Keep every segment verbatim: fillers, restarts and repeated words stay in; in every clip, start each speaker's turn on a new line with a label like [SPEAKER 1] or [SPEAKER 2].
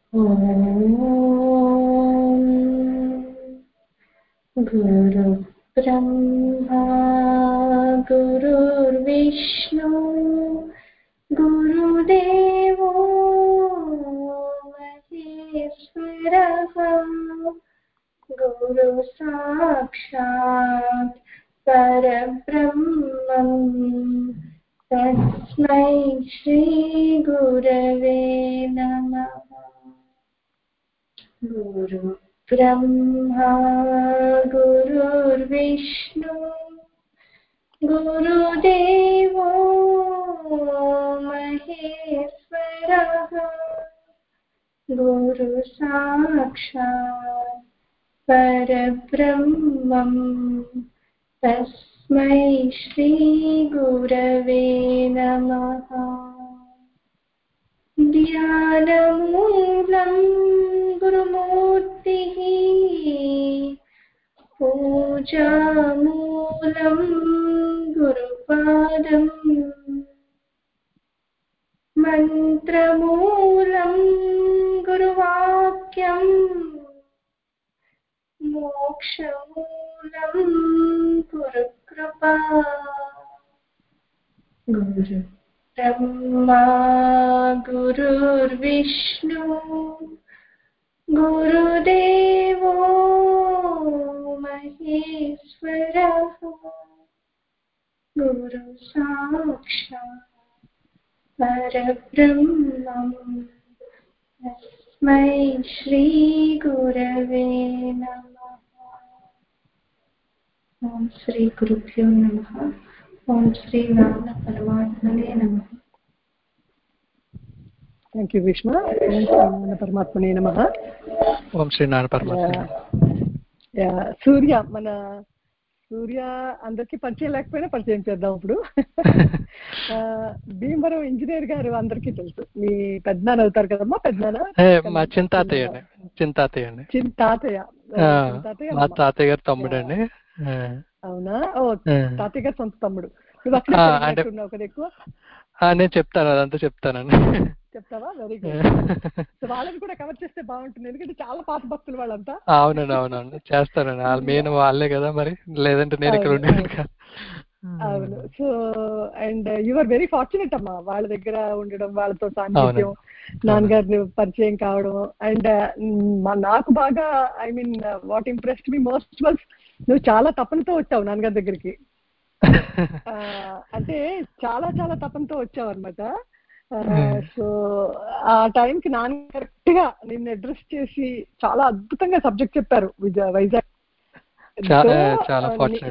[SPEAKER 1] गुरु ब्रह्मा गुरुर्विष्णु गुरुदेवो महेश्वरः गुरु साक्षात् परब्रह्मं तस्मै श्री गुरवे नमः। गुरु ब्रह्मा गुरुर्विष्णु गुरुदेवो महेश्वरः गुरु साक्षात् परब्रह्मं तस्मै श्री गुरवे नमः। ध्यानमूलं गुरुमूर्तिः पूजामूलं गुरुपादम् मन्त्रमूलं गुरुवाक्यम् मोक्षमूलं गुरुकृपा। गुरु ब्रह्मा गुरुर्विष्णु गुरुदेवो महेश्वरः गुरु साक्षात् परब्रह्मं तस्मै श्री गुरवे नमः। ओम श्री गुरुभ्यो नमः। ओम श्री नारायण परमात्मने नमः।
[SPEAKER 2] Thank you, Vishma. Om Shri Narayan Paramatmane Namaha.
[SPEAKER 3] Om Shri Narayan Paramatmane.
[SPEAKER 2] Yeah, Surya, మన సూర్య అందరికి పరిచయం లేకపోయినా పరిచయం చేద్దాం. ఇప్పుడు భీమవరం ఇంజనీర్ గారు అందరికీ తెలుసు. మీ పెద్దనాన్న అవుతారు కదమ్మా. పెద్దనాన్న
[SPEAKER 3] మా చింతాతయ్య చింతాతయ్య అండి.
[SPEAKER 2] చింతాతయ్య
[SPEAKER 3] మా తాతయ్య గారు తమ్ముడు అండి.
[SPEAKER 2] అవునా? ఓ తాతయ్య గారు సొంత తమ్ముడు. నువ్వు అక్కడ కదా ఎక్కువ.
[SPEAKER 3] నేను చెప్తాను, అదంతా చెప్తానండి.
[SPEAKER 2] చెప్తావా? Very good. సో వాళ్ళని కూడా కవర్ చేస్తే బాగుంటుంది, ఎందుకంటే చాలా పాత భక్తులు వాళ్ళంతా.
[SPEAKER 3] అవునండి అవునండి చేస్తానండి. వాళ్ళ మెయిన్ వాళ్ళే కదా, మరి లేదంటే నేను ఇక్కడ ఉండేది కాదు.
[SPEAKER 2] అవును. So and you are very fortunate అమ్మా, వాళ్ళ దగ్గర ఉండడం, వాళ్ళతో సాన్నిధ్యం, నాన్నగారిని పరిచయం కావడం. అండ్ నాకు బాగా I mean what impressed me most was నువ్వు చాలా తపనతో వచ్చావు నాన్నగారి దగ్గరికి. అంటే చాలా చాలా తపనతో వచ్చావు అనమాట. సో ఆ టైంకి నాన్న కరెక్ట్ గా నిన్ను అడ్రస్ చేసి చాలా అద్భుతంగా సబ్జెక్ట్ చెప్పారు వైజాగ్. చాలా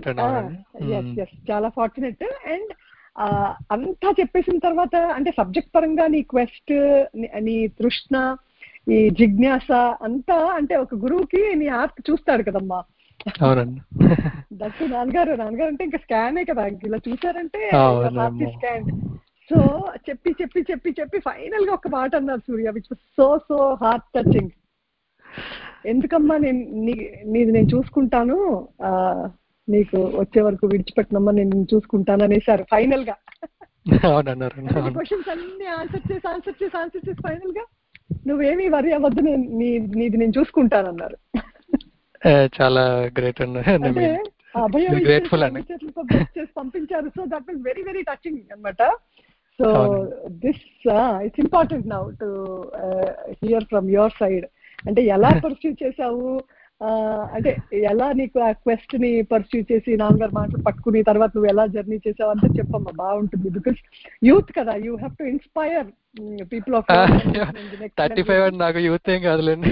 [SPEAKER 2] ఫార్చునేట్. అండ్ అంతా చెప్పేసిన తర్వాత అంటే సబ్జెక్ట్ పరంగా నీ క్వెస్ట్, నీ తృష్ణ, ఈ జిజ్ఞాస అంతా అంటే ఒక గురువుకి నీ ఆర్ట్ చూస్తాడు కదమ్మా. దట్టు నాన్నగారు నాన్నగారు అంటే ఇంకా స్కానే కదా, ఇలా చూసారంటే స్కాన్. సో చెప్పి చెప్పి చెప్పి చెప్పి ఫైనల్ గా ఒక మాట అన్నారు Surya, which was so so heart touching. ఎందుకమ్మా నేను నీది నేను చూసుకుంటాను, ఆ నీకు వచ్చే వరకు విడిచిపెట్టినమ్మా, నేను చూసుకుంటాను అనేసారు ఫైనల్ గా. క్వశ్చన్స్ అన్ని ఆన్సర్ చేసి ఆన్సర్ చేసి ఆన్సర్ చేసి ఫైనల్ గా నువ్వేమీ వరి అవ్వద్దు, నేను నీది నేను చూసుకుంటానన్నారు.
[SPEAKER 3] చాలా గ్రేట్ అండి.
[SPEAKER 2] అభయం చేసి పంపించారు. So that was very very touching అన్నమాట. So this it's important now to hear from your side. అంటే ఎలా పర్స్యూ చేసావు, అంటే ఎలా నీకు ఆ క్వెస్ట్ ని పర్స్యూ చేసి నాన్నగారు మాటలు పట్టుకుని తర్వాత నువ్వు ఎలా జర్నీ చేసావు అంతా చెప్పమ్మా, బాగుంటుంది. బికాస్ యూత్ కదా, you have to inspire people of
[SPEAKER 3] thirty five and నాకు యూత్ ఏం కాదులేండి.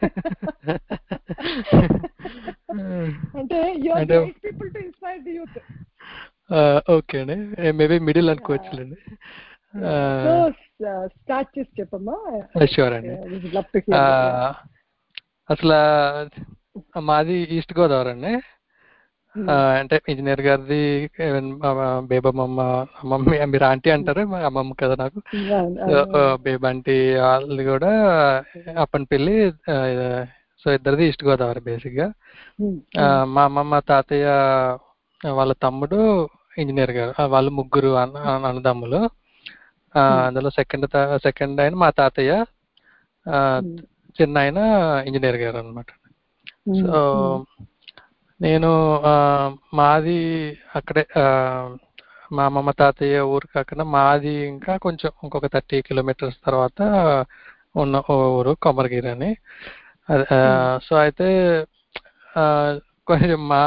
[SPEAKER 2] అంటే you are great people to inspire the youth.
[SPEAKER 3] Okay అండి, మేబీ మిడిల్ అనుకోవచ్చులేండి.
[SPEAKER 2] సో స్టార్ట్ చేసి చెప్పమ్మా.
[SPEAKER 3] షూర్ అండి. అసలు మాది ఈస్ట్ గోదావరి అండి. అంటే ఇంజనీర్ గారిది బేబమ్మమ్మ, మమ్మీ మీరు ఆంటీ అంటారు, మా అమ్మమ్మ కదా నాకు. బేబంటి వాళ్ళది కూడా అప్పనపల్లి. సో ఇద్దరిది ఈస్ట్ గోదావరి బేసిక్ గా. మా అమ్మమ్మ తాతయ్య వాళ్ళ తమ్ముడు ఇంజనీర్ గారు, వాళ్ళు ముగ్గురు అన్న అన్నదమ్ములు. అందులో సెకండ్ సెకండ్ అయిన మా తాతయ్య చిన్న ఆయన ఇంజనీర్ గారు అనమాట. సో నేను మాది అక్కడే మా అమ్మమ్మ తాతయ్య ఊరు కాకుండా మాది ఇంకా కొంచెం ఇంకొక థర్టీ కిలోమీటర్స్ తర్వాత ఉన్న ఊరు కొమరగిరి అని. సో అయితే కొంచెం మా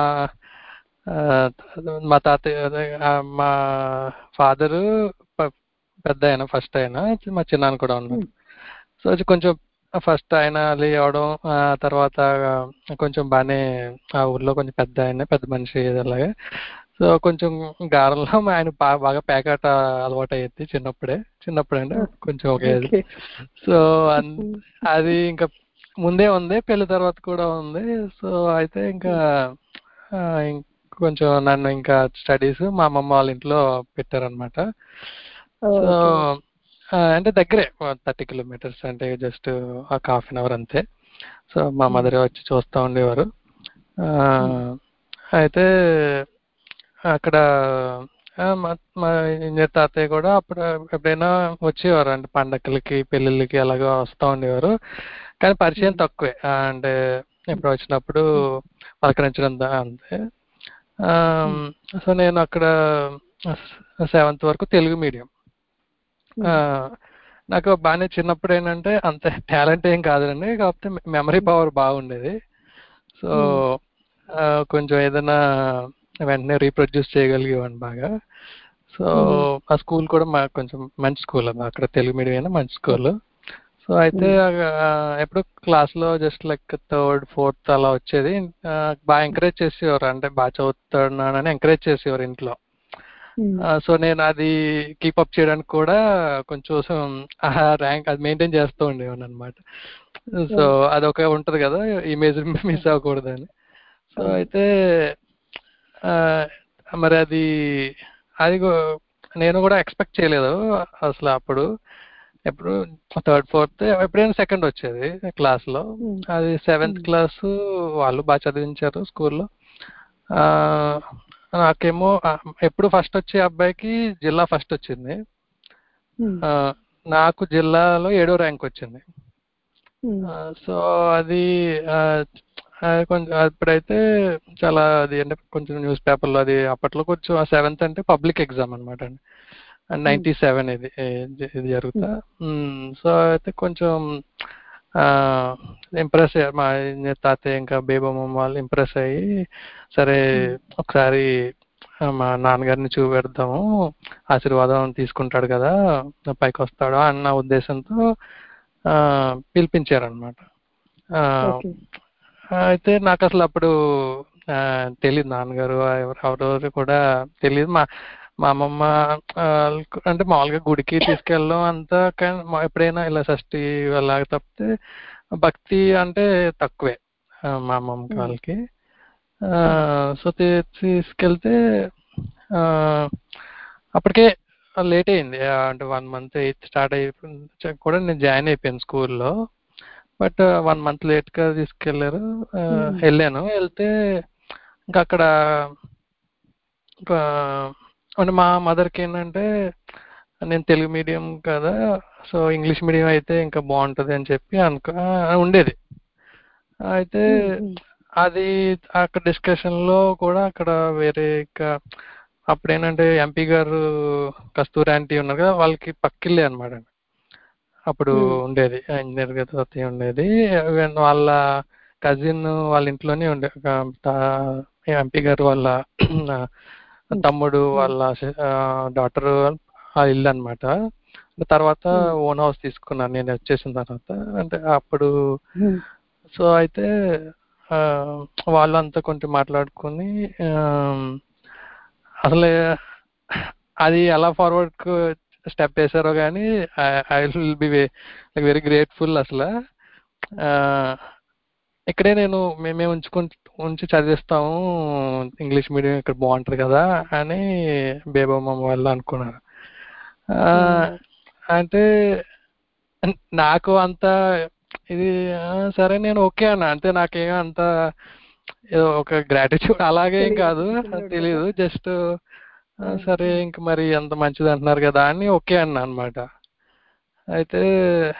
[SPEAKER 3] మా తాతయ్య మా ఫాదరు పెద్ద ఆయన ఫస్ట్ ఆయన, మా చిన్నాన్న కూడా ఉన్నారు. సో కొంచెం ఫస్ట్ ఆయన లేవడం, తర్వాత కొంచెం బాగానే ఆ ఊర్లో కొంచెం పెద్ద ఆయన పెద్ద మనిషి అలాగే. సో కొంచెం గారంలో ఆయన బాగా పేకాట అలవాటు అయ్యేది చిన్నప్పుడే చిన్నప్పుడు అంటే కొంచెం ఒక ఏజ్. సో అది ఇంకా ముందే ఉంది, పెళ్లి తర్వాత కూడా ఉంది. సో అయితే ఇంకా కొంచెం నన్ను ఇంకా స్టడీస్ మా అమ్మమ్మ వాళ్ళ ఇంట్లో పెట్టారనమాట. సో అంటే దగ్గరే థర్టీ కిలోమీటర్స్ అంటే జస్ట్ ఒక హాఫ్ అన్ అవర్ అంతే. సో మా మదర్ వచ్చి చూస్తూ ఉండేవారు. అయితే అక్కడ మా ఇంజనీర్ తాతయ్య కూడా అప్పుడు ఎప్పుడైనా వచ్చేవారు అంటే పండగలకి పెళ్ళిళ్ళకి అలాగా వస్తూ ఉండేవారు. కానీ పరిచయం తక్కువే, అంటే ఎప్పుడు వచ్చినప్పుడు పలకరించడం అంతే. సో నేను అక్కడ సెవెంత్ వరకు తెలుగు మీడియం. నాకు బాగానే చిన్నప్పుడు ఏంటంటే అంత టాలెంట్ ఏం కాదండి, కాకపోతే మెమరీ పవర్ బాగుండేది. సో కొంచెం ఏదైనా వెంటనే రీప్రొడ్యూస్ చేయగలిగేవాడిని బాగా. సో ఆ స్కూల్ కూడా మా కొంచెం మంచి స్కూల్ అమ్మా, అక్కడ తెలుగు మీడియం అయినా మంచి స్కూల్. సో అయితే ఎప్పుడు క్లాస్లో జస్ట్ లైక్ థర్డ్ ఫోర్త్ అలా వచ్చేది. బాగా ఎంకరేజ్ చేసేవారు, అంటే బాగా చదువుతున్నానని ఎంకరేజ్ చేసేవారు ఇంట్లో. సో నేను అది కీపప్ చేయడానికి కూడా కొంచెం ఆ ర్యాంక్ అది మెయింటైన్ చేస్తూ ఉండేవాడిని అనమాట. సో అదొక ఉంటుంది కదా, ఇమేజ్ మిస్ అవ్వకూడదని. సో అయితే మరి అది అది నేను కూడా ఎక్స్పెక్ట్ చేయలేదు అసలు. అప్పుడు ఎప్పుడు థర్డ్ ఫోర్త్ ఎప్పుడైనా సెకండ్ వచ్చేది క్లాస్లో. అది సెవెంత్ క్లాసు వాళ్ళు బాగా చదివించారు స్కూల్లో. నాకేమో ఎప్పుడు ఫస్ట్ వచ్చే అబ్బాయికి జిల్లా ఫస్ట్ వచ్చింది, నాకు జిల్లాలో ఏడో ర్యాంక్ వచ్చింది. సో అది కొంచెం అప్పుడైతే చాలా అది అంటే కొంచెం న్యూస్ పేపర్లో అది అప్పట్లో కొంచెం సెవెంత్ అంటే పబ్లిక్ ఎగ్జామ్ అనమాట అండి, నైన్టీ సెవెన్ ఇది ఇది జరుగుతా. సో అయితే కొంచెం ఇంప్రెస్ మా తాతయ్య ఇంకా బేబమ్మ వాళ్ళు ఇంప్రెస్ అయ్యి, సరే ఒకసారి మా నాన్నగారిని చూపెడదాము, ఆశీర్వాదం తీసుకుంటాడు కదా పైకి వస్తాడు అన్న ఉద్దేశంతో పిలిపించారనమాట. అయితే నాకు అసలు అప్పుడు తెలియదు, నాన్నగారు ఎవరెవరు కూడా తెలియదు. మా మా అమ్మమ్మ అంటే మామూలుగా గుడికి తీసుకెళ్ళడం అంతా, కానీ ఎప్పుడైనా ఇలా షష్ఠి అలాగ తప్పితే భక్తి అంటే తక్కువే మా అమ్మమ్మ వాళ్ళకి. సో తీసుకెళ్తే అప్పటికే లేట్ అయింది, అంటే వన్ మంత్ ఎయిత్ స్టార్ట్ అయిపోయింది కూడా నేను జాయిన్ అయిపోయాను స్కూల్లో. బట్ వన్ మంత్ లేట్గా తీసుకెళ్ళారు. వెళ్ళాను, వెళ్తే ఇంకా అక్కడ అంటే మా మదర్కి ఏంటంటే నేను తెలుగు మీడియం కదా, సో ఇంగ్లీష్ మీడియం అయితే ఇంకా బాగుంటుంది అని చెప్పి అనుకో ఉండేది. అయితే అది అక్కడ డిస్కషన్లో కూడా అక్కడ వేరే ఇంకా అప్పుడేంటంటే ఎంపీ గారు కస్తూరి ఆంటీ ఉన్నారు కదా, వాళ్ళకి పక్కిల్లే అనమాట అప్పుడు ఉండేది, ఇంజనీర్ గారు ఉండేది. వాళ్ళ కజిన్ వాళ్ళ ఇంట్లోనే ఉండే ఎంపీ గారు వాళ్ళ తమ్ముడు వాళ్ళ డాటర్ ఆ ఇల్లు అనమాట. తర్వాత ఓన్ హౌస్ తీసుకున్నాను నేను వచ్చేసిన తర్వాత, అంటే అప్పుడు. సో అయితే వాళ్ళంతా కొంచెం మాట్లాడుకుని అసలు అది ఎలా ఫార్వర్డ్ స్టెప్ వేసారో కానీ I will be very grateful. అసలు ఇక్కడే నేను మేమే ఉంచుకుంటూ ఉంచి చదివిస్తాము, ఇంగ్లీష్ మీడియం ఇక్కడ బాగుంటుంది కదా అని బేబమ్మ వాళ్ళు అనుకున్నారు. అంటే నాకు అంత ఇది సరే నేను ఓకే అన్న, అంటే నాకేమో అంత ఒక గ్రాటిట్యూడ్ అలాగేం కాదు, తెలీదు, జస్ట్ సరే ఇంక మరి అంత మంచిది అంటున్నారు కదా అని ఓకే అన్నా అనమాట. అయితే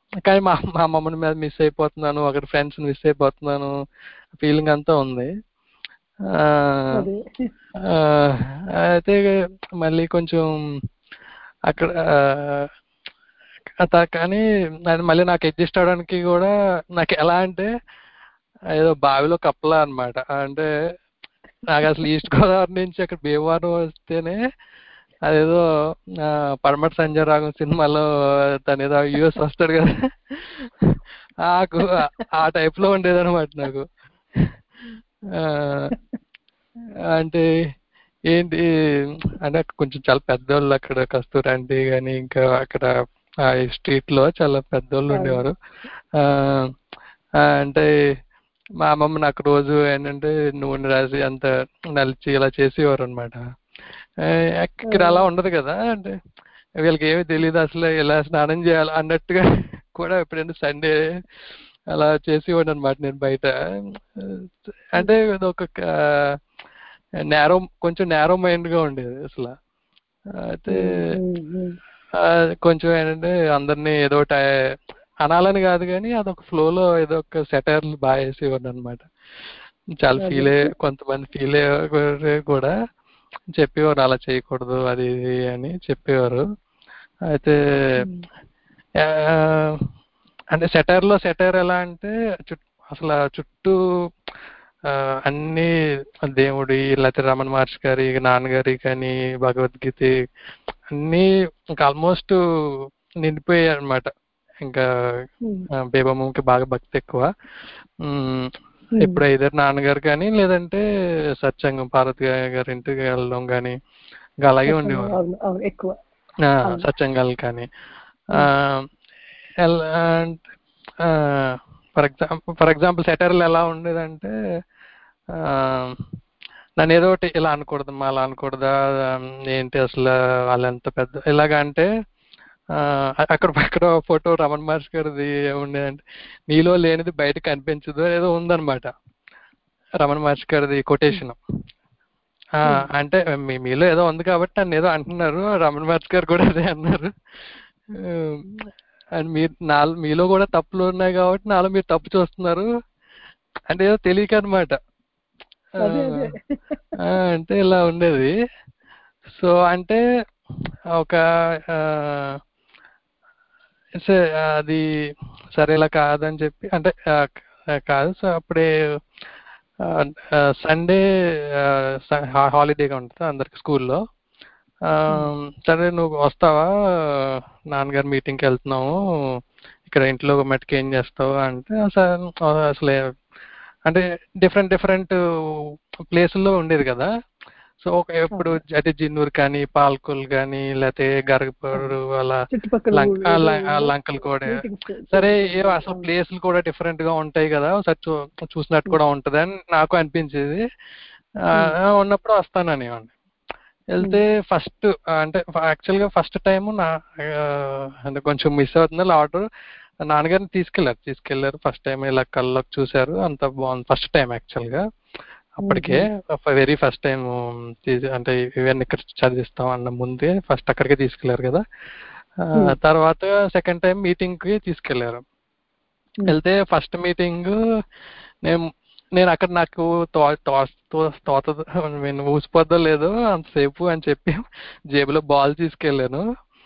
[SPEAKER 3] కానీ మా మా అమ్మమ్మని మీద మిస్ అయిపోతున్నాను, ఒకరి ఫ్రెండ్స్ మిస్ అయిపోతున్నాను ఫీలింగ్ అంతా ఉంది. ఆ,
[SPEAKER 2] అదే
[SPEAKER 3] ఆ, అయితే మళ్ళీ కొంచెం అక్కడ ఆ, త- కానీ అది మళ్ళీ నాకు అడ్జస్ట్ అవడానికి కూడా నాకు ఎలా అంటే ఏదో బావిలో కప్పలా అన్నమాట. అంటే నాకు అసలు ఈస్ట్ గోదావరి నుంచి అక్కడ భీమవరం వస్తేనే అదేదో ఆ, పడమటి సంజయ్ రాగం సినిమాలో తను ఏదో యూఎస్ వస్తాడు కదా, నాకు ఆ టైప్ లో ఉండేది అనమాట నాకు. ఆ, అంటే ఏంటి అంటే అక్కడ కొంచెం చాలా పెద్దోళ్ళు, అక్కడ కస్తూరి ఆంటీ కానీ ఇంకా అక్కడ ఆ స్ట్రీట్ లో చాలా పెద్దోళ్ళు ఉండేవారు. ఆ ఆ, అంటే మా అమ్మమ్మ నాకు రోజు ఏంటంటే నూనె రాసి అంత నలిచి ఇలా చేసేవారు అనమాట. ఇక్కడ అలా ఉండదు కదా, అంటే వీళ్ళకి ఏమీ తెలియదు అసలు ఇలా స్నానం చేయాలి అన్నట్టుగా కూడా ఎప్పుడైనా సండే అలా చేసేవాడు అనమాట నేను బయట. అంటే ఇది ఒక నేరో కొంచెం నేరో మైండ్ గా ఉండేది అసలు. అయితే ఆ, కొంచెం ఏంటంటే అందరినీ ఏదో ఒకటి అనాలని కాదు కానీ అదొక ఫ్లోలో ఏదో ఒక సెటైర్లు బాగా వేసేవాడు అనమాట. చాలా ఫీల్ అయ్యే కొంతమంది ఫీల్ అయ్యే కూడా చెప్పేవారు అలా చేయకూడదు అది ఇది అని చెప్పేవారు. అయితే ఆ, అంటే సెటైర్ లో సెటైర్ ఎలా అంటే చుట్టూ అసలు ఆ చుట్టూ ఆ, అన్ని దేవుడి లేకపోతే రమణ మహర్షి గారి నాన్నగారి కానీ భగవద్గీత అన్ని ఇంకా ఆల్మోస్ట్ నిండిపోయాయి అనమాట. ఇంకా బేబమ్మకి బాగా భక్తి ఎక్కువ. ఉమ్, ఇప్పుడు ఇద్దరు నాన్నగారు కానీ లేదంటే సత్సంగం పార్వతి గారి ఇంటికి వెళ్ళడం కానీ ఇంకా అలాగే ఉండేవారు
[SPEAKER 2] ఎక్కువ
[SPEAKER 3] సత్సంగాలు కానీ. ఫర్ ఎగ్జాంపుల్ ఫర్ ఎగ్జాంపుల్ సెటర్లు ఎలా ఉండేదంటే నన్ను ఏదో ఒకటి ఇలా అనకూడదు మా అలా అనకూడదా ఏంటి అసలు వాళ్ళు ఎంత పెద్ద ఇలాగా అంటే అక్కడ పక్కన ఫోటో రమణ మహర్షి గారిది ఏముండేదంటే నీలో లేనిది బయట కనిపించదు ఏదో ఉందన్నమాట రమణ మహర్షి గారిది కొటేషన్. అంటే మీ మీలో ఏదో ఉంది కాబట్టి నన్ను ఏదో అంటున్నారు, రమణ మహర్షి గారు కూడా అదే అన్నారు. అండ్ మీరు నా మీలో కూడా తప్పులు ఉన్నాయి కాబట్టి నాలో మీరు తప్పు చూస్తున్నారు అంటే ఏదో తెలియక అనమాట. అంటే ఇలా ఉండేది. సో అంటే ఒక అది సరే ఇలా కాదని చెప్పి అంటే కాదు. సో అప్పుడే సండే హాలిడేగా ఉంటుంది అందరికి స్కూల్లో. సరే నువ్వు వస్తావా నాన్నగారు మీటింగ్కి వెళ్తున్నాము ఇక్కడ ఇంట్లో మట్టుకు ఏం చేస్తావు అంటే అసలు అంటే డిఫరెంట్ డిఫరెంట్ ప్లేసుల్లో ఉండేది కదా. సో ఒక ఎప్పుడు అంటే జిన్నూరు కానీ పాల్కొల్ కానీ లేకపోతే గరగపూరు అలా లంకలు కూడా సరే ఏ అసలు ప్లేసులు కూడా డిఫరెంట్ గా ఉంటాయి కదా ఒకసారి చూ చూసినట్టు కూడా ఉంటది అని నాకు అనిపించేది. ఉన్నప్పుడు వస్తాననేవాడిని. వెళ్తే ఫస్ట్ అంటే యాక్చువల్ గా ఫస్ట్ టైం నా అంటే కొంచెం మిస్ అవుతుంది ఆర్డర్. నాన్నగారిని తీసుకెళ్లారు తీసుకెళ్లారు ఫస్ట్ టైం ఇలా కళ్ళకి చూశారు, అంత బాగుంది. ఫస్ట్ టైం యాక్చువల్ గా అప్పటికే వెరీ ఫస్ట్ టైం అంటే ఇవన్నీ ఇక్కడ చదివిస్తాం అన్న ముందే ఫస్ట్ అక్కడికే తీసుకెళ్లారు కదా. తర్వాత సెకండ్ టైం మీటింగ్ కి తీసుకెళ్లారు. వెళ్తే ఫస్ట్ మీటింగ్ నేను నేను అక్కడ నాకు తో తోత నేను ఊసిపోద్దో లేదో అంతసేపు అని చెప్పి జేబులో బాల్ తీసుకెళ్ళాను.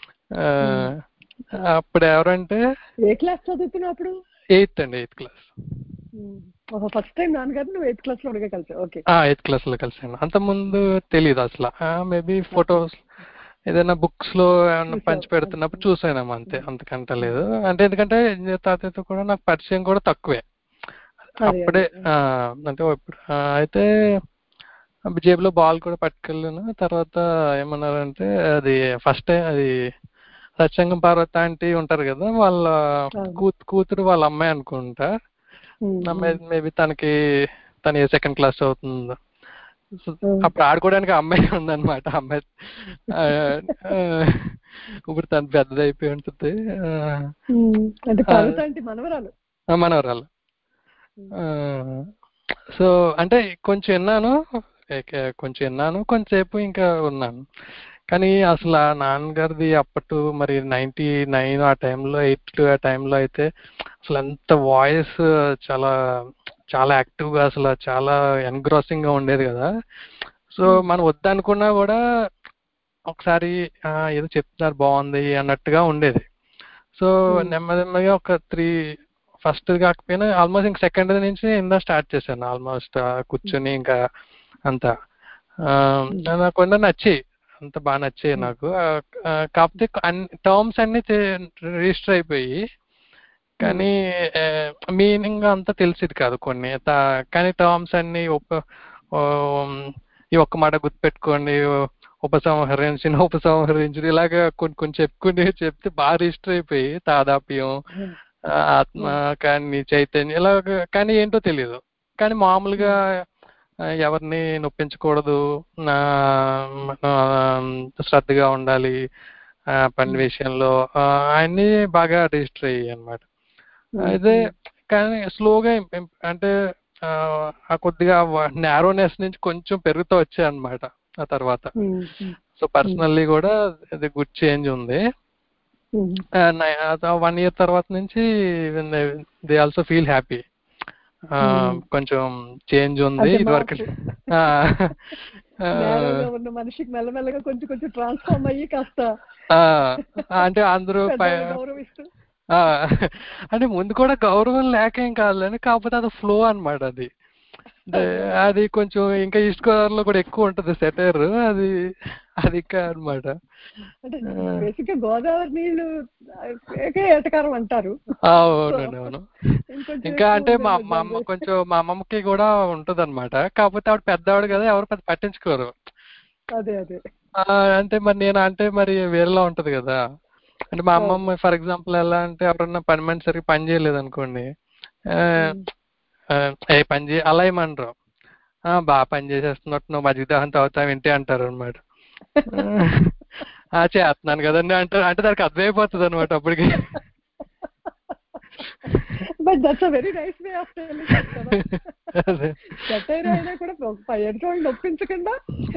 [SPEAKER 3] అప్పుడు ఎవరంటే
[SPEAKER 2] ఏ క్లాస్ చదువుతున్నప్పుడు?
[SPEAKER 3] ఎయిత్ అండి, ఎయిత్ క్లాస్.
[SPEAKER 2] ఫస్ట్ టైం నాన్నగారు నువ్వు ఎయిత్ క్లాస్ లో కలిసావు? ఓకే,
[SPEAKER 3] ఎయిత్ క్లాస్ లో కలిసాను. అంత ముందు తెలియదు అసలు. మేబీ ఫొటోస్ ఏదైనా బుక్స్ లో ఏమన్నా పంచి పెడుతున్నప్పుడు చూసాను అంతే, అంతకంటే లేదు. అంటే ఎందుకంటే తాతయ్యతో కూడా నాకు పరిచయం కూడా తక్కువే అప్పుడే. అంటే అయితే జేబులో బాల్ కూడా పట్టుకెళ్ళాను. తర్వాత ఏమన్నారంటే అది ఫస్ట్ టైం అది సత్సంగం పార్వతి ఆంటీ ఉంటారు కదా వాళ్ళ కూతు కూతురు వాళ్ళ అమ్మాయి అనుకుంటా. అమ్మాయి మేబీ తనకి తను ఏ సెకండ్ క్లాస్ అవుతుందో అప్పుడు ఆడుకోవడానికి అమ్మాయి ఉందన్నమాట. అమ్మాయి ఇప్పుడు తను పెద్దది అయిపోయి ఉంటుంది, మనవరాలు. సో అంటే కొంచెం విన్నాను కొంచెం విన్నాను కొంచెంసేపు ఇంకా ఉన్నాను. కానీ అసలు ఆ నాన్నగారిది అప్పటి మరి నైన్టీ నైన్ ఆ టైంలో ఎయిట్ ఆ టైంలో అయితే అసలు ఎంత వాయిస్ చాలా చాలా యాక్టివ్గా అసలు చాలా ఎన్గ్రాసింగ్ గా ఉండేది కదా. సో మనం వద్దనుకున్నా కూడా ఒకసారి "ఆ, ఏదో చెప్తున్నారు బాగుంది అన్నట్టుగా ఉండేది. సో నెమ్మది నెమ్మదిగా ఒక త్రీ ఫస్ట్ కాకపోయినా ఆల్మోస్ట్ ఇంక సెకండ్ నుంచి ఇందా స్టార్ట్ చేశాను ఆల్మోస్ట్ కూర్చొని ఇంకా అంతా ఆ, నాకు కొంత నచ్చాయి, అంత బాగా నచ్చాయి నాకు. ఆ, ఆ, కాకపోతే అన్ని టర్మ్స్ అన్ని రిజిస్టర్ అయిపోయి కానీ మీనింగ్ అంతా తెలిసేది కాదు కొన్ని. తా- కానీ టర్మ్స్ అన్ని ఉప ఓ, ఈ ఒక్క మాట గుర్తుపెట్టుకోండి, ఉపసంహరించిన ఉపసంహరించిన ఇలాగా కొన్ని కొన్ని చెప్పుకుని చెప్తే బాగా రిజిస్టర్ అయిపోయి తాదాప్యం, ఆ, ఆత్మ కానీ చైతన్యం ఇలాగ. కానీ ఏంటో తెలియదు. కానీ మామూలుగా ఆ, ఎవరిని నొప్పించకూడదు, నా ఆ, శ్రద్ధగా ఉండాలి ఆ, పని విషయంలో, ఆ, అన్నీ బాగా రిజిస్టర్ అయ్యాయి అన్నమాట. అయితే కానీ స్లోగా అంటే ఆ, ఆ కొద్దిగా నారోనెస్ నుంచి కొంచెం పెరుగుతూ వచ్చాయి అన్నమాట ఆ తర్వాత. సో పర్సనల్లీ కూడా ఇది గుడ్ చేంజ్ ఉంది. వన్ ఇయర్ తర్వాత నుంచి దే ఆల్సో ఫీల్ హ్యాపీ, కొంచెం చేంజ్ ఉంది
[SPEAKER 2] అంటే
[SPEAKER 3] ఇది వరకు.
[SPEAKER 2] నేరుగా ఉన్న మనిషికి మెల్లమెల్లగా కొంచెం కొంచెం ట్రాన్స్ఫార్మ్ అయ్యి కాస్త
[SPEAKER 3] అంటే అందరూ పై-
[SPEAKER 2] పెద్దలు గౌరవిస్తూ
[SPEAKER 3] ఆ, అంటే ముందు కూడా గౌరవం లేకేం కాదులేని, కాకపోతే అది ఫ్లో అన్నమాట. అది అంటే అది కొంచెం ఇంకా ఈస్ట్ గోదావరిలో కూడా ఎక్కువ ఉంటుంది సెటైర్, అది అది ఇంకా అన్నమాట.
[SPEAKER 2] అంటే బేసిక్ గా గోదావరి నీళ్లు ఏకే ఎటకారం అంటారు.
[SPEAKER 3] అవునండి అవును.
[SPEAKER 2] ఇంకొంచెం
[SPEAKER 3] ఇంకా
[SPEAKER 2] ఎక్కువ
[SPEAKER 3] అంటే మా
[SPEAKER 2] ఉందేమో
[SPEAKER 3] మా అమ్మ
[SPEAKER 2] జనరల్.
[SPEAKER 3] కొంచెం మా అమ్మమ్మకి కూడా ఉంటది అనమాట. కాకపోతే ఆవిడ పెద్దవాడు కదా, ఎవరు పెద్ద పట్టించుకోరు.
[SPEAKER 2] అదే అదే
[SPEAKER 3] ఆ, అంటే మరి నేను అంటే మరి వేరేలా ఉంటది కదా. అంటే మా అమ్మమ్మ ఫర్ ఎగ్జాంపుల్ ఎలా అంటే ఎవరన్నా పని మనిషి సరిగ్గా పని చేయలేదు అనుకోండి, ఆ, ఆ, ఏ పని చేయ అలా ఏమనరు. "ఆ, బాగా పని చేసేస్తున్నట్టు నువ్వు మజ్జిగ దాహం తాగుతావు ఏంటి" అంటారు అనమాట. చేస్తున్నాను కదండి అంటారు. అంటే దానికి అర్థమైపోతుంది అనమాట అప్పటికి.
[SPEAKER 2] But that's a very nice way of telling it కదా.
[SPEAKER 3] అదే
[SPEAKER 2] సెటైర్ అయినా కూడా ఎదుటి నొప్పించకుండా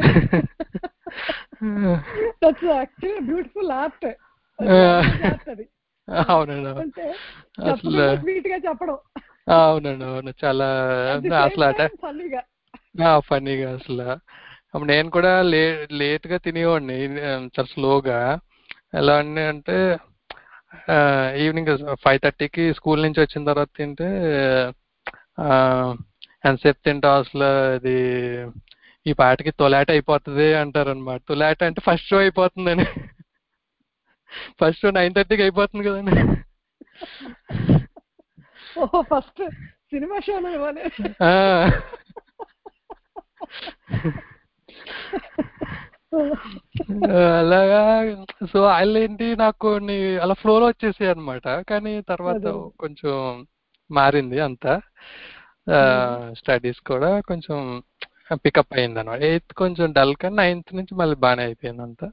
[SPEAKER 2] that's actually beautiful art. Art అది.
[SPEAKER 3] అవునండి
[SPEAKER 2] అంటే
[SPEAKER 3] అసలు
[SPEAKER 2] చెప్పకుండా స్వీట్ గా చెప్పడం.
[SPEAKER 3] అవునండి అవును చాలా అసలు అంటే
[SPEAKER 2] ఫన్నీగా
[SPEAKER 3] ఫన్నీగా అసలు. అప్పుడు నేను కూడా లే లేట్ గా తినేవాడిని, చాలా స్లోగా. ఎలా అండి అంటే ఈవినింగ్ ఫైవ్ థర్టీకి స్కూల్ నుంచి వచ్చిన తర్వాత తింటే ఆ, ఎంతసేపు తింటావు అసలు, అది ఈ పాటికి తొలాట అయిపోతుంది అంటారు అనమాట. తొలాట అంటే ఫస్ట్ షో అయిపోతుందని. ఫస్ట్ షో నైన్ థర్టీకి అయిపోతుంది కదండి.
[SPEAKER 2] ఓహో ఫస్ట్ సినిమా షో
[SPEAKER 3] అలాగా. సో వాళ్ళు ఏంటి నాకు కొన్ని అలా ఫ్లోలో వచ్చేసాయి అనమాట. కానీ తర్వాత కొంచెం మారింది అంతా. స్టడీస్ కూడా కొంచెం పికప్ అయింది అనమాట. ఎయిత్ కొంచెం డల్, కానీ నైన్త్ నుంచి మళ్ళీ బాగానే అయిపోయింది అంతా.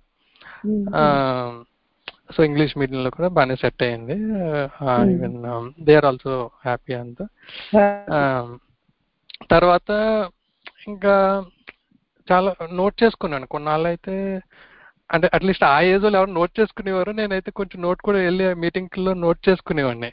[SPEAKER 3] సో ఇంగ్లీష్ మీడియంలో కూడా బాగానే సెట్ అయింది. Even they are also happy అంతా. తర్వాత ఇంకా చాలా నోట్ చేసుకున్నాను కొన్నాళ్ళు అయితే. అంటే అట్లీస్ట్ ఆ ఏజ్ లో ఎవరు నోట్ చేసుకునేవారు, నేనైతే కొంచెం నోట్ కూడా వెళ్ళి మీటింగ్లో నోట్ చేసుకునేవాడిని.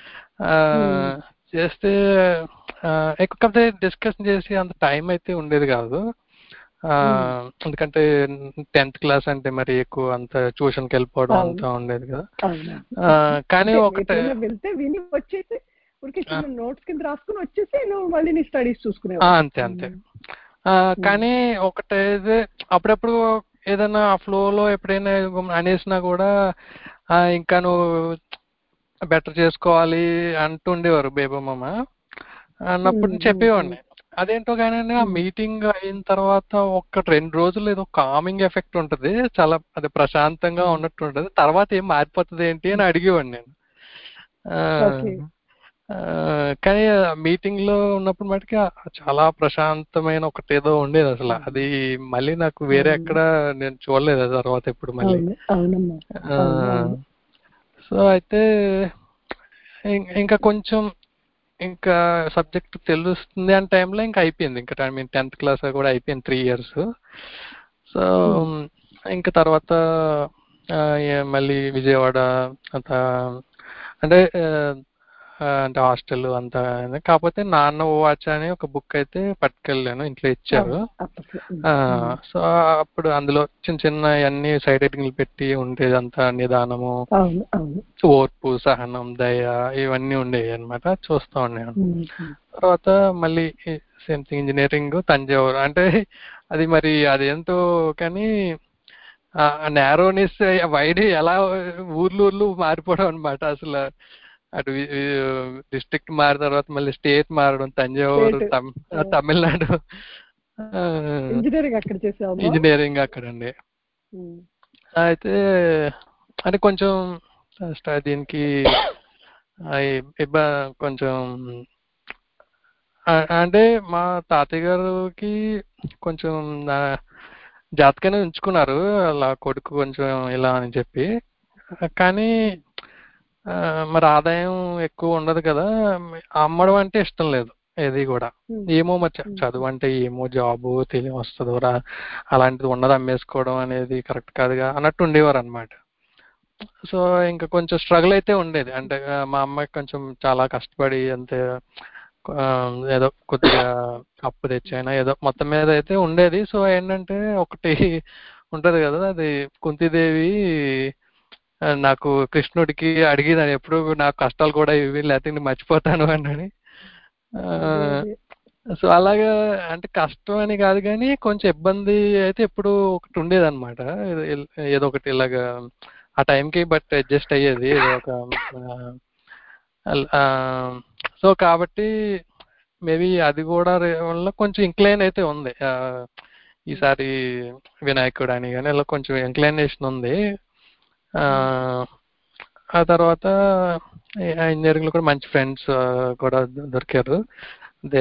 [SPEAKER 3] చేస్తే ఎక్కువ డిస్కషన్ చేసి అంత టైం అయితే ఉండేది కాదు. ఎందుకంటే టెన్త్ క్లాస్ అంటే మరి ఎక్కువ అంత ట్యూషన్కి వెళ్ళిపోవడం అంతా ఉండేది కదా. కానీ ఒకటే
[SPEAKER 2] వెళ్తే విని వచ్చేసి నోట్స్ కింద రాసుకుని వచ్చేసి నువ్వు మళ్ళీ నీ స్టడీస్ చూసుకునే
[SPEAKER 3] అంతే అంతే. కానీ ఒకటైతే అప్పుడప్పుడు ఏదైనా ఆ ఫ్లోలో ఎప్పుడైనా అనేసినా కూడా ఇంకా నువ్వు బెటర్ చేసుకోవాలి అంటుండేవారు బేబమ్మమ్మ. అన్నప్పుడు చెప్పేవాడిని. అదేంటో కానీ ఆ మీటింగ్ అయిన తర్వాత ఒక రెండు రోజులు ఏదో కామింగ్ ఎఫెక్ట్ ఉంటుంది, చాలా అది ప్రశాంతంగా ఉన్నట్టు ఉంటుంది. తర్వాత ఏం మారిపోతుంది ఏంటి అని అడిగేవాడిని నేను. కానీ మీటింగ్ లో ఉన్నప్పుడు మటుకి చాలా ప్రశాంతమైన ఒకటి ఏదో ఉండేది అసలు. అది మళ్ళీ నాకు వేరే ఎక్కడ నేను చూడలేదు తర్వాత ఎప్పుడు మళ్ళీ. సో అయితే ఇంకా కొంచెం ఇంకా సబ్జెక్ట్ తెలుస్తుంది అనే టైంలో ఇంకా అయిపోయింది. ఇంకా మీన్ టెన్త్ క్లాస్ కూడా అయిపోయింది, త్రీ ఇయర్స్. సో ఇంకా తర్వాత ఆ, ఏ- మళ్ళీ విజయవాడ అంత అంటే ఆ, ఆ, అంటే హాస్టల్ అంతా కాకపోతే నాన్న వాచ్ అని ఒక బుక్ అయితే పట్టుకెళ్ళాను, ఇంట్లో ఇచ్చారు.
[SPEAKER 2] అవును, అప్పట్లో.
[SPEAKER 3] ఆ, సో అప్పుడు అందులో చిన్న చిన్న అన్ని సైడ్ హెడ్డింగ్లు పెట్టి ఉండేది, అంతా నిదానము,
[SPEAKER 2] అవును అవును
[SPEAKER 3] ఓర్పు, సహనం, దయ ఇవన్నీ ఉండేవి అనమాట, చూస్తూ ఉండేవాను. తర్వాత మళ్ళీ సేమ్ థింగ్ ఇంజనీరింగ్ తంజావూరు. అంటే అది మరి అదేంటో కానీ నేరోనెస్ వైడ్ ఎలా ఊర్లు ఊర్లు మారిపోవడం అనమాట అసలు. అటు డిస్ట్రిక్ట్ మారిన తర్వాత మళ్ళీ స్టేట్ మారడం, తంజావూరు
[SPEAKER 2] State.
[SPEAKER 3] తమ్- తమిళనాడు.
[SPEAKER 2] ఇంజనీరింగ్ అక్కడ చేసావమ్మా?
[SPEAKER 3] ఇంజనీరింగ్ అక్కడండి.
[SPEAKER 2] ఉమ్.
[SPEAKER 3] అయితే అంటే కొంచెం స్ట- దీనికి ఆ, ఇబ్బ- కొంచెం ఆ- అంటే మా తాతయ్య గారికి కొంచెం ఆ, జాతకాన్ని ఉంచుకున్నారు అలా కొడుకు కొంచెం ఇలా అని చెప్పి. కానీ ఆ, మరి ఆదాయం ఎక్కువ ఉండదు కదా, అమ్మడం అంటే ఇష్టం లేదు ఏది కూడా.
[SPEAKER 2] ఉమ్.
[SPEAKER 3] ఏమో మరి చ-
[SPEAKER 2] ఉమ్.
[SPEAKER 3] చదువు అంటే ఏమో, జాబు తెలియ వస్తుందో రా, అలాంటిది ఉన్నది అమ్మేసుకోవడం అనేది కరెక్ట్ కాదుగా అన్నట్టు ఉండేవారు అనమాట. సో ఇంకా కొంచెం స్ట్రగుల్ అయితే ఉండేది. అంటే ఆ, మా అమ్మాయికి కొంచెం చాలా కష్టపడి అంతే ఆ, ఏదో కొద్దిగా అప్పు తెచ్చైనా ఏదో మొత్తం మీద అయితే ఉండేది. సో ఏంటంటే ఒకటి ఉంటది కదా, అది కుంతిదేవి ఆ, నాకు కృష్ణుడికి అడిగిదాన్ని ఎప్పుడు నాకు కష్టాలు కూడా ఇవి లేకపోతే నేను మర్చిపోతాను అని.
[SPEAKER 2] అదే అదే.
[SPEAKER 3] సో అలాగా అంటే కష్టం అని కాదు కానీ కొంచెం ఇబ్బంది అయితే ఎప్పుడు ఒకటి ఉండేది అనమాట. ఏదో ఒకటి ఇలాగా ఆ టైంకి బట్ అడ్జస్ట్ అయ్యేది ఏదో ఒక సో కాబట్టి మేబీ అది కూడా రే- వల్ల కొంచెం ఇంక్లైన్ అయితే ఉంది. ఆ, ఈసారి వినాయకుడు అని కానీ ఇలా కొంచెం ఇంక్లైనేషన్ ఉంది. ఆ ఆ తర్వాత ఇంజనీరింగ్ లో కూడా మంచి ఫ్రెండ్స్ కూడా దొ- దొరికారు. దే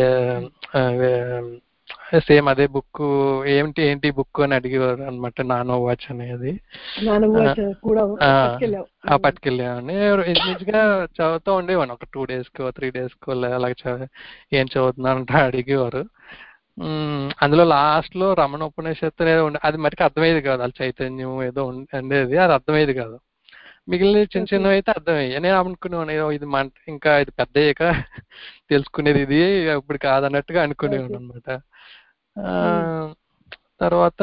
[SPEAKER 3] సేమ్ అదే బుక్ ఏంటి ఏంటి బుక్ అని అడిగేవారు అనమాట, నానో వాచ్ అనేది.
[SPEAKER 2] నాన్న
[SPEAKER 3] ఆ,
[SPEAKER 2] watch కూడా
[SPEAKER 3] ఆ,
[SPEAKER 2] పట్టుకెళ్ళావు.
[SPEAKER 3] ఆ పట్టుకెళ్ళామని ఇంచుమించుగా చదువుతూ ఉండేవాడిని ఒక టూ డేస్ కో త్రీ డేస్ కో అలాగే చదివి ఏం చదువుతున్నారంటే అడిగేవారు. ఉమ్, అందులో లాస్ట్ లో రమణ ఉపనిషత్తు అనేది ఉండే, అది మరికి అర్థమయ్యేది కాదు, అది చైతన్యం ఏదో ఉం- ఉండేది, అది అర్థమయ్యేది కాదు. మిగిలిన చిన్న
[SPEAKER 2] Okay.
[SPEAKER 3] చిన్నవి అయితే అర్థమయ్యాయి. నేను అనుకునేవాను ఏదో ఇది మన ఇంకా ఇది పెద్ద అయ్యాక తెలుసుకునేది, ఇది ఇప్పుడు కాదన్నట్టుగా అనుకునేవాను
[SPEAKER 2] Okay.
[SPEAKER 3] అనమాట. తర్వాత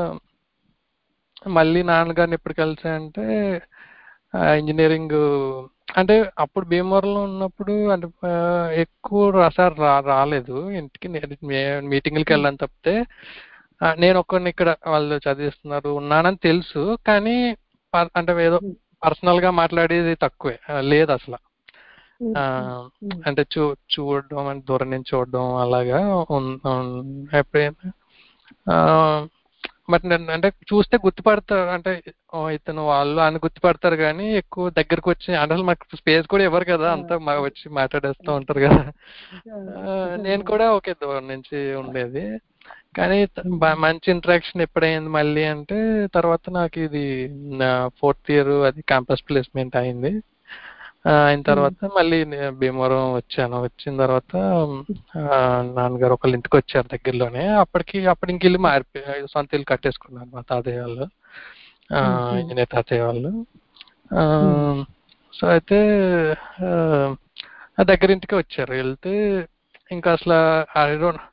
[SPEAKER 3] మళ్ళీ నాన్నగారిని ఎప్పుడు కలిసాయంటే ఇంజనీరింగ్ అంటే అప్పుడు భీమవరంలో ఉన్నప్పుడు అంటే ఆ, ఎక్కువ రసాలు రా రాలేదు ఇంటికి, మీటింగ్లకి వెళ్ళాను తప్పితే. ఆ, నేను ఒక్కడిని ఇక్కడ వాళ్ళు చదివిస్తున్నారు ఉన్నానని తెలుసు, కానీ పర్- అంటే ఏదో పర్సనల్ గా మాట్లాడేది తక్కువే, ఆ, లేదు అసలు. ఆ, అంటే చూ చూడడం అంటే దూరం నుంచి చూడడం అలాగా ఉన్- ఉన్- ఎప్పుడైనా ఆ, మరి నన్ను అంటే చూస్తే గుర్తుపడతారు, అంటే ఓ ఇతను వాళ్ళు అని గుర్తుపడతారు, కానీ ఎక్కువ దగ్గరకు వచ్చి అంటే మాకు స్పేస్ కూడా ఇవ్వరు కదా, అంతా మా వచ్చి మాట్లాడేస్తూ ఉంటారు కదా. ఆ, నేను కూడా ఒకే దూరం నుంచి ఉండేది. కానీ త- బా- మంచి ఇంటరాక్షన్ ఎప్పుడైంది మళ్ళీ అంటే తర్వాత నాకు ఇది నా ఫోర్త్ ఇయర్ అది క్యాంపస్ ప్లేస్మెంట్ అయింది. ఆ, అయిన తర్వాత మళ్ళీ నే- భీమవరం వచ్చాను. వచ్చిన తర్వాత ఆ, నాన్నగారు ఒకళ్ళ ఇంటికి వచ్చారు దగ్గరలోనే. అప్పటికి అప్పుడు ఇంక ఇల్లు మారిపోయి సొంత ఇల్లు కట్టేసుకున్నారు మా తాతయ్య వాళ్ళు, ఆ, ఇంజనీర్ తాతయ్య వాళ్ళు. ఆ, సో అయితే ఆ, ఆ దగ్గరింటికి వచ్చారు. వెళ్తే ఇంకా అసలు ఐ డోంట్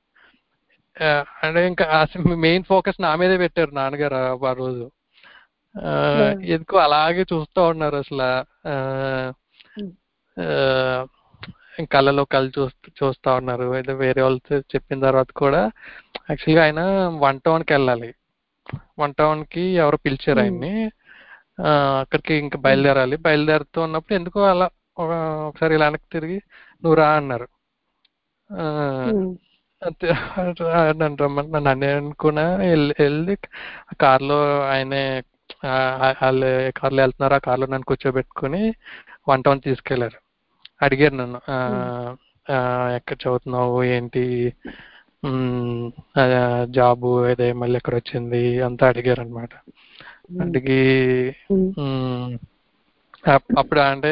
[SPEAKER 3] అంటే ఇంకా మెయిన్ ఫోకస్ నా మీదే పెట్టారు నాన్నగారు ఆ ఆ రోజు. ఆ, ఎందుకో అలాగే చూస్తూ ఉన్నారు అసలు. ఆ, ఆ, ఇంకా కళ్ళలో కళ్ళు చూస్తూ చూస్తూ ఉన్నారు. అయితే వేరే వాళ్ళతో చెప్పిన తర్వాత కూడా యాక్చువల్గా ఆయన వన్ టౌన్కి వెళ్ళాలి, వన్ టౌన్కి ఎవరో పిలిచారు ఆయన్ని. ఆ, అక్కడికి ఇంకా బయలుదేరాలి. బయలుదేరుతూ ఉన్నప్పుడు ఎందుకో అలా ఒక- ఒకసారి ఇలా వెనక్కి తిరిగి నువ్వు రా అన్నారు. ఆ, అంతే నన్ను రమ్మని నన్ను అన్నీ అనుకున్నా. వెళ్ళి వెళ్ళి కార్లో ఆయనే ఆ, వాళ్ళు ఏ కార్లో వెళ్తున్నారు ఆ కార్లో నన్ను కూర్చోబెట్టుకుని వన్ టౌన్ తీసుకెళ్లారు. అడిగారు నన్ను ఆ, ఆ, ఎక్కడ చదువుతున్నావు ఏంటి, ఉమ్, ఆ, జాబు అదే మళ్ళీ ఎక్కడ వచ్చింది అంతా అడిగారు అనమాట. అడిగి ఉమ్, అప్- అప్పుడు అంటే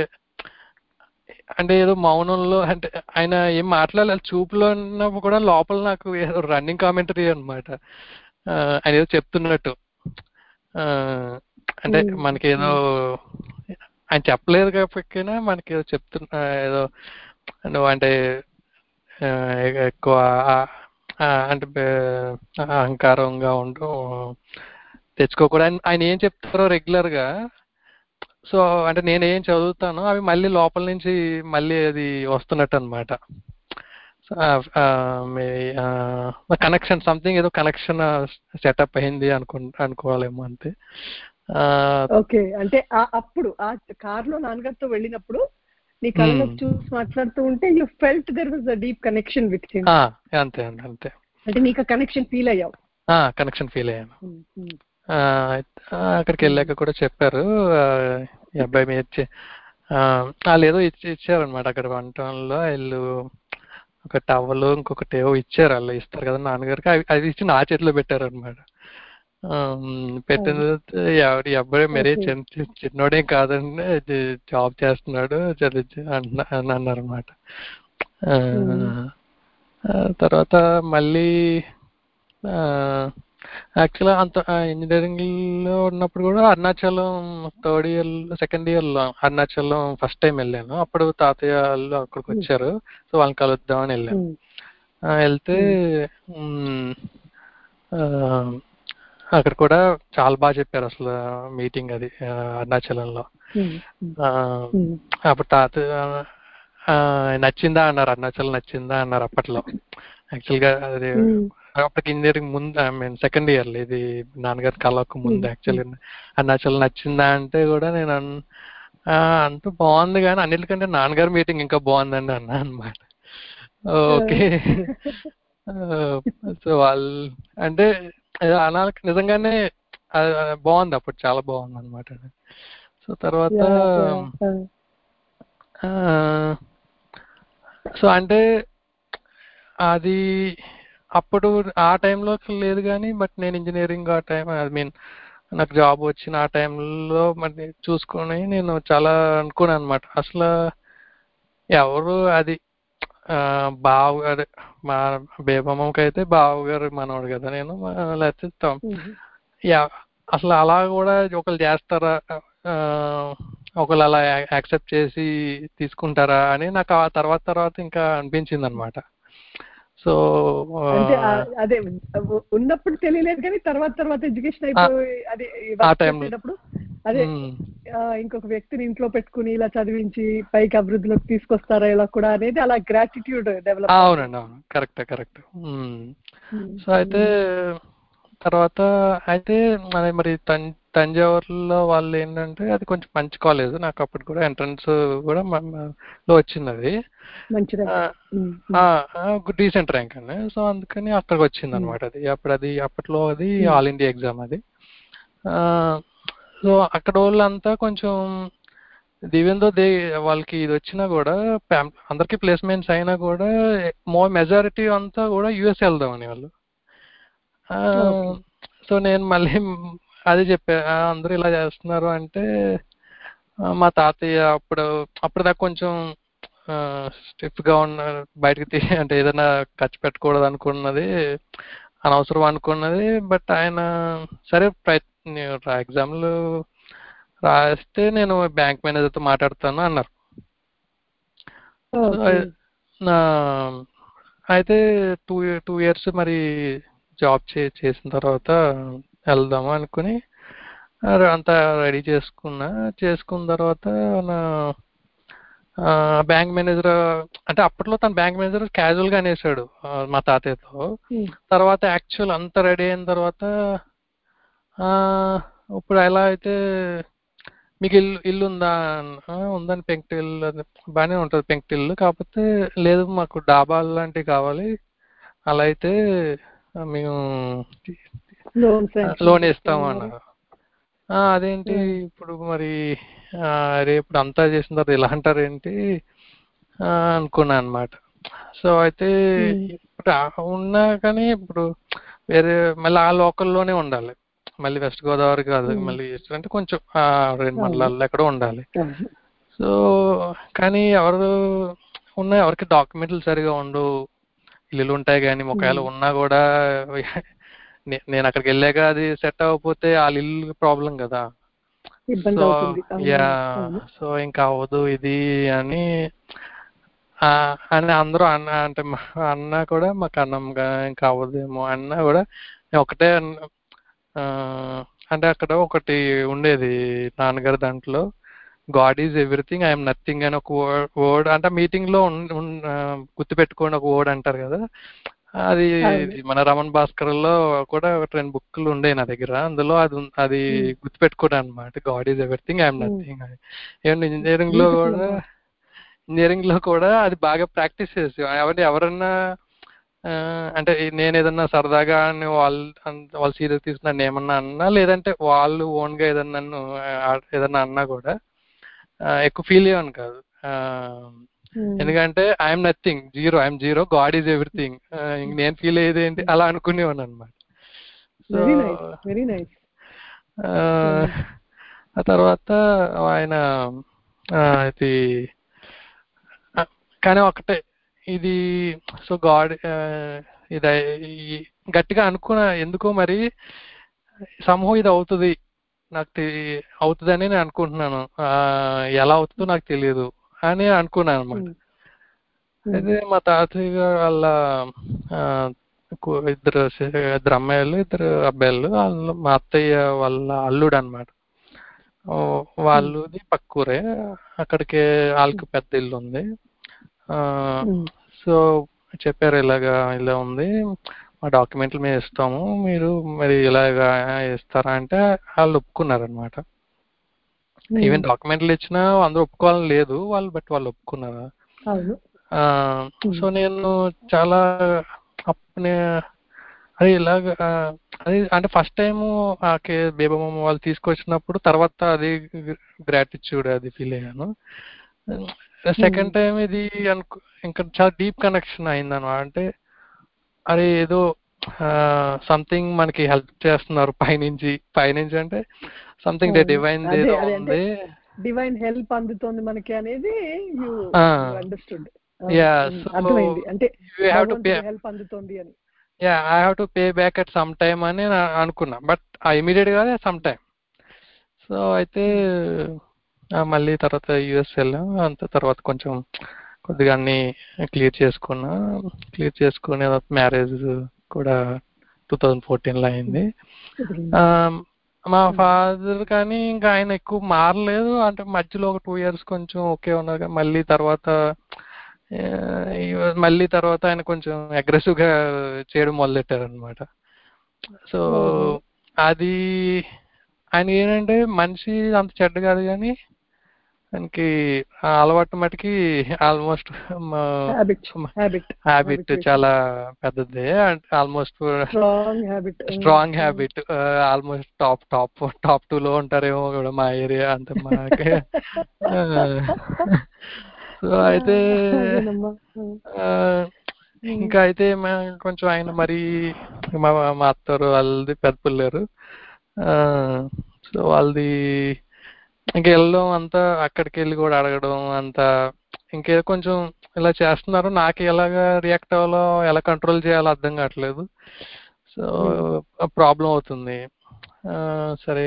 [SPEAKER 3] అంటే ఏదో మౌనంలో అంటే ఆయన ఏం మాట్లాడాలి చూపులో ఉన్నప్పుడు కూడా లోపల నాకు ఏదో రన్నింగ్ కామెంటరీ అనమాట. ఆయన ఏదో చెప్తున్నట్టు. ఆ, అంటే మనకి ఏదో ఆయన చెప్పలేదు కాకపోయినా మనకి ఏదో చెప్తున్నా ఏదో నువ్వు అంటే ఆ, ఎక్కువ ఆ- ఆ, అంటే బే- అహంకారంగా ఉండు తెచ్చుకోకూడదు. ఆయన ఏం చెప్తారో రెగ్యులర్ గా, సో అంటే నేను ఏం చదువుతానో అవి మళ్ళీ లోపల నుంచి మళ్ళీ అది వస్తున్నట్టు అనమాట. కనెక్షన్ సంథింగ్ ఏదో కనెక్షన్ సెటప్ అయింది అనుకు అనుకోవాలేమో అంతే.
[SPEAKER 2] ఓకే, అంటే ఆ- అప్పుడు ఆ కార్ లో నాన్నగారితో వెళ్ళినప్పుడు నీ కళ్ళలో చూసి మాట్లాడుతూ ఉంటే you felt there was a deep connection with him.
[SPEAKER 3] అంతే అండి, అంతే.
[SPEAKER 2] అంటే నీకు కనెక్షన్ ఫీల్ అయ్యావు?
[SPEAKER 3] కనెక్షన్ ఫీల్ అయ్యాను. ఆ, అక్కడికి వెళ్ళాక కూడా చెప్పారు ఆ, ఈ అబ్బాయి మీద ఇచ్చి ఆ, వాళ్ళు ఏదో ఇచ్చి ఇచ్చారనమాట అక్కడ వంటలో. వీళ్ళు ఒక టవల్ ఇంకొకటి ఏవో ఇచ్చారు, వాళ్ళు ఇస్తారు కదా నాన్నగారికి, అవి అది ఇచ్చి నా చేతిలో పెట్టారు అనమాట. పెట్టిన తర్వాత ఎవరి అబ్బాయి మరీ చిన్న చిన్నోడేం కాదండి, జాబ్ చేస్తున్నాడు చదివి అని అన్నారు అనమాట. తర్వాత మళ్ళీ యాక్చువల్గా అంత ఇంజనీరింగ్ లో ఉన్నప్పుడు కూడా Arunachalam third year second year లో అరుణాచలం ఫస్ట్ టైం వెళ్ళాను. అప్పుడు తాతయ్య వాళ్ళు అక్కడికి వచ్చారు, సో వాళ్ళని కలుద్దామని వెళ్ళాను. వెళ్తే అక్కడ కూడా చాలా బాగా చెప్పారు అసలు మీటింగ్ అది అరుణాచలంలో. అప్పుడు తాతయ్య నచ్చిందా అన్నారు, అరుణాచలం నచ్చిందా అన్నారు అప్పట్లో. యాక్చువల్గా అది అప్పటికి ఇంజనీరింగ్ ముందు, ఐ మీన్ సెకండ్ ఇయర్ ఇది నాన్నగారి కళకు ముందు. యాక్చువల్గా అరుణాచలం నచ్చిందా అంటే కూడా నేను అంత బాగుంది కానీ అన్నిటికంటే నాన్నగారి మీటింగ్ ఇంకా బాగుందండి అన్నా అనమాట. ఓకే, సో వాళ్ళు అంటే అనాలి నిజంగానే బాగుంది, అప్పుడు చాలా బాగుంది అనమాట. సో తర్వాత సో అంటే అది అప్పుడు ఆ టైంలో లేదు కానీ, బట్ నేను ఇంజనీరింగ్ ఆ టైం ఐ మీన్ నాకు జాబ్ వచ్చిన ఆ టైంలో మరి చూసుకొని నేను చాలా అనుకున్నాను అనమాట. అసలు ఎవరు అది బావ గారు, మా బేబమ్మకి అయితే బావగారు మనవాడు కదా నేను, లేకపోతే అసలు అలా కూడా ఒకళ్ళు చేస్తారా, ఒకళ్ళు అలా యాక్సెప్ట్ చేసి తీసుకుంటారా అని నాకు ఆ తర్వాత తర్వాత ఇంకా అనిపించింది అనమాట. సో
[SPEAKER 2] అదే ఉన్నప్పుడు తెలియలేదు కానీ తర్వాత తర్వాత ఎడ్యుకేషన్ అయిపోయి అది చేసేటప్పుడు అదే ఇంకొక వ్యక్తిని ఇంట్లో పెట్టుకుని ఇలా చదివించి పైకి అభివృద్ధిలోకి తీసుకొస్తారా ఇలా కూడా అనేది అలా గ్రాటిట్యూడ్ డెవలప్.
[SPEAKER 3] అవునండి, అవును, కరెక్ట్ కరెక్ట్. సో అయితే తర్వాత అయితే మరి తంజావూరులో వాళ్ళు ఏంటంటే అది కొంచెం మంచి కాలేజ్, నాకు అప్పుడు కూడా ఎంట్రన్స్ కూడా లో వచ్చింది, అది డీసెంట్ ర్యాంక్ అండి. సో అందుకని అక్కడికి వచ్చింది అనమాట. అది అప్పుడు అది అప్పట్లో అది ఆల్ ఇండియా ఎగ్జామ్ అది. సో అక్కడ వాళ్ళంతా కొంచెం ఈవెన్ దే వాళ్ళకి ఇది వచ్చినా కూడా అందరికి ప్లేస్మెంట్స్ అయినా కూడా మో మెజారిటీ అంతా కూడా యుఎస్ వెళ్దామని వాళ్ళు. సో నేను మళ్ళీ అదే చెప్పా, అందరూ ఇలా చేస్తున్నారు అంటే మా తాతయ్య అప్పుడు అప్పటిదాకా కొంచెం స్టిఫ్ గా ఉన్న బయటకి అంటే ఏదైనా ఖర్చు పెట్టకూడదు అనుకున్నది, అనవసరం అనుకున్నది. బట్ ఆయన సరే ప్రయత్న ఎగ్జామ్లు రాస్తే నేను బ్యాంక్ మేనేజర్తో మాట్లాడతాను అన్నారు. అయితే టూ టూ ఇయర్స్ మరి జాబ్ చే చేసిన తర్వాత వెళ్దాము అనుకుని అంతా రెడీ చేసుకున్నా. చేసుకున్న తర్వాత నా బ్యాంక్ మేనేజర్ అంటే అప్పట్లో తన బ్యాంక్ మేనేజర్ క్యాజువల్ గా అనేసాడు మా తాతయ్యతో. తర్వాత యాక్చువల్ అంతా రెడీ అయిన తర్వాత ఇప్పుడు ఎలా అయితే మీకు ఇల్లు ఇల్లు ఉందా, ఉందని పెంకుటిల్లు బాగానే ఉంటుంది పెంకుటిల్లు, కాకపోతే లేదు మాకు డాబాలు లాంటివి కావాలి, అలా అయితే మేము లోన్ ఇస్తాము అన్నారు. అదేంటి ఇప్పుడు మరి రేపు అంతా చేసిన తర్వాత ఇలా అంటారు ఏంటి అనుకున్నా అనమాట. సో అయితే ఇప్పుడు ఉన్నా కానీ ఇప్పుడు వేరే మళ్ళీ ఆ లోకల్లోనే ఉండాలి, మళ్ళీ వెస్ట్ గోదావరి కాదు, మళ్ళీ అంటే కొంచెం రెండు మండలాల్లో ఎక్కడో ఉండాలి. సో కానీ ఎవరు ఉన్నా ఎవరికి డాక్యుమెంట్లు సరిగా ఉండవు, ఇల్లులు ఉంటాయి కానీ ఒకవేళ ఉన్నా కూడా నే- నేను అక్కడికి వెళ్ళాక అది సెట్ అవ్వకపోతే వాళ్ళ ఇల్లు ప్రాబ్లం కదా.
[SPEAKER 2] ఇబ్బంది
[SPEAKER 3] సో
[SPEAKER 2] అవుతుంది. అవును,
[SPEAKER 3] యా
[SPEAKER 2] అవును.
[SPEAKER 3] సో ఇంకా అవ్వదు ఇది అని ఆ, అని అందరూ అన్న అంటే మా అన్న కూడా మాకు అన్నంగా ఇంకా అవ్వదేమో అన్న కూడా నేను ఒకటే అన్న- ఆ, అంటే అక్కడ ఒకటి ఉండేది నాన్నగారి దాంట్లో God is everything I am nothing అని ఒక వర్డ్ అంటే మీటింగ్ లో ఉన్- ఉన్- ఆ, గుర్తుపెట్టుకోండి ఒక వర్డ్ అంటారు కదా. అది
[SPEAKER 2] అవును.
[SPEAKER 3] మన రమణ భాస్కర్ లో కూడా ఒక రెండు బుక్లు ఉండే నా దగ్గర. అందులో అది ఉన్- అది
[SPEAKER 2] ఉమ్,
[SPEAKER 3] గుర్తుపెట్టుకోవడం అనమాట, God is everything I am
[SPEAKER 2] um.
[SPEAKER 3] Nothing అని. ఏమంటే ఇంజనీరింగ్ లో
[SPEAKER 2] బ్యూటిఫుల్
[SPEAKER 3] కూడా
[SPEAKER 2] అమ్మా.
[SPEAKER 3] ఇంజనీరింగ్ లో కూడా అది బాగా ప్రాక్టీస్ చేసి ఎవరి ఎవరన్నా ఆ, అంటే నేను ఏదన్నా సరదాగా అని వాళ్ళు అన్- వాళ్ళు సీరియస్ తీసుకుని నన్ను ఏమన్నా అన్నా, లేదంటే వాళ్ళు ఓన్ గా ఏదన్నా నన్ను ఆ, ఏదన్నా అన్నా కూడా ఆ, ఎక్కువ ఫీల్ అయ్యాను కాదు. ఆ,
[SPEAKER 2] ఉమ్.
[SPEAKER 3] ఎందుకంటే I am nothing, zero, I am zero, God is everything. నేను ఫీల్ అయ్యేది ఏంటి అలా అనుకునేవాను అనమాట. So
[SPEAKER 2] very nice, very nice.
[SPEAKER 3] ఆ తర్వాత ఆయన ఆ, ఇది ఆ, కానీ ఒకటే ఇది సో గాడ్ ఇది ఈ- గట్టిగా అనుకున్న ఎందుకో మరి సమూహం ఇది అవుతుంది నాకు తె- అవుతుందని నేను అనుకుంటున్నాను. ఆ, ఎలా అవుతుందో నాకు తెలియదు అని అనుకున్నాను అనమాట. అయితే మా తాతయ్య గారు వాళ్ళ ఆ, కు- ఇద్దరు సి- ఇద్దరు అమ్మాయిలు ఇద్దరు అబ్బాయిలు, వాళ్ళు మా అత్తయ్య వాళ్ళ అల్లుడు అనమాట. వాళ్ళది పక్కూరే, అక్కడికి వాళ్ళకి పెద్ద ఇల్లు ఉంది. ఆ, సో చెప్పారు ఇలాగా ఇలా ఉంది, మా డాక్యుమెంట్లు మేము ఇస్తాము, మీరు మరి ఇలాగా ఇస్తారా అంటే వాళ్ళు ఒప్పుకున్నారు అనమాట. ఈవెన్ డాక్యుమెంట్లు ఇచ్చినా అందరూ ఒప్పుకోవాలని లేదు వాళ్ళు, బట్ వాళ్ళు ఒప్పుకున్నారు.
[SPEAKER 2] అవును.
[SPEAKER 3] ఆ, సో నేను చాలా అప్- నే- అది ఇలాగ ఆ, అది అంటే ఫస్ట్ టైం ఆ కే బేబమ్మ వాళ్ళు తీసుకొచ్చినప్పుడు తర్వాత అది గ్రాటిట్యూడ్ అది ఫీల్ అయ్యాను. సెకండ్ టైం ఇది అనుకో ఇంకా చాలా డీప్ కనెక్షన్ అయిందన్నమాట. అంటే అది ఏదో సంథింగ్ మనకి హెల్ప్ చేస్తున్నారు పైనుంచి, పైనుంచి అంటే సంథింగ్ దే డివైన్
[SPEAKER 2] అదే
[SPEAKER 3] ఏదో
[SPEAKER 2] అదే అంటే
[SPEAKER 3] ఉంది.
[SPEAKER 2] డివైన్ హెల్ప్ అందుతోంది మనకి అనేది యు అండర్స్టూడ్.
[SPEAKER 3] యా సో
[SPEAKER 2] అర్థమైంది, అంటే
[SPEAKER 3] యూ హ్యావ్ టు పే,
[SPEAKER 2] భగవంతుడి హెల్ప్ అందుతోంది అని.
[SPEAKER 3] Yeah I have to pay back at some time అని నేను అనుకున్నా, బట్ ఇమీడియట్ గా సమ్ టైమ్. సో అయితే ఆ, మళ్ళీ తర్వాత యుఎస్ వెళ్ళాం. అంత తర్వాత కొంచెం కొద్దిగా అన్ని క్లియర్ చేసుకున్నా, క్లియర్ చేసుకునే మ్యారేజ్ కూడా టూ థౌజండ్ ఫోర్టీన్లో అయింది. ఆ, మా ఫాదర్ కానీ ఇంకా ఆయన ఎక్కువ మారలేదు, అంటే మధ్యలో ఒక టూ ఇయర్స్ కొంచెం ఓకే ఉన్నారు కానీ మళ్ళీ తర్వాత ఆ, ఈ- మళ్ళీ తర్వాత ఆయన కొంచెం అగ్రెసివ్ గా చేయడం మొదలెట్టారు అనమాట. సో అది ఆయన ఏంటంటే మనిషి అంత చెడ్డ కాదు కానీ ఆయనకి ఆ అలవాటు మటుకి ఆల్మోస్ట్ హ్యాబిట్ చాలా పెద్దది, almost
[SPEAKER 2] strong habit.
[SPEAKER 3] Strong habit. Almost top top top two లో ఉంటారేమో కూడా మా ఏరియా అంత మాకే. సో అయితే ఆ, ఇంకా అయితే మేము కొంచెం ఆయన మరి మా మా అత్తరు వాళ్ళది పెద్ద పిల్లలు, సో వాళ్ళది ఇంకా వెళ్ళడం అంతా అక్కడికి వెళ్ళి కూడా అడగడం అంతా ఇంకేదో కొంచెం ఇలా చేస్తున్నారు. నాకు ఎలాగా రియాక్ట్ అవ్వాలో ఎలా కంట్రోల్ చేయాలో అర్థం కావట్లేదు. సో ప్రాబ్లం అవుతుంది. ఆ, సరే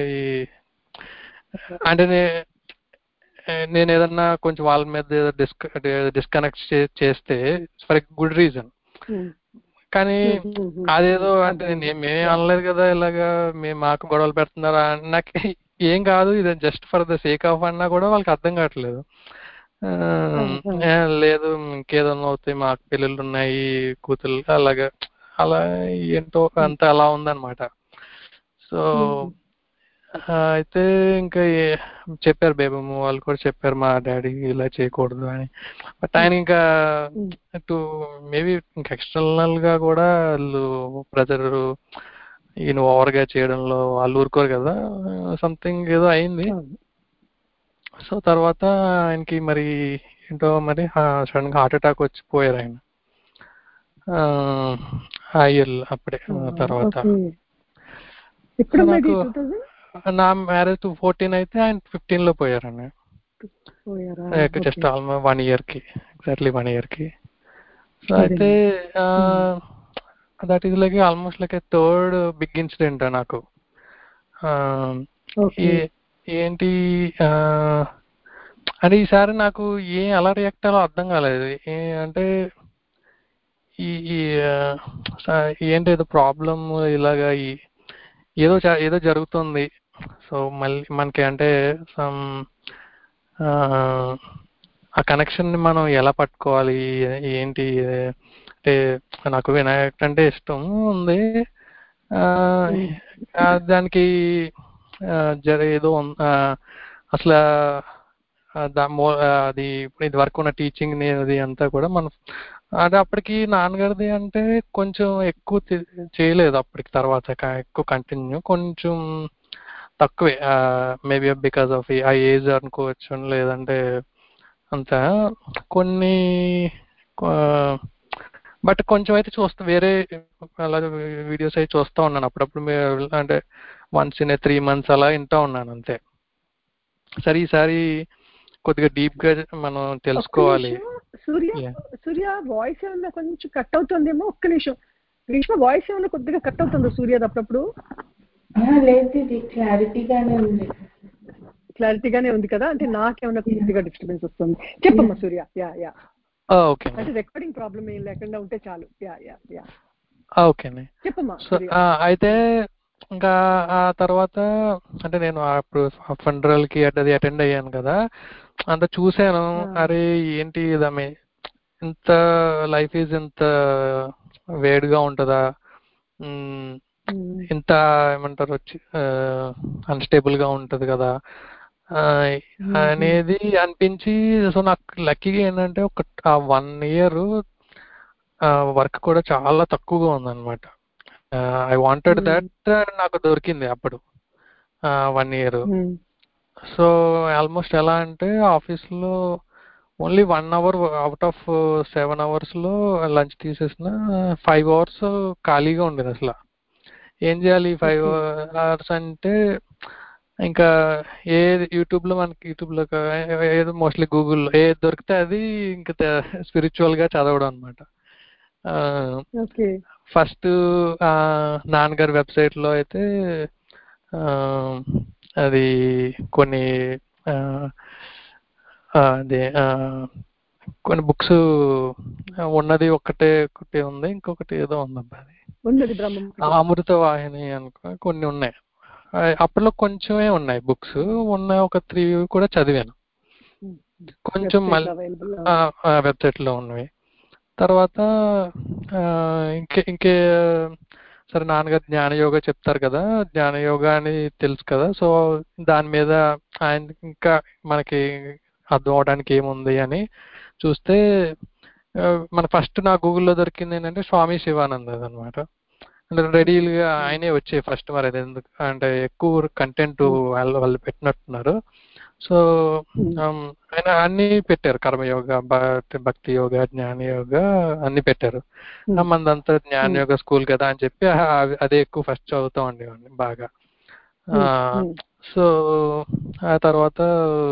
[SPEAKER 3] అంటే నే- నేను ఏదన్నా కొంచెం వాళ్ళ మీద ఏదో డిస్క డిస్కనెక్ట్ చేస్తే ఫర్ గుడ్ రీజన్, కానీ అదేదో అంటే నేను మేమే అనలేదు కదా ఇలాగా మేము మాకు గొడవలు పెడుతున్నారా, నాకు ఏం కాదు ఇది just for the sake of అన్నా కూడా వాళ్ళకి అర్థం కావట్లేదు. ఆ, ఏ, లేదు ఇంకేదన్నా అవుతాయి, మాకు పెళ్ళిళ్ళు ఉన్నాయి కూతుళ్ళు అలాగా అలా ఏంటో అంత అలా ఉందన్నమాట. సో ఆ, అయితే ఇంకా ఏ- చెప్పారు బేబమ్మ వాళ్ళు కూడా చెప్పారు మా డాడీ ఇలా చేయకూడదు అని, బట్ ఆయన ఇంకా టు మేబీ ఇంకా ఎక్స్టర్నల్ గా కూడా వాళ్ళు ప్రెజర్ ఈయన ఓవర్ గా చేయడంలో వాళ్ళు ఊరుకోరు కదా, సంథింగ్ ఏదో అయింది. సో తర్వాత ఆయనకి మరి ఏంటో మరి సడన్ గా హార్ట్ అటాక్ వచ్చి పోయారు ఆయన ఆ ఇయర్ అప్పుడే. తర్వాత నాకు నా మ్యారేజ్ టూ ఫోర్టీన్ అయితే ఆయన ఫిఫ్టీన్ లో పోయారండి, జస్ట్ ఆల్మోస్ట్ వన్ ఇయర్ కి, ఎగ్జాక్ట్లీ వన్ ఇయర్ కి. సో అయితే that is like almost like a third big incident నాకు. ఏంటి అంటే ఈసారి నాకు ఏం ఎలా రియాక్ట్ అవ్వాలో అర్థం కాలేదు. అంటే ఈ ఏంటి ఏదో ప్రాబ్లమ్ ఇలాగా ఏదో ఏదో జరుగుతుంది. సో మళ్ళీ మనకి అంటే సమ్ ఆ కనెక్షన్ని మనం ఎలా పట్టుకోవాలి ఏంటి అంటే నాకు వినాయక్ అంటే ఇష్టం ఉంది. దానికి జర ఏదో అసలు అది ఇది వరకు ఉన్న టీచింగ్ అది అంతా కూడా మనం అది అప్పటికి నాన్నగారిది అంటే కొంచెం ఎక్కువ చేయలేదు. అప్పటికి తర్వాత ఎక్కువ కంటిన్యూ కొంచెం తక్కువే, మేబీ బికాస్ ఆఫ్ ఆ ఏజ్ అనుకోవచ్చు, లేదంటే అంతా కొన్ని బట్ కొంచెం అయితే చూస్తా, వేరే అలాగే వీడియోస్ అయితే చూస్తూ ఉన్నాను అప్పుడప్పుడు. అంటే once in a three months అలా వింటూ ఉన్నాను అంతే. సరే ఈసారి కొద్దిగా డీప్ గా మనం తెలుసుకోవాలి.
[SPEAKER 2] సూర్య సూర్య వాయిస్ ఏమన్నా కొంచెం కట్ అవుతుందేమో, ఒక్క నిమిషం. గ్రీష్మ వాయిస్ ఏమన్నా కొద్దిగా కట్ అవుతుందో సూర్యది అప్పుడప్పుడు?
[SPEAKER 1] లేదు, ఇది క్లారిటీగానే ఉంది.
[SPEAKER 2] క్లారిటీగానే ఉంది కదా, అంటే నాకేమన్నా కొద్దిగా డిస్టర్బెన్స్ వస్తుంది. చెప్పమ్మా సూర్య. యా యా
[SPEAKER 3] ఓకే,
[SPEAKER 2] అంటే రికార్డింగ్ ప్రాబ్లం ఏం లేకుండా ఉంటే చాలు. Yeah yeah yeah
[SPEAKER 3] okay.
[SPEAKER 2] చెప్పమ్మా.
[SPEAKER 3] అయితే ఇంకా ఆ తర్వాత అంటే నేను అప్పుడు ఫండ్రల్ కి అది అటెండ్ అయ్యాను కదా, అంత చూశాను. అరే ఏంటి ఇదమ్మే ఇంత లైఫ్ ఈజ్ ఇంత వేడిగా ఉంటుందా, ఇంత ఏమంటారు వచ్చి అన్స్టేబుల్ గా ఉంటది కదా అనేది అనిపించి, సో నాకు లక్కీగా ఏంటంటే ఒక వన్ ఇయర్ వర్క్ కూడా చాలా తక్కువగా ఉందన్నమాట. ఐ వాంటెడ్ దట్ నాకు దొరికింది అప్పుడు వన్ ఇయర్. సో ఆల్మోస్ట్ ఎలా అంటే ఆఫీస్లో only one hour out of seven అవర్స్లో లంచ్ తీసేసిన ఫైవ్ అవర్స్ ఖాళీగా ఉండేది. అసలు ఏం చేయాలి ఫైవ్ అవర్స్ అంటే ఇంకా ఏ యూట్యూబ్లో మనకి యూట్యూబ్లో ఏదో మోస్ట్లీ గూగుల్లో ఏది దొరికితే అది ఇంకా స్పిరిచువల్గా చదవడం అనమాట. ఫస్ట్ నాన్నగారి వెబ్సైట్లో అయితే అది కొన్ని అదే కొన్ని బుక్స్ ఉన్నది ఒక్కటే ఒకటి ఉంది, ఇంకొకటి ఏదో ఉందబ్బా అది అమృత వాహిని అనుకో, కొన్ని ఉన్నాయి. అప్పట్లో కొంచెమే ఉన్నాయి బుక్స్, ఉన్నాయి ఒక త్రీ కూడా చదివాను కొంచెం. మళ్ళీ వెబ్సైట్లో ఉన్నవి. తర్వాత ఇంకే ఇంకే సరే నాన్నగారు జ్ఞానయోగా చెప్తారు కదా, జ్ఞానయోగా అని తెలుసు కదా, సో దాని మీద ఆయన ఇంకా మనకి అర్థం అవడానికి ఏముంది అని చూస్తే మన ఫస్ట్ నా గూగుల్లో దొరికింది ఏంటంటే స్వామి శివానంద్ అనమాట. అంటే రెడీగా ఆయనే వచ్చే ఫస్ట్. మరి అది ఎందుకు అంటే ఎక్కువ కంటెంట్ వాళ్ళు వాళ్ళు పెట్టినట్టున్నారు. సో ఆయన అన్ని పెట్టారు, కర్మయోగ, భక్తి యోగ, జ్ఞాన యోగ అన్ని పెట్టారు. మందంతా జ్ఞాన యోగ స్కూల్ కదా అని చెప్పి అదే ఎక్కువ ఫస్ట్ చదువుతూ ఉండేవాడిని బాగా. సో ఆ తర్వాత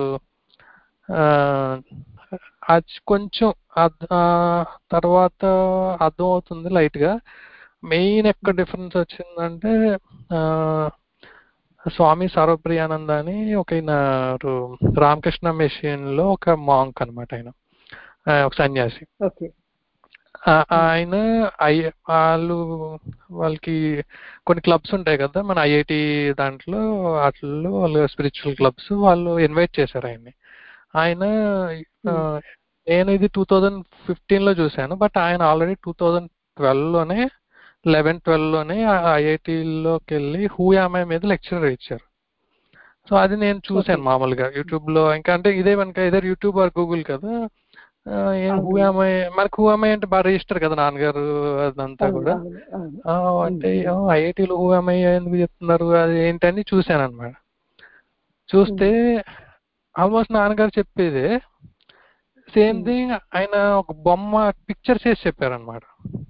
[SPEAKER 3] అది కొంచెం తర్వాత అర్థం అవుతుంది లైట్ గా. మెయిన్ ఎక్కడ డిఫరెన్స్ వచ్చిందంటే స్వామి సర్వప్రియానంద అని ఒక ఆయన రామకృష్ణ మిషన్ లో ఒక మాంక్ అనమాట, ఆయన ఒక సన్యాసి. ఆయన ఐ వాళ్ళు వాళ్ళకి కొన్ని క్లబ్స్ ఉంటాయి కదా మన ఐఐటి దాంట్లో, వాటిల్లో వాళ్ళు స్పిరిచువల్ క్లబ్స్ వాళ్ళు ఇన్వైట్ చేశారు ఆయన్ని. ఆయన నేను ఇది టూ థౌజండ్ ఫిఫ్టీన్ లో చూశాను, బట్ ఆయన ఆల్రెడీ టూ థౌజండ్ ట్వెల్వ్ లోనే లెవెన్ ట్వెల్వ్ లోనే ఐఐటిలోకి వెళ్ళి హూ యామ్ ఐ మీద లెక్చర్ ఇచ్చారు. సో అది నేను చూశాను మామూలుగా యూట్యూబ్ లో. ఇంకా అంటే ఇదే మనకి ఇదే యూట్యూబ్ ఆర్ గూగుల్ కదా, హూ యామ్ ఐ మనకు హూ యామ్ ఐ అంటే బాగా రిజిస్టర్ కదా నాన్నగారు అదంతా కూడా. అంటే ఐఐటిలో హూ యామ్ ఐ ఎందుకు చెప్తున్నారు అది ఏంటని చూశాను అనమాట. చూస్తే ఆల్మోస్ట్ నాన్నగారు చెప్పేదే సేమ్ థింగ్, ఆయన ఒక బొమ్మ పిక్చర్ చేసి చెప్పారనమాట.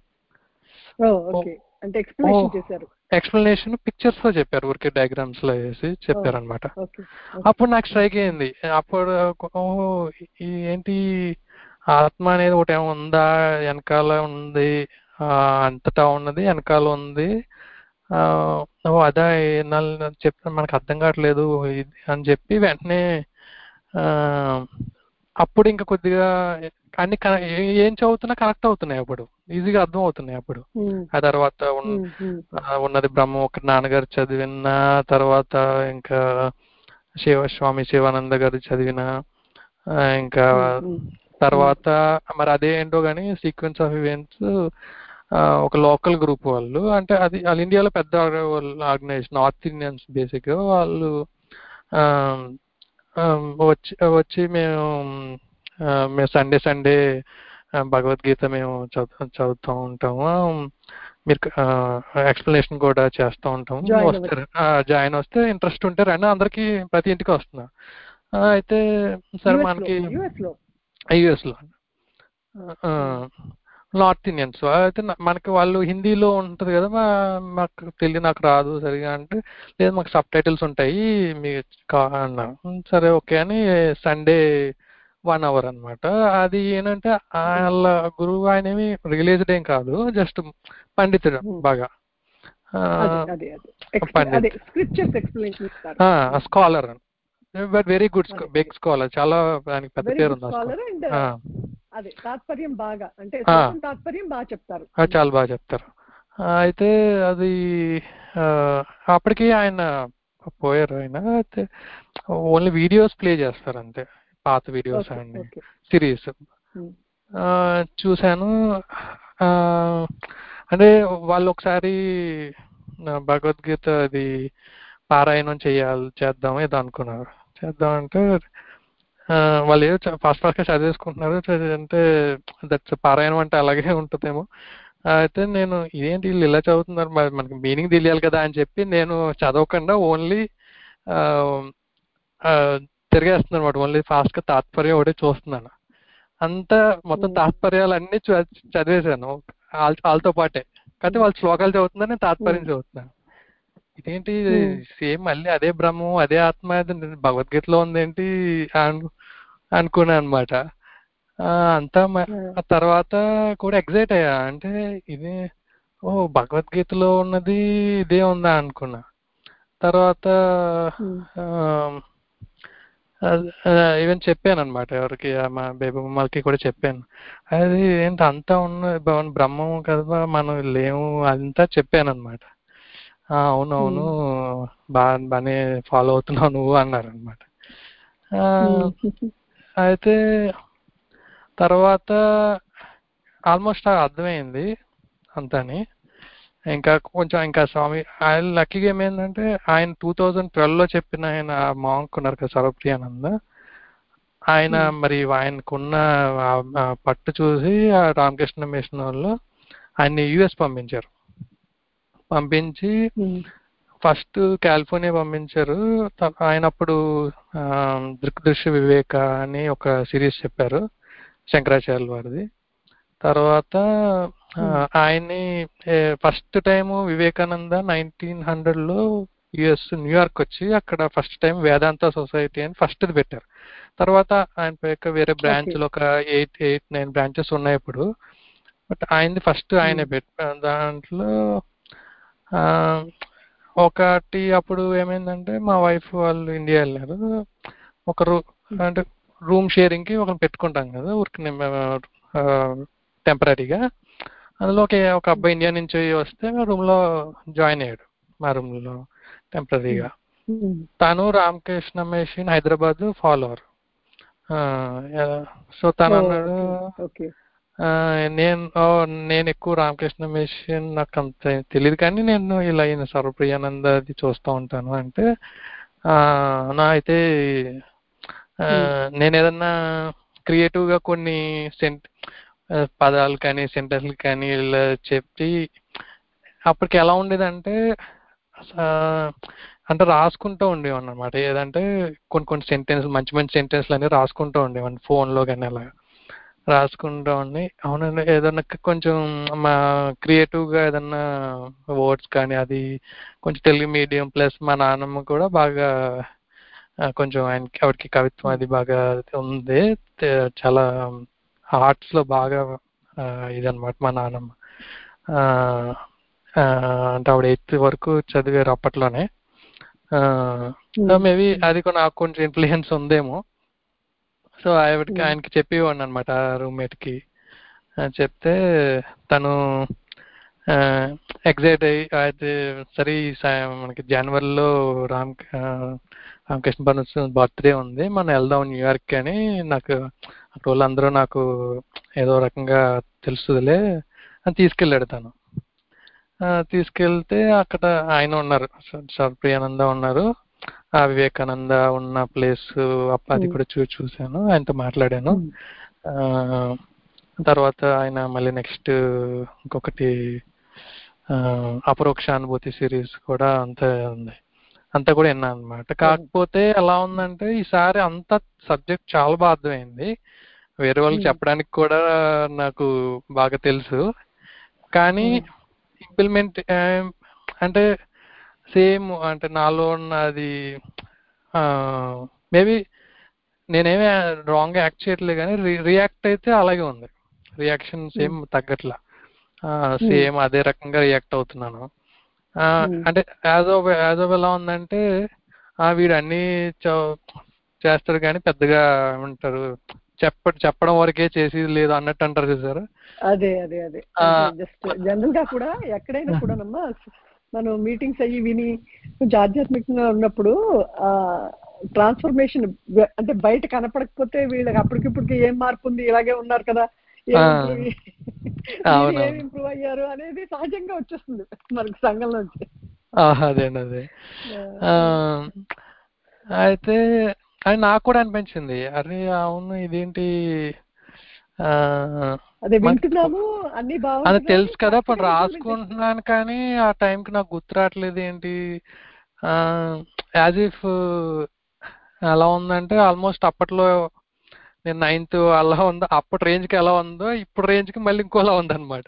[SPEAKER 3] ఎక్స్ప్లెనేషన్ పిక్చర్స్ తో చెప్పారు, ఊరికే డయాగ్రామ్స్ లో వేసి చెప్పారనమాట. అప్పుడు నాకు స్ట్రైక్ అయింది. అప్పుడు ఏంటి ఆత్మ అనేది ఒకటి ఏమో ఉందా వెనకాల ఉంది అంతటా ఉన్నది వెనకాల ఉంది. ఓ అదా చెప్తాను మనకు అర్థం కావట్లేదు అని చెప్పి వెంటనే అప్పుడు ఇంకా కొద్దిగా అన్ని ఏం చదువుతున్నా కనెక్ట్ అవుతున్నాయి, అప్పుడు ఈజీగా అర్థం అవుతున్నాయి. అప్పుడు ఆ తర్వాత ఉన్నది బ్రహ్మం ఒకటి నాన్నగారు చదివిన తర్వాత ఇంకా శివ స్వామి శివానంద గారు చదివిన ఇంకా తర్వాత మరి అదే ఏంటో కానీ సీక్వెన్స్ ఆఫ్ ఈవెంట్స్ ఒక లోకల్ గ్రూప్ వాళ్ళు, అంటే అది వాళ్ళ ఇండియాలో పెద్ద ఆర్గనైజేషన్ నార్త్ ఇండియన్స్ బేసిక్గా వాళ్ళు వచ్చి వచ్చి మేము మేము సండే సండే భగవద్గీత మేము చదువు చదువుతూ ఉంటాము, మీరు ఎక్స్ప్లెనేషన్ కూడా చేస్తూ ఉంటాము, వస్తారు జాయిన్ వస్తే ఇంట్రెస్ట్ ఉంటే రండి, అందరికి ప్రతి ఇంటికి వస్తున్నారు. అయితే సరే మనకి యుఎస్లో నార్త్ ఇండియన్స్ అయితే మనకి వాళ్ళు హిందీలో ఉంటుంది కదా, మాకు తెలియ నాకు రాదు సరిగా అంటే లేదు మాకు సబ్ టైటిల్స్ ఉంటాయి మీకు అన్నా. సరే ఓకే అని సండే వన్ అవర్ అనమాట. అది ఏంటంటే వాళ్ళ గురువు ఆయన ఏమి రిలీజ్డ్ ఏం కాదు, జస్ట్ పండితుడు బాగా scholar, but very good big scholar, చాలా దానికి పెద్ద పేరు ఉంది.
[SPEAKER 2] అదే తాత్పర్యం బాగా అంటే తాత్పర్యం బాగా చెప్తారు,
[SPEAKER 3] చాలా బాగా చెప్తారు. అయితే అది అప్పటికి ఆయన పోయారు, ఆయన అయితే ఓన్లీ వీడియోస్ ప్లే చేస్తారు అంతే, పాత వీడియోస్ అండి సిరీస్ చూశాను. అంటే వాళ్ళు ఒకసారి భగవద్గీత అది పారాయణం చేయాలి చేద్దాం ఏదో అనుకున్నారు, చేద్దామంటే వాళ్ళు ఏదో ఫాస్ట్ ఫాస్ట్గా చదివేసుకుంటున్నారు, అంటే దట్స్ పారాయణం అంటే అలాగే ఉంటుందేమో. అయితే నేను ఇదేంటి వీళ్ళు ఇలా చదువుతున్నారు, మరి మనకి మీనింగ్ తెలియాలి కదా అని చెప్పి నేను చదవకుండా ఓన్లీ తిరిగేస్తున్నాను అనమాట, ఓన్లీ ఫాస్ట్గా తాత్పర్యం ఒకటే చూస్తున్నాను. అంతా మొత్తం తాత్పర్యాలు అన్నీ చదివేశాను వాళ్ళతో పాటే, కానీ వాళ్ళు శ్లోకాలు చదువుతున్నారు, నేను తాత్పర్యం చదువుతున్నాను. ఇదేంటి సేమ్ మళ్ళీ అదే బ్రహ్మం అదే ఆత్మ భగవద్గీతలో ఉందేంటి అనుకున్నాను అనమాట. అంతా తర్వాత కూడా ఎగ్జైట్ అయ్యా, అంటే ఇదే ఓ భగవద్గీతలో ఉన్నది ఇదే ఉందా అనుకున్నా. తర్వాత ఈవెన్ చెప్పాను అనమాట ఎవరికి, మా బేబీ మమ్మల్కి కూడా చెప్పాను, అది ఏంటి అంతా ఉన్న బ్రహ్మం కదా మనం లేము అంతా చెప్పాను అనమాట. అవునవును బాగా బాగానే ఫాలో అవుతున్నావు నువ్వు అన్నారు అనమాట. అయితే తర్వాత ఆల్మోస్ట్ అర్థమైంది అంతని, ఇంకా కొంచెం ఇంకా స్వామి ఆయన లక్కీగా ఏమైందంటే ఆయన టూ థౌజండ్ ట్వెల్వ్ లో చెప్పిన ఆయన మాంక్ ఉన్నారు కదా సర్వప్రియానంద, ఆయన మరి ఆయనకున్న పట్టు చూసి ఆ రామకృష్ణ మిషన్ వాళ్ళు ఆయన్ని యుఎస్ పంపించారు. పంపించి ఫస్ట్ కాలిఫోర్నియా పంపించారు. ఆయన అప్పుడు దృక్దృశ్య వివేక అని ఒక సిరీస్ చెప్పారు శంకరాచార్యుల వారిది. తర్వాత ఆయన్ని first time Vivekananda nineteen hundred లో యుఎస్ న్యూయార్క్ వచ్చి అక్కడ ఫస్ట్ టైం వేదాంత సొసైటీ అని ఫస్ట్ ఇది పెట్టారు. తర్వాత ఆయన యొక్క వేరే బ్రాంచ్లు ఒక ఎయిట్ ఎయిట్ నైన్ బ్రాంచెస్ ఉన్నాయి ఇప్పుడు, బట్ ఆయనది ఫస్ట్ ఆయనే పెట్టారు. దాంట్లో ఒకటి అప్పుడు ఏమైందంటే మా వైఫ్ వాళ్ళు ఇండియా వెళ్ళారు, ఒక రూ అంటే రూమ్ షేరింగ్కి ఒకరిని పెట్టుకుంటాం కదా ఊరికి టెంపరీగా, అందులో ఒక ఒక అబ్బాయి ఇండియా నుంచి వస్తే రూమ్లో జాయిన్ అయ్యాడు మా రూమ్లో టెంపరీగా. తను Ramakrishna mission Hyderabad follower. So తను అన్నాడు నేను నేను ఎక్కువ రామకృష్ణ మిషన్ నాకు అంత తెలియదు కానీ నేను ఇలా అయిన సర్వప్రియానంద అది చూస్తూ ఉంటాను అంటే, నా అయితే నేను ఏదన్నా క్రియేటివ్గా కొన్ని సెంట్ పదాలు కానీ సెంటెన్స్లు కానీ ఇలా చెప్పి అప్పటికి ఎలా ఉండేదంటే అంటే రాసుకుంటూ ఉండేవాడిని అనమాట. ఏదంటే కొన్ని కొన్ని సెంటెన్స్ మంచి మంచి సెంటెన్స్లు అనేవి రాసుకుంటూ ఉండేవాడిని ఫోన్లో కానీ అలా రాసుకుంటూ ఉండి. అవునండి ఏదన్నా కొంచెం మా క్రియేటివ్గా ఏదన్నా వర్డ్స్ కానీ అది కొంచెం తెలుగు మీడియం ప్లస్ మా నాన్నమ్మ కూడా బాగా కొంచెం ఆయనకి ఆవిడకి కవిత్వం అది బాగా ఉంది, చాలా ఆర్ట్స్లో బాగా ఇదనమాట మా నాన్నమ్మ. అంటే ఆవిడ ఎయిత్ వరకు చదివారు అప్పట్లోనే. మేబీ అది నాకు కొంచెం ఇన్ఫ్లుయెన్స్ ఉందేమో. సో ఆవిడకి ఆయనకి చెప్పేవాడిని అనమాట రూమ్మేట్కి. చెప్తే తను ఎగ్జైట్ అయ్యి అయితే సరే మనకి జనవరిలో రామ్ రామకృష్ణ పరమహంస బర్త్డే ఉంది, మనం వెళ్దాం న్యూయార్క్ అని. నాకు అక్కడ వాళ్ళందరూ నాకు ఏదో రకంగా తెలుస్తుందిలే అని తీసుకెళ్ళాడు తను. తీసుకెళ్తే అక్కడ ఆయన ఉన్నారు, సర్ ప్రియానంద ఉన్నారు, ఆ వివేకానంద ఉన్న ప్లేస్ అది కూడా చూ చూశాను ఆయనతో మాట్లాడాను. తర్వాత ఆయన మళ్ళీ నెక్స్ట్ ఇంకొకటి అపరోక్షానుభూతి సిరీస్ కూడా అంతా ఉంది, అంతా కూడా విన్నాను అనమాట. కాకపోతే ఎలా ఉందంటే ఈసారి అంత సబ్జెక్ట్ చాలా బాగా అర్థమైంది. వేరే వాళ్ళకి చెప్పడానికి కూడా నాకు బాగా తెలుసు, కానీ ఇంప్లిమెంట్ అంటే సేమ్ అంటే నాలో ఉన్నది మేబీ నేనేమి రాంగ్ యాక్ట్ చేయట్లేదు, కానీ రియాక్ట్ అయితే అలాగే ఉంది. రియాక్షన్ సేమ్ తగ్గట్లా, సేమ్ అదే రకంగా రియాక్ట్ అవుతున్నాను. అంటే యాజ్ ఆఫ్ యాజ్ ఆఫ్ ఎలా ఉందంటే వీడు అన్ని చేస్తాడు కానీ పెద్దగా ఏమంటారు చెప్ప చెప్పడం వరకే చేసి లేదు అన్నట్టు అంటారు చూసారు.
[SPEAKER 2] అదే అదే అదే జస్ట్ జనరల్ గా కూడా ఎక్కడైనా కూడానమ్మా మనం మీటింగ్స్ అయ్యి విని కొంచెం ఆధ్యాత్మికంగా ఉన్నప్పుడు ఆ ట్రాన్స్ఫర్మేషన్ అంటే బయట కనపడకపోతే వీళ్ళకి అప్పటికిప్పటికి ఏం మార్పు ఉంది, ఇలాగే ఉన్నారు కదా, ఏం ఇంప్రూవ్ అయ్యారు అనేది సహజంగా వచ్చేస్తుంది మనకి సంఘం నుంచి.
[SPEAKER 3] అదేండి అదే అయితే అది నాకు కూడా అనిపించింది, అరే అవును ఇదేంటి
[SPEAKER 2] అదే వింటున్నాము అన్ని బాగుంది
[SPEAKER 3] అది తెలుసు కదా, ఇప్పుడు రాసుకుంటున్నాను కానీ ఆ టైంకి నాకు గుర్తు రావట్లేదు ఏంటి. యాజ్ ఇఫ్ ఎలా ఉందంటే ఆల్మోస్ట్ అప్పట్లో నేను నైన్త్ అలా ఉందో అప్పటి రేంజ్కి ఎలా ఉందో ఇప్పుడు రేంజ్కి మళ్ళీ ఇంకోలా ఉందన్నమాట.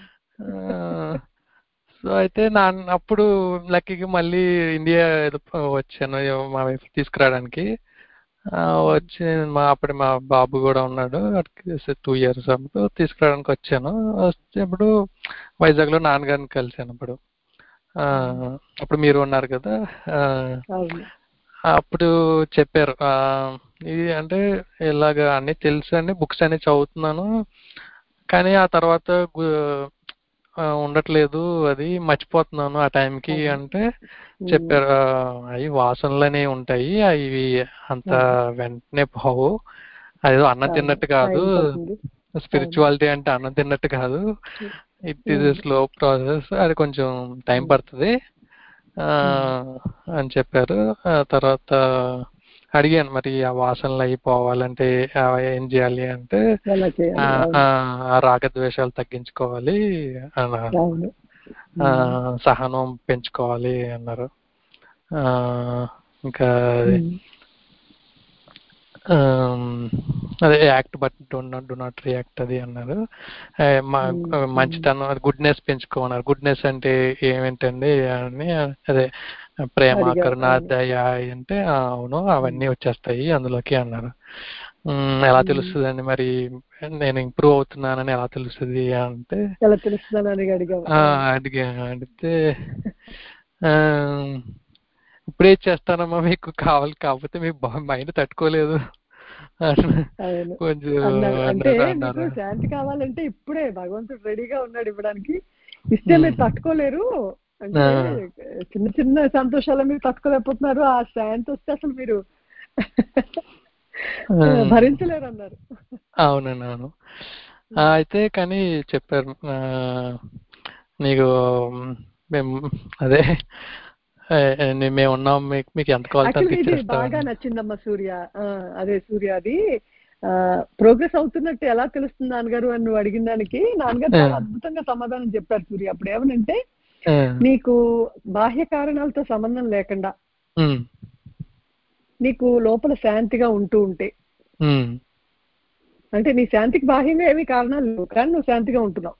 [SPEAKER 3] సో అయితే నా అప్పుడు లక్కీకి మళ్ళీ ఇండియా వచ్చాను మా వైఫ్ తీసుకురావడానికి. వచ్చి మా అప్పుడు మా బాబు కూడా ఉన్నాడు, టూ ఇయర్స్ అప్పుడు తీసుకురావడానికి వచ్చాను. వచ్చేప్పుడు వైజాగ్లో నాన్నగారిని కలిసాను. అప్పుడు అప్పుడు మీరు ఉన్నారు కదా, అప్పుడు చెప్పారు ఇది అంటే ఇలాగ అన్నీ తెలుసు అండి, బుక్స్ అన్ని చదువుతున్నాను కానీ ఆ తర్వాత ఉండట్లేదు, అది మర్చిపోతున్నాను ఆ టైంకి అంటే చెప్పారు. అవి వాసనలనే ఉంటాయి, అవి అంత వెంటనే పోవు, అదేదో అన్నం తిన్నట్టు కాదు, స్పిరిచువాలిటీ అంటే అన్నం తిన్నట్టు కాదు, it is a slow process, అది కొంచెం టైం పడుతుంది అని చెప్పారు. తర్వాత అడిగాను మరి ఆ వాసనలు అయిపోవాలంటే ఏం చేయాలి అంటే రాగద్వేషాలు తగ్గించుకోవాలి అన్నారు, సహనం పెంచుకోవాలి అన్నారు, ఇంకా అదే act but do not do not react అది అన్నారు. మంచితనం గుడ్నెస్ పెంచుకోమన్నారు. గుడ్నెస్ అంటే ఏమేంటండి అని, అదే ప్రేమ కరుణ దయ అంటే అవును అవన్నీ వచ్చేస్తాయి అందులోకి అన్నారు. ఎలా తెలుస్తుంది అండి మరి నేను ఇంప్రూవ్ అవుతున్నానని ఎలా తెలుస్తుంది అంటే అడిగా అడిగితే ఇప్పుడే చేస్తానమ్మా మీకు కావాలి, కాకపోతే మీ మైండ్ తట్టుకోలేదు కొంచెం.
[SPEAKER 2] అంటే మీకు శాంతి కావాలంటే ఇప్పుడే భగవంతుడు రెడీగా ఉన్నాడు ఇవ్వడానికి, ఇస్తే మీరు తట్టుకోలేరు అంటే చిన్న చిన్న సంతోషాలు మీరు తట్టుకోలేకపోతున్నారు, ఆ శాంతి వస్తే అసలు మీరు భరించలేరు అన్నారు.
[SPEAKER 3] అవునండి అవును. అయితే కానీ చెప్పారు నీకు మేము అదే మేము ఉన్నాం, మీకు మీకు ఎంత కావాలి
[SPEAKER 2] బాగా నచ్చిందమ్మా సూర్య. అదే సూర్య అది ప్రోగ్రెస్ అవుతున్నట్టు ఎలా తెలుస్తుంది నాన్నగారు అని నువ్వు అడిగిన దానికి నాన్నగారు చాలా అద్భుతంగా సమాధానం చెప్పారు సూర్య. అప్పుడు ఏమనంటే నీకు బాహ్య కారణాలతో సంబంధం లేకుండా నీకు లోపల శాంతిగా ఉంటూ ఉంటే, అంటే నీ శాంతికి బాహ్యంగా ఏమీ కారణాలు లేవు కానీ నువ్వు శాంతిగా ఉంటున్నావు,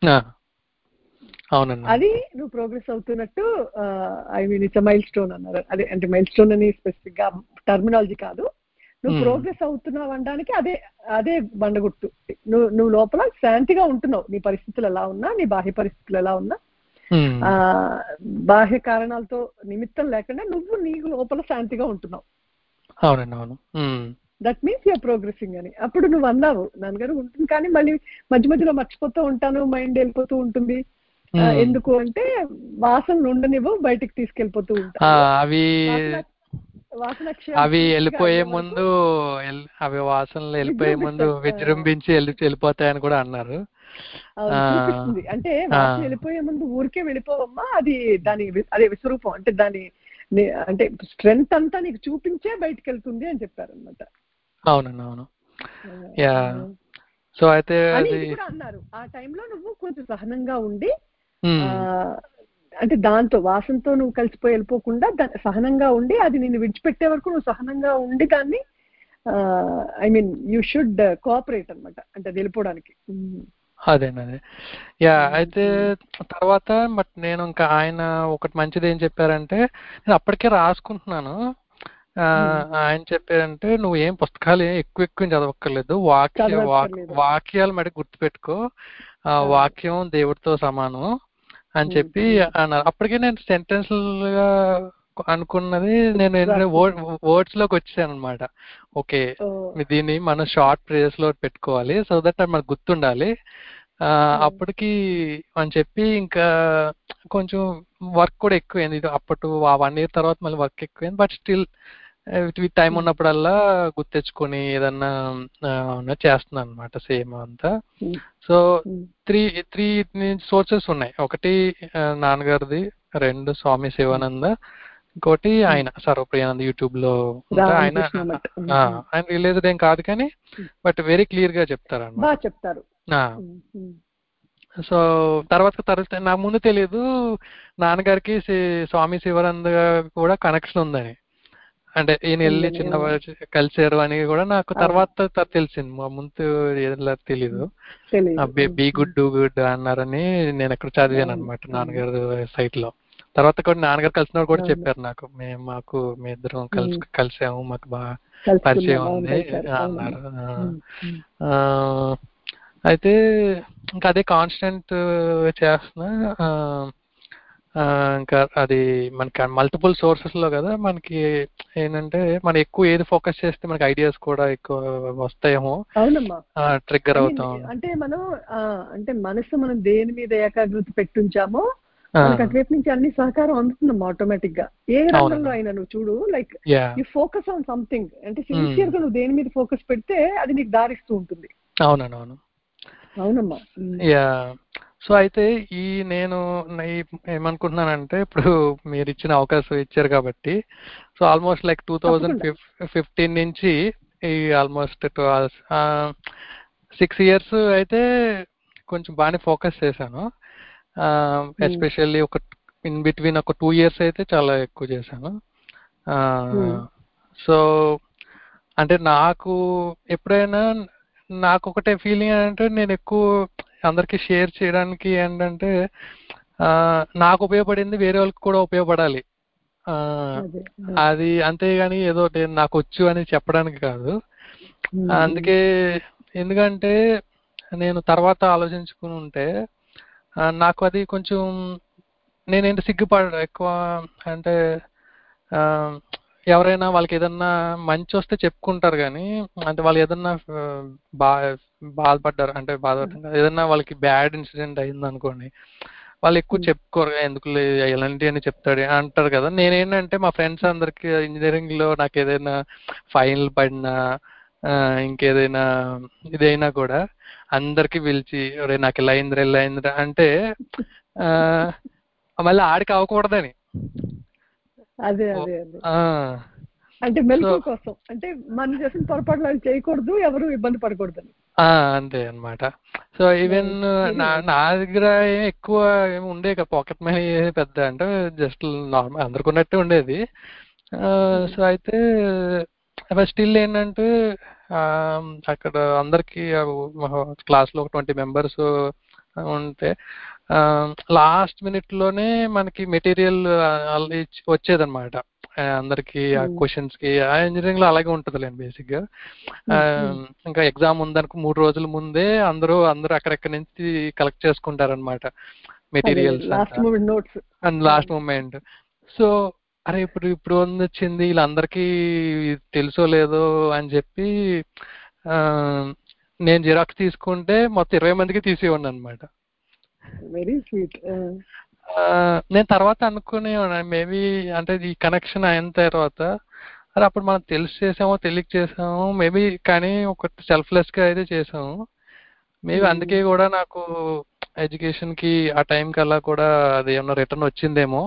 [SPEAKER 2] అది నువ్వు ప్రోగ్రెస్ అవుతున్నట్టు. I mean it's milestone అన్నారు. అదే అంటే మైల్ స్టోన్ అని స్పెసిఫిక్ గా టర్మినాలజీ కాదు, నువ్వు ప్రోగ్రెస్ అవుతున్నావు అనడానికి అదే అదే బండగుట్టు. నువ్వు నువ్వు లోపల శాంతిగా ఉంటున్నావు, నీ పరిస్థితులు ఎలా ఉన్నా, నీ బాహ్య పరిస్థితులు ఎలా ఉన్నా, ఆ బాహ్య కారణాలతో నిమిత్తం లేకుండా నువ్వు నీకు లోపల శాంతిగా ఉంటున్నావు.
[SPEAKER 3] అవునండి, అవును.
[SPEAKER 2] దట్ మీన్స్ యూఆర్ ప్రోగ్రెసింగ్ అని. అప్పుడు నువ్వు అన్నావు నాన్నగారు ఉంటుంది, కానీ మళ్ళీ మధ్య మధ్యలో మర్చిపోతూ ఉంటాను, మైండ్ వెళ్ళిపోతూ ఉంటుంది. ఎందుకు అంటే వాసనలు ఉండనివ్వు, బయటికి తీసుకెళ్ళిపోతూ ఉంటాను.
[SPEAKER 3] అవి అవి వెళ్ళిపోయే ముందు అవి వాసనలు వెళ్ళిపోయే ముందు విజృంభించి వెళ్ళి వెళ్ళిపోతాయని కూడా అన్నారు.
[SPEAKER 2] చూపిస్తుంది అంటే వాసన వెళ్ళిపోయే ముందు ఊరికే వెళ్ళిపోవమ్మా, అది దాని అదే విశ్వరూపం అంటే దాని అంటే స్ట్రెంగ్త్ అంతా నీకు చూపించే బయటకు వెళ్తుంది అని చెప్పారు అనమాట.
[SPEAKER 3] అవునండి, అవును. సో అయితే
[SPEAKER 2] కూడా అన్నారు ఆ టైంలో నువ్వు కొంచెం సహనంగా ఉండి, అంటే దాంతో వాసనతో నువ్వు కలిసిపోయి వెళ్ళిపోకుండా సహనంగా ఉండి, అది నిన్ను విడిచిపెట్టే వరకు నువ్వు సహనంగా ఉండి దాన్ని I mean you should cooperate అనమాట, అంటే అది వెళ్ళిపోవడానికి.
[SPEAKER 3] అదేండి, అదే. యా అయితే తర్వాత బట్ నేను ఇంకా ఆయన ఒకటి మంచిది ఏం చెప్పారంటే, నేను అప్పటికే రాసుకుంటున్నాను. ఆయన చెప్పారంటే నువ్వు ఏం పుస్తకాలు ఏం ఎక్కువ ఎక్కువ చదవక్కర్లేదు, వాక్య వాక్యాలు మటుకు గుర్తుపెట్టుకో, ఆ వాక్యం దేవుడితో సమానం అని చెప్పి అన్నారు. అప్పటికే నేను సెంటెన్స్ గా అనుకున్నది నేను వర్డ్స్ లోకి వచ్చాను అనమాట. ఓకే, దీన్ని మనం షార్ట్ ప్రేయర్స్ లో పెట్టుకోవాలి, సో దట్ అది మనకు గుర్తుండాలి. అప్పటికి అని చెప్పి ఇంకా కొంచెం వర్క్ కూడా ఎక్కువైంది. ఇది అప్పటి ఆ వన్ ఇయర్ తర్వాత మళ్ళీ వర్క్ ఎక్కువైంది. బట్ స్టిల్ విత్ టైం ఉన్నప్పుడల్లా గుర్తు తెచ్చుకొని ఏదన్నా చేస్తున్నాను అనమాట సేమ్ అంతా. సో త్రీ త్రీ సోర్సెస్ ఉన్నాయి. ఒకటి నాన్నగారిది, రెండు స్వామి శివానంద, ఇంకోటి ఆయన సర్వప్రియానంద యూట్యూబ్ లో ఉంటే ఆయన ఆయన రిలీజ్డ్ ఏం కాదు కానీ బట్ వెరీ క్లియర్ గా చెప్తారు అన్నమాట.
[SPEAKER 2] చెప్తారు.
[SPEAKER 3] సో తర్వాత తర్వాత నా ముందు తెలియదు నాన్నగారికి స్వామి శివానంద కూడా కనెక్షన్ ఉందని. అంటే ఈయన వెళ్ళి చిన్న కలిసారు అని కూడా నాకు తర్వాత తెలిసింది, మా ముందు ఏదో తెలీదు. బీ గుడ్ డూ గుడ్ అన్నారని నేను ఎక్కడ చదివాను అనమాట నాన్నగారు సైట్ లో. తర్వాత కూడా నాన్నగారు కలిసిన కూడా చెప్పారు నాకు, మేము మాకు మీ ఇద్దరం కలిసి కలిసాము, మాకు బాగా పరిచయం ఉంది అన్నారు. అయితే ఇంకా అదే కాన్స్టెంట్ చేస్తున్నా. ఇంకా అది మనకి మల్టిపుల్ సోర్సెస్ లో కదా, మనకి ఏంటంటే మనం ఎక్కువ ఏది ఫోకస్ చేస్తే మనకి ఐడియాస్ కూడా ఎక్కువ వస్తాయేమో, ట్రిగ్గర్ అవుతాం.
[SPEAKER 2] అంటే మనం అంటే మనసు మనం దేని మీద ఏకాగ్రత పెట్టుంచామో మనకి అటువైపు నుంచి అన్ని సహకారం అందుతుందమ్మా ఆటోమేటిక్ గా. ఏ రంగంలో అయినా నువ్వు చూడు, like you focus on something అంటే సిన్సియర్ గా నువ్వు దేని మీద ఫోకస్ పెడితే అది నీకు దారిస్తూ ఉంటుంది.
[SPEAKER 3] అవునండి, అవును.
[SPEAKER 2] అవునమ్మా.
[SPEAKER 3] యా సో అయితే ఈ నేను ఏమనుకుంటున్నానంటే, ఇప్పుడు మీరు ఇచ్చిన అవకాశం ఇచ్చారు కాబట్టి, so almost like two thousand fifteen నుంచి ఈ ఆల్మోస్ట్ సిక్స్ ఇయర్స్ అయితే కొంచెం బాగానే ఫోకస్ చేశాను. ఎస్పెషల్లీ ఒక ఇన్ బిట్వీన్ ఒక టూ ఇయర్స్ అయితే చాలా ఎక్కువ చేశాను. సో అంటే నాకు ఎప్పుడైనా నాకు ఒకటే ఫీలింగ్ అంటే, నేను ఎక్కువ అందరికి షేర్ చేయడానికి ఏంటంటే నాకు ఉపయోగపడింది వేరే వాళ్ళకి కూడా ఉపయోగపడాలి, అది అంతేగాని ఏదో నాకు వచ్చు అని చెప్పడానికి కాదు. అందుకే ఎందుకంటే నేను తర్వాత ఆలోచించుకుని ఉంటే నాకు అది కొంచెం నేనేంటి సిగ్గుపడ ఎక్కువ అంటే ఎవరైనా వాళ్ళకి ఏదన్నా మంచి వస్తే చెప్పుకుంటారు కానీ, అంటే వాళ్ళు ఏదన్నా బా బాధపడ్డారు అంటే బాధపడ్డారు ఏదన్నా వాళ్ళకి బ్యాడ్ ఇన్సిడెంట్ అయింది అనుకోండి, వాళ్ళు ఎక్కువ చెప్పుకోరు, ఎందుకు ఎలాంటి అని చెప్తాడు అంటారు కదా. నేనేంటంటే మా ఫ్రెండ్స్ అందరికి ఇంజనీరింగ్ లో నాకు ఏదైనా ఫైనల్ పడినా ఇంకేదైనా ఇదైనా కూడా అందరికి పిలిచి ఒరే నాకు ఇలా అయిందిరా ఇలా అయిందిరా అంటే మళ్ళీ ఆడికి అవ్వకూడదని.
[SPEAKER 2] అదే అదే అంటే మెలకువ కోసం, అంటే మనం చేసిన పొరపాట్లు వాళ్ళు చేయకూడదు, ఎవరు ఇబ్బంది పడకూడదని.
[SPEAKER 3] అంతే అన్నమాట. సో ఈవెన్ నా నా దగ్గర ఏమి ఎక్కువ ఏమి ఉండే పాకెట్ మనీ పెద్ద అంటే జస్ట్ నార్మల్ అందరికి ఉన్నట్టే ఉండేది. సో అయితే స్టిల్ ఏంటంటే అక్కడ అందరికి క్లాస్ లో ఒక ట్వంటీ మెంబర్స్ ఉంటే లాస్ట్ మినిట్ లోనే మనకి మెటీరియల్ వచ్చేదన్నమాట. అందరికి ఆ క్వశ్చన్స్ కి ఆ ఇంజనీరింగ్ లో అలాగే ఉంటదిలేండి బేసిక్ గా. ఇంకా ఎగ్జామ్ ఉందనుకో మూడు రోజుల ముందే అందరూ అందరూ అక్కడెక్కడి నుంచి కలెక్ట్ చేసుకుంటారనమాట materials and last moment. So అరే ఇప్పుడు ఇప్పుడు వచ్చింది వీళ్ళందరికీ తెలుసో లేదో అని చెప్పి నేను జిరాక్స్ తీసుకుంటే మొత్తం ఇరవై మందికి తీసేవాడిని అనమాట.
[SPEAKER 2] Very sweet.
[SPEAKER 3] నేను తర్వాత అనుకునేవాడు మేబీ అంటే ఈ కనెక్షన్ అయిన తర్వాత అరే అప్పుడు మనం తెలిసి చేసామో తెలియక చేసామో మేబీ, కానీ ఒక సెల్ఫ్లెస్ గా అయితే చేసాము మేబీ. అందుకే కూడా నాకు ఎడ్యుకేషన్ కి ఆ టైం కల్లా కూడా అది ఏమన్నా రిటర్న్ వచ్చిందేమో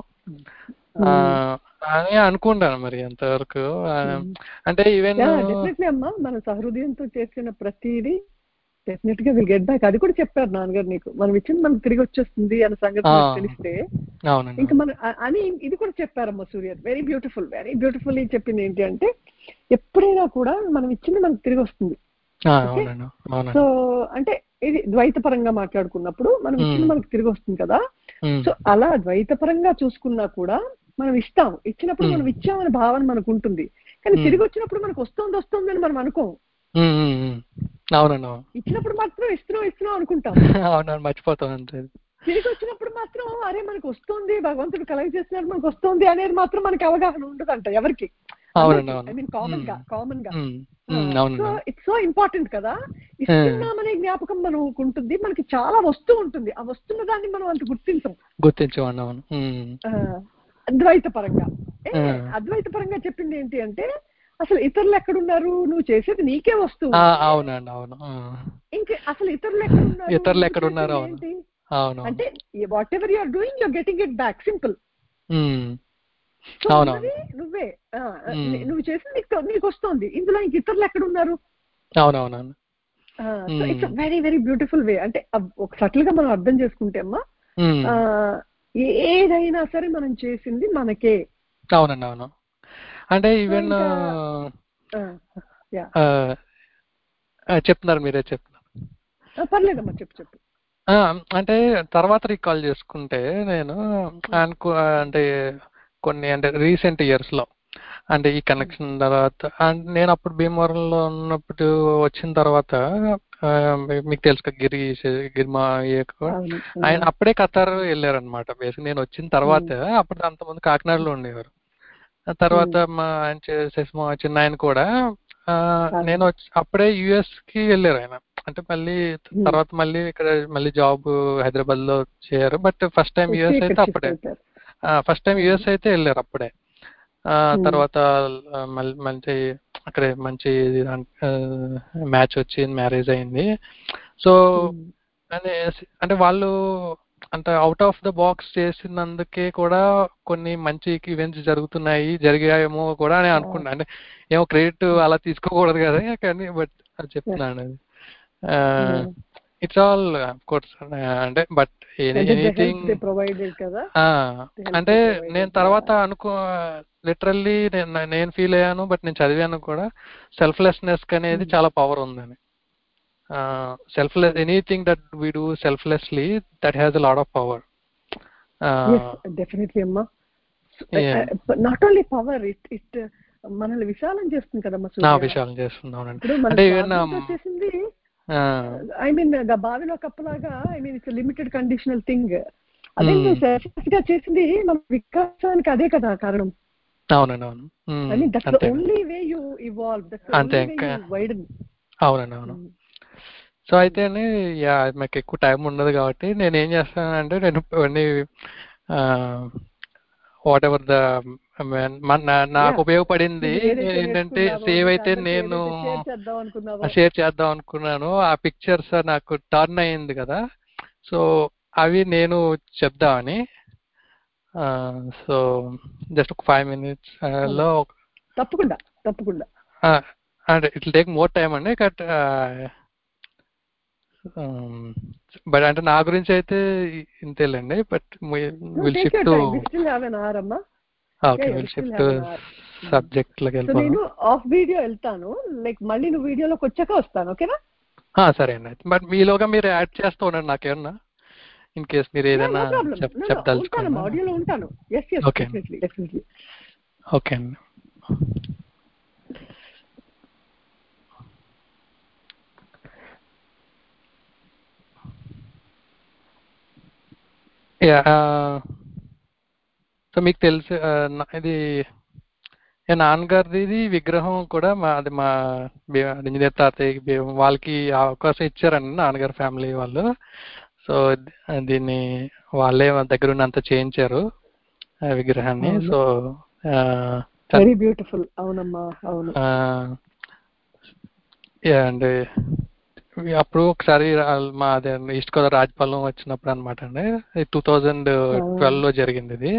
[SPEAKER 3] అని అనుకుంటాను. మరి ఎంతవరకు అంటే ఈవెన్
[SPEAKER 2] డెఫినెట్లీ అమ్మా మనం సహృదయంతో చేసిన ప్రతిదీ డెఫినెట్ గా విల్ గెట్ బ్యాక్. అది కూడా చెప్పారు నాన్నగారు నీకు, మనం ఇచ్చింది మనకు తిరిగి వచ్చేస్తుంది అన్న సంగతి తెలిస్తే ఇంకా మనం అని ఇది కూడా చెప్పారమ్మా Surya. Very beautiful, very beautiful చెప్పింది ఏంటి అంటే ఎప్పుడైనా కూడా మనం ఇచ్చింది మనకు తిరిగి వస్తుంది. సో అంటే ఇది ద్వైత పరంగా మాట్లాడుకున్నప్పుడు మనం ఇచ్చింది మనకు తిరిగి వస్తుంది కదా. సో అలా ద్వైత పరంగా చూసుకున్నా కూడా మనం ఇస్తాం, ఇచ్చినప్పుడు మనం ఇచ్చామనే భావన మనకు ఉంటుంది, కానీ తిరిగి వచ్చినప్పుడు మనకు వస్తుంది వస్తుంది అని మనం అనుకోం.
[SPEAKER 3] అవునన్నా
[SPEAKER 2] ఇచ్చినప్పుడు మాత్రం ఇస్తున్నాం ఇస్తున్నాం అనుకుంటాం,
[SPEAKER 3] అవునా మర్చిపోతాం అంతే.
[SPEAKER 2] తిరిగి వచ్చినప్పుడు మాత్రం అరే మనకు వస్తుంది భగవంతుడు కలెక్ట్ చేసినట్టు మనకు వస్తుంది అనేది మాత్రం మనకి అవగాహన ఉండదంట ఎవరికి. ఐ మీన్ కామన్ గా కామన్ గా సో ఇట్స్ సో ఇంపార్టెంట్ కదా. ఇస్తున్నామనే జ్ఞాపకం మనకు ఉంటుంది, మనకి చాలా వస్తూ ఉంటుంది, ఆ వస్తున్న దాన్ని మనం అంత గుర్తించం
[SPEAKER 3] గుర్తించమన్నాను
[SPEAKER 2] అద్వైత పరంగా. అద్వైత పరంగా చెప్పింది ఏంటి అంటే అసలు ఇతరులు ఎక్కడున్నారు, నువ్వు చేసేది నీకే వస్తుంది.
[SPEAKER 3] అవునండి అవును.
[SPEAKER 2] ఇంకా అసలు ఇతరులు ఎక్కడున్నారు,
[SPEAKER 3] ఇతరులు ఎక్కడున్నారు
[SPEAKER 2] ఏంటి అంటే whatever you are doing you are getting it back, simple. నువ్వే నువ్వు చేసింది నీకు వస్తుంది, ఇందులో ఇంక ఇతరులు ఎక్కడ ఉన్నారు.
[SPEAKER 3] అవునవునవును.
[SPEAKER 2] So it's very very beautiful way. అంటే ఒక సటిల్ గా మనం అర్థం చేసుకుంటే అమ్మా ఏదైనా సరే మనం చేసింది మనకే.
[SPEAKER 3] అవునండి అవును. అంటే ఈవెన్ చెప్తున్నారు మీరే చెప్తున్నారు.
[SPEAKER 2] పర్లేదమ్మా చెప్పు చెప్పు.
[SPEAKER 3] అంటే తర్వాత రీకాల్ చేసుకుంటే నేను అనుకో అంటే కొన్ని అంటే రీసెంట్ ఇయర్స్ లో అంటే ఈ కనెక్షన్ తర్వాత నేను అప్పుడు భీమవరంలో ఉన్నప్పుడు వచ్చిన తర్వాత మీకు తెలుసు గిరి గిరిమా ఆయన అప్పుడే ఖతార్ వెళ్ళారనమాట. బేసిక్ నేను వచ్చిన తర్వాత అప్పుడు అంతమంది కాకినాడలో ఉండేవారు. తర్వాత మా ఆయన చేసేసి మా చిన్న ఆయన కూడా నేను వచ్చి అప్పుడే యుఎస్ కి వెళ్ళారు ఆయన. అంటే మళ్ళీ తర్వాత మళ్ళీ ఇక్కడ మళ్ళీ జాబ్ హైదరాబాద్ లో చేయరు. బట్ ఫస్ట్ టైం యుఎస్ అయితే అప్పుడే ఫస్ట్ టైం యుఎస్ అయితే వెళ్ళారు అప్పుడే. తర్వాత మళ్ళీ మంచి అక్కడే మంచి మ్యాచ్ వచ్చి మ్యారేజ్ అయింది. సో అంటే వాళ్ళు అంటే అవుట్ ఆఫ్ ద బాక్స్ చేసినందుకే కూడా కొన్ని మంచి ఈవెంట్స్ జరుగుతున్నాయి జరిగాయేమో కూడా అని అనుకున్నా. అంటే ఏమో క్రెడిట్ అలా తీసుకోకూడదు కదా కానీ బట్ అది చెప్తున్నాను. ఇట్స్ ఆల్ కోర్స్ అంటే బట్ ఎనీథింగ్ అంటే నేను తర్వాత అనుకో లిటరల్లీ నేను ఫీల్ అయ్యాను. బట్ నేను చదివాను కూడా సెల్ఫ్లెస్నెస్ అనేది చాలా పవర్ ఉందని. Selfless anything that we do selflessly that has a lot of power.
[SPEAKER 2] Definitely అమ్మా. Not only power it it మనల్ని విశాలం చేస్తుంది కదమ్మా.
[SPEAKER 3] విశాలం చేస్తుంది.
[SPEAKER 2] వచ్చేసింది ఐ మీన్ బావిలో కప్పలాగా. I mean it's limited conditional thing. అదే నువ్వు సెల్ఫ్లెస్ గా చేసింది మన వికాసానికి అదే కదా కారణం.
[SPEAKER 3] అవునండి అవును.
[SPEAKER 2] I mean that's the only way you evolve, that's the only way you widen.
[SPEAKER 3] అవునండి అవును. సో అయితే యా నాకు ఎక్కువ టైం ఉండదు కాబట్టి నేను ఏం చేస్తానంటే నేను అన్ని వాట్ ఎవర్ ద నాకు ఉపయోగపడింది ఏంటంటే సేవ్ అయితే నేను షేర్ చేద్దాం అనుకున్నాను. ఆ పిక్చర్స్ నాకు టర్న్ అయింది కదా, సో అవి నేను చెప్దామని. సో జస్ట్ ఒక ఫైవ్ మినిట్స్ లో
[SPEAKER 2] తప్పకుండా తప్పకుండా
[SPEAKER 3] అంటే it will take more time అండి. బట్ బట్ అంటే నా గురించి అయితే ఇంతేలేండి. But will shift to okay will shift to subject లోకి వెళ్ళిపోదాం.
[SPEAKER 2] నేను ఆఫ్ వీడియో వెళ్తాను, లైక్ మళ్ళీ నువ్వు వీడియోలోకి వచ్చాక వస్తాను. ఓకేనా?
[SPEAKER 3] సరే అండి. బట్ మీలోగా మీరు యాడ్ చేస్తూ ఉండండి నాకేమన్నా ఇన్ కేస్ మీరు ఏదైనా చెప్పదలుచుకున్నా.
[SPEAKER 2] ఆడియోలో ఉంటాను. ఓకే
[SPEAKER 3] ఓకే అండి. యా సో మీకు తెలుసు ఇది నాన్నగారిది విగ్రహం కూడా మా అది మా ఇంజనీర్ తాతయ్య వాళ్ళకి అవకాశం ఇచ్చారండి నాన్నగారి ఫ్యామిలీ వాళ్ళు. సో దీన్ని వాళ్ళే దగ్గర ఉన్నంత చేయించారు ఆ విగ్రహాన్ని. So
[SPEAKER 2] very beautiful. అవునమ్మా, అవును.
[SPEAKER 3] అండ్ అప్పుడు ఒకసారి మా అదే ఈస్ట్ గోదావరి రాజపాలెం వచ్చినప్పుడు అనమాట అండి, టూ థౌజండ్ ట్వెల్వ్ లో జరిగింది ఇది.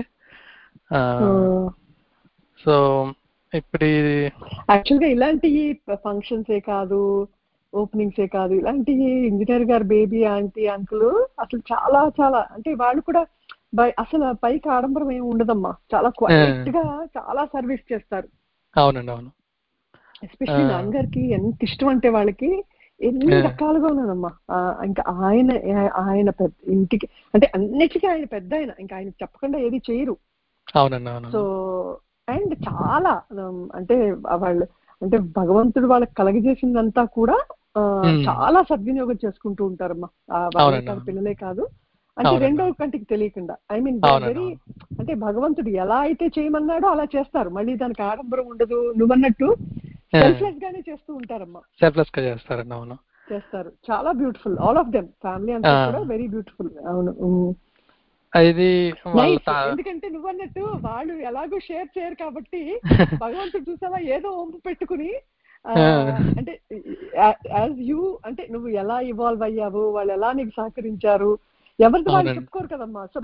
[SPEAKER 3] సో ఇప్పుడు
[SPEAKER 2] యాక్చువల్గా ఇలాంటి ఫంక్షన్సే కాదు, ఓపెనింగ్సే కాదు, ఇలాంటి ఇంజనీర్ గారు బేబీ ఆంటీ అంకుల్ అసలు చాలా చాలా అంటే వాళ్ళు కూడా అసలు పైకి ఆడంబరం ఏమి ఉండదమ్మా, చాలా క్వైట్ గా చాలా సర్వీస్ చేస్తారు.
[SPEAKER 3] అవునండి, అవును.
[SPEAKER 2] ఎస్పెషల్లీ నాన్నగారికి ఎంత ఇష్టం అంటే వాళ్ళకి ఎన్ని రకాలుగా ఉన్నానమ్మా. ఇంకా ఆయన ఆయన పెద్ద ఇంటికి అంటే అన్నిటికీ ఆయన పెద్ద ఆయన, ఇంకా ఆయన చెప్పకుండా ఏది చేయరు.
[SPEAKER 3] అవునండి, అవును.
[SPEAKER 2] సో అండ్ చాలా అంటే వాళ్ళు అంటే భగవంతుడు వాళ్ళకి కలగజేసిందంతా కూడా చాలా సద్వినియోగం చేసుకుంటూ ఉంటారమ్మా. వాళ్ళే కాదు, పిల్లలే కాదు, అంటే రెండో కంటికి తెలియకుండా. ఐ మీన్ వెరీ అంటే భగవంతుడు ఎలా అయితే చేయమన్నాడో అలా చేస్తారు. మళ్ళీ దానికి ఆడంబరం ఉండదు. నువ్వన్నట్టు సెల్ఫ్లెస్ గానే చేస్తూ ఉంటారమ్మా.
[SPEAKER 3] సెల్ఫ్లెస్ గా చేస్తారండి. అవును, చేస్తారు.
[SPEAKER 2] చాలా beautiful. All of them family అంతా కూడా వెరీ బ్యూటిఫుల్. అవును.
[SPEAKER 3] ఇది
[SPEAKER 2] ఎందుకంటే నువ్వన్నట్టు వాళ్ళు ఎలాగో షేర్ చేయరు కాబట్టి భగవంతుడు చూసావా ఏదో ఒంపు పెట్టుకుని అంటే యాజ్ యూ అంటే నువ్వు ఎలా ఇవాల్వ్ అయ్యావు, వాళ్ళు ఎలా నీకు సహకరించారు, ఎవరిది వాళ్ళు చెప్పుకోరు కదమ్మా. సో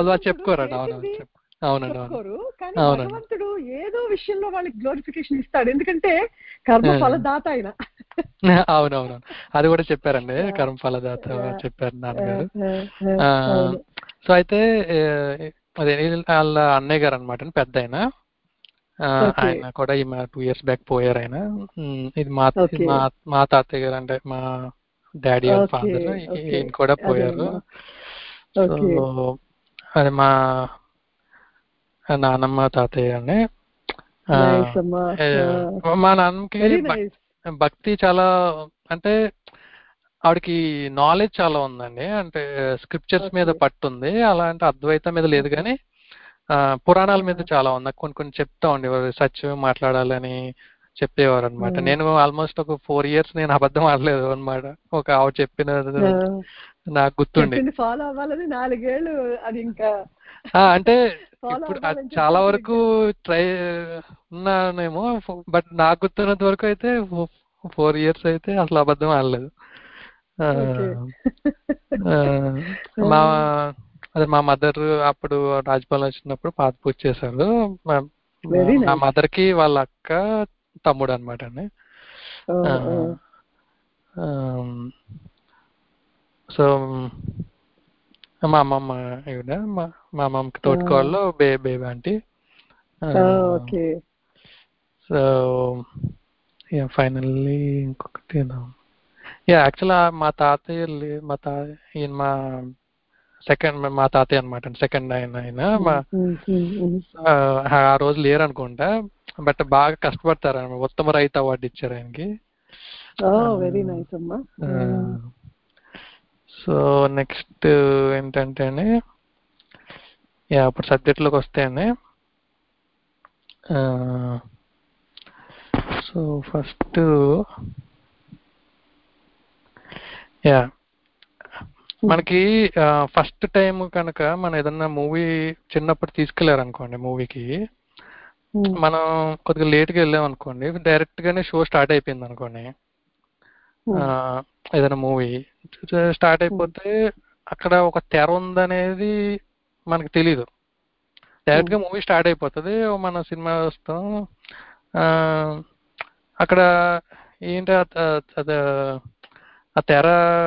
[SPEAKER 2] చెప్పుకోరు, కానీ భగవంతుడు ఏదో విషయంలో వాళ్ళకి గ్లోరిఫికేషన్ ఇస్తాడు. ఎందుకంటే కర్మ ఫలదాత ఆయన.
[SPEAKER 3] అవునవును, అది కూడా చెప్పారండి, కర్మ ఫలదాత చెప్పారు నాన్నగారు. సో అయితే అదే వాళ్ళ అన్నయ్య గారు అనమాట పెద్ద ఆయన, ఆయన కూడా ఈ మా టూ ఇయర్స్ బ్యాక్ పోయారు ఆయన. ఇది మా మా తాతయ్య గారు అంటే మా డాడీ వాళ్ళ ఫాదర్, ఈయన కూడా పోయారు. సో అది మా నాన్నమ్మ తాతయ్య అండి. మా నాన్నకి భక్తి చాలా అంటే ఆవిడకి నాలెడ్జ్ చాలా ఉందండి, అంటే స్క్రిప్చర్స్ మీద పట్టుంది. అలా అంటే అద్వైతం మీద లేదు కానీ పురాణాల మీద చాలా ఉంది. నాకు కొన్ని కొన్ని చెప్తా ఉండేవారు, సత్యం మాట్లాడాలని చెప్పేవారు అనమాట. నేను ఆల్మోస్ట్ ఒక ఫోర్ ఇయర్స్ నేను అబద్ధం ఆడలేదు అనమాట. ఒక ఆవిడ చెప్పిన నాకు గుర్తుండి
[SPEAKER 2] ఫాలో అవ్వాలని నాలుగేళ్ళు అది ఇంకా
[SPEAKER 3] అంటే ఇప్పుడు చాలా వరకు ట్రై ఉన్నానేమో, బట్ నాకు గుర్తున్నంత వరకు అయితే ఫోర్ ఇయర్స్ అయితే అసలు అబద్ధం ఆడలేదు. మా అదే మా మదర్ అప్పుడు రాజపాలెం వచ్చినప్పుడు పాత పూజ చేశారు. మా మదర్ కి వాళ్ళ అక్క తమ్ముడు అనమాట అండి. సో మా అమ్మమ్మ ఈవిడ, మా మా అమ్మమ్మకి తోటికోళ్ళు బే బేబీ ఆంటీ. సో ఫైనల్లీ ఇంకొకటి యా యాక్చువల్ మా తాతయ్య మా తా ఈయన మా సెకండ్ మా తాతయ్య అనమాట, సెకండ్ ఆయన ఆయన మా ఆ రోజు లేరు అనుకుంటా, బట్ బాగా కష్టపడతారు. ఉత్తమ రైతు అవార్డు ఇచ్చారు ఆయనకి. సో నెక్స్ట్ ఏంటంటే యా ఇప్పుడు సబ్జెక్ట్లోకి వస్తాయండి. సో ఫస్ట్ యా మనకి ఫస్ట్ టైం కనుక మనం ఏదన్నా మూవీ చిన్నప్పుడు తీసుకెళ్లారు అనుకోండి మూవీకి, మనం కొద్దిగా లేట్గా వెళ్ళాం అనుకోండి, డైరెక్ట్ గానే షో స్టార్ట్ అయిపోయింది అనుకోండి, ఏదైనా మూవీ స్టార్ట్ అయిపోతే అక్కడ ఒక తెర ఉందనేది మనకు తెలీదు. డైరెక్ట్ గా మూవీ స్టార్ట్ అయిపోతుంది, మన సినిమా వస్తాం, అక్కడ ఏంటి అదే ఆ తెర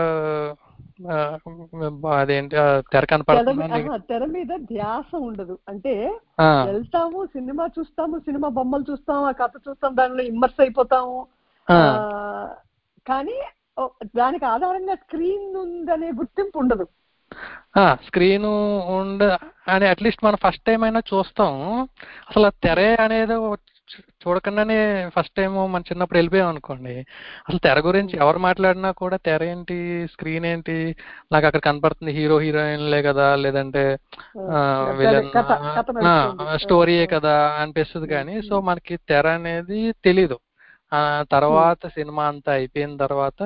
[SPEAKER 3] అదేంటి తెర కనపడుతుంది,
[SPEAKER 2] తెర మీద ధ్యాస ఉండదు. అంటే వెళ్తాము, సినిమా చూస్తాము, సినిమా బొమ్మలు చూస్తాము, ఆ కథ చూస్తాం, దానిలో ఇమ్మర్స్ అయిపోతాము, కానీ దానికి ఆధారంగా స్క్రీన్ ఉందనే గుర్తింపు ఉండదు.
[SPEAKER 3] స్క్రీన్ ఉండ అని అట్లీస్ట్ మనం ఫస్ట్ టైం అయినా చూస్తాం. అసలు తెర అనేది చూడకుండానే ఫస్ట్ టైం మన చిన్నప్పుడు వెళ్ళిపోయాం అనుకోండి, అసలు తెర గురించి ఎవరు మాట్లాడినా కూడా తెర ఏంటి, స్క్రీన్ ఏంటి, నాకు అక్కడ కనపడుతుంది హీరో హీరోయిన్లే కదా, లేదంటే విలన్ స్టోరీయే కదా అనిపిస్తుంది. కానీ సో మనకి తెర అనేది తెలీదు. ఆ తర్వాత సినిమా అంతా అయిపోయిన తర్వాత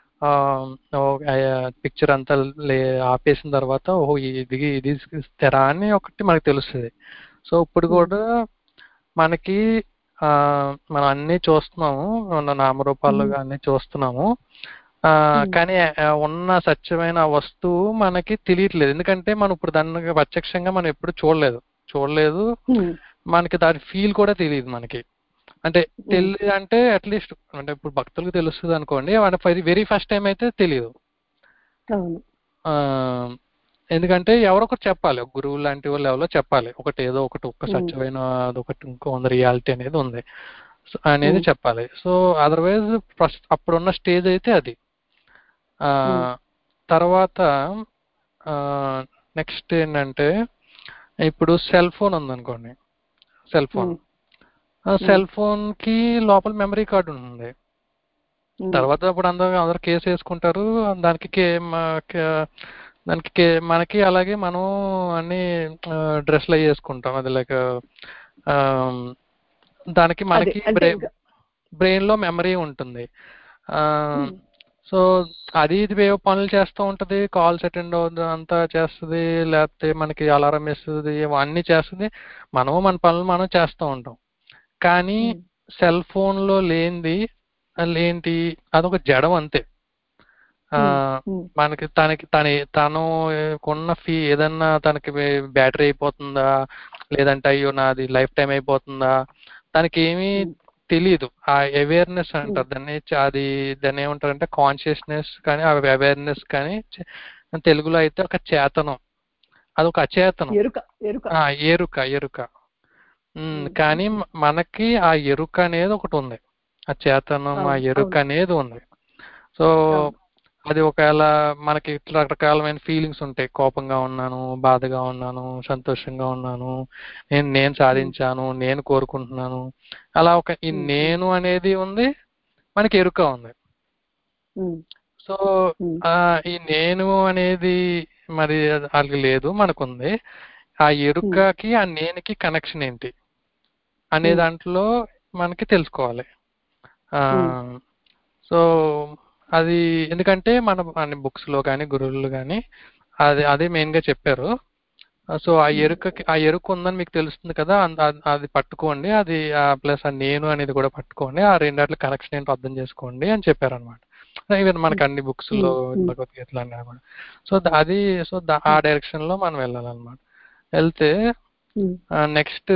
[SPEAKER 3] పిక్చర్ అంతా ఆపేసిన తర్వాత ఓహో ఇది ఇది తెర అని ఒకటి మనకు తెలుస్తుంది. సో ఇప్పుడు కూడా మనకి ఆ మనం అన్ని చూస్తున్నాము, నామరూపాలు అన్ని చూస్తున్నాము, ఆ కానీ ఉన్న సత్యమైన వస్తువు మనకి తెలియట్లేదు. ఎందుకంటే మనం ఇప్పుడు దాన్ని ప్రత్యక్షంగా మనం ఎప్పుడు చూడలేదు చూడలేదు మనకి దాని ఫీల్ కూడా తెలియదు మనకి. అంటే తెలియదు అంటే అట్లీస్ట్ అంటే ఇప్పుడు భక్తులకు తెలుస్తుంది అనుకోండి, వాళ్ళకి వెరీ ఫస్ట్ టైం అయితే తెలియదు. ఎందుకంటే ఎవరొకరు చెప్పాలి, గురువు లాంటి వాళ్ళు ఎవరో చెప్పాలి, ఒకటి ఏదో ఒకటి ఒక్క సత్యమైన అదొకటి ఇంకో రియాలిటీ అనేది ఉంది అనేది చెప్పాలి. సో అదర్వైజ్ ఫస్ట్ అప్పుడున్న స్టేజ్ అయితే అది. తర్వాత నెక్స్ట్ ఏంటంటే ఇప్పుడు సెల్ ఫోన్ ఉందనుకోండి, సెల్ ఫోన్ సెల్ ఫోన్ కి లోపల మెమరీ కార్డు ఉంటుంది. తర్వాత ఇప్పుడు అందరూ అందరు కేసు వేసుకుంటారు దానికి, దానికి మనకి అలాగే మనం అన్ని డ్రెస్లు అవి వేసుకుంటాం. అది లైక్ దానికి మనకి బ్రెయిన్ బ్రెయిన్ లో మెమరీ ఉంటుంది. సో అది ఇది వేవ్ పనులు చేస్తూ ఉంటుంది, కాల్స్ అటెండ్ అవుతుంది అంతా చేస్తుంది, లేకపోతే మనకి అలారం వేస్తుంది, అన్నీ చేస్తుంది, మనము మన పనులు మనం చేస్తూ ఉంటాం. కానీ సెల్ ఫోన్ లో లేనిది ఏంటి, అదొక జడం అంతే. మనకి తనకి తన తను కొన్న ఫీ ఏదన్నా తనకి బ్యాటరీ అయిపోతుందా, లేదంటే అయ్యో నాది లైఫ్ టైం అయిపోతుందా, తనకి ఏమీ తెలియదు. ఆ అవేర్నెస్ అంటారు దాన్ని, అది దాన్ని ఏమంటారంటే కాన్షియస్నెస్ కానీ అవేర్నెస్ కానీ, తెలుగులో అయితే ఒక చేతనం, అదొక అచేతనం, ఎరుక ఎరుక కానీ మనకి ఆ ఎరుక అనేది ఒకటి ఉంది, ఆ చేతనం ఆ ఎరుక అనేది ఉంది. సో అది ఒకవేళ మనకి రకరకాలమైన ఫీలింగ్స్ ఉంటాయి, కోపంగా ఉన్నాను, బాధగా ఉన్నాను, సంతోషంగా ఉన్నాను, నేను నేను సాధించాను, నేను కోరుకుంటున్నాను, అలా ఒక ఈ నేను అనేది ఉంది, మనకి ఎరుక ఉంది. సో ఆ ఈ నేను అనేది మరి వాళ్ళకి లేదు, మనకుంది. ఆ ఎరుకకి ఆ నేనుకి కనెక్షన్ ఏంటి అనే దాంట్లో మనకి తెలుసుకోవాలి. సో అది ఎందుకంటే మన అన్ని బుక్స్ లో కానీ గురువులు కానీ అది అదే మెయిన్ గా చెప్పారు. సో ఆ ఎరుకకి ఆ ఎరుక ఉందని మీకు తెలుస్తుంది కదా, అది పట్టుకోండి, అది ప్లస్ ఆ నేను అనేది కూడా పట్టుకోండి, ఆ రెండాట్ల కనెక్షన్ ఏంటో అర్థం చేసుకోండి అని చెప్పారు అనమాట. ఈవెన్ మనకు అన్ని బుక్స్ లో భగవద్గీతలు అన్నా కూడా. సో అది సో ఆ డైరెక్షన్ లో మనం వెళ్ళాలన్నమాట. వెళ్తే నెక్స్ట్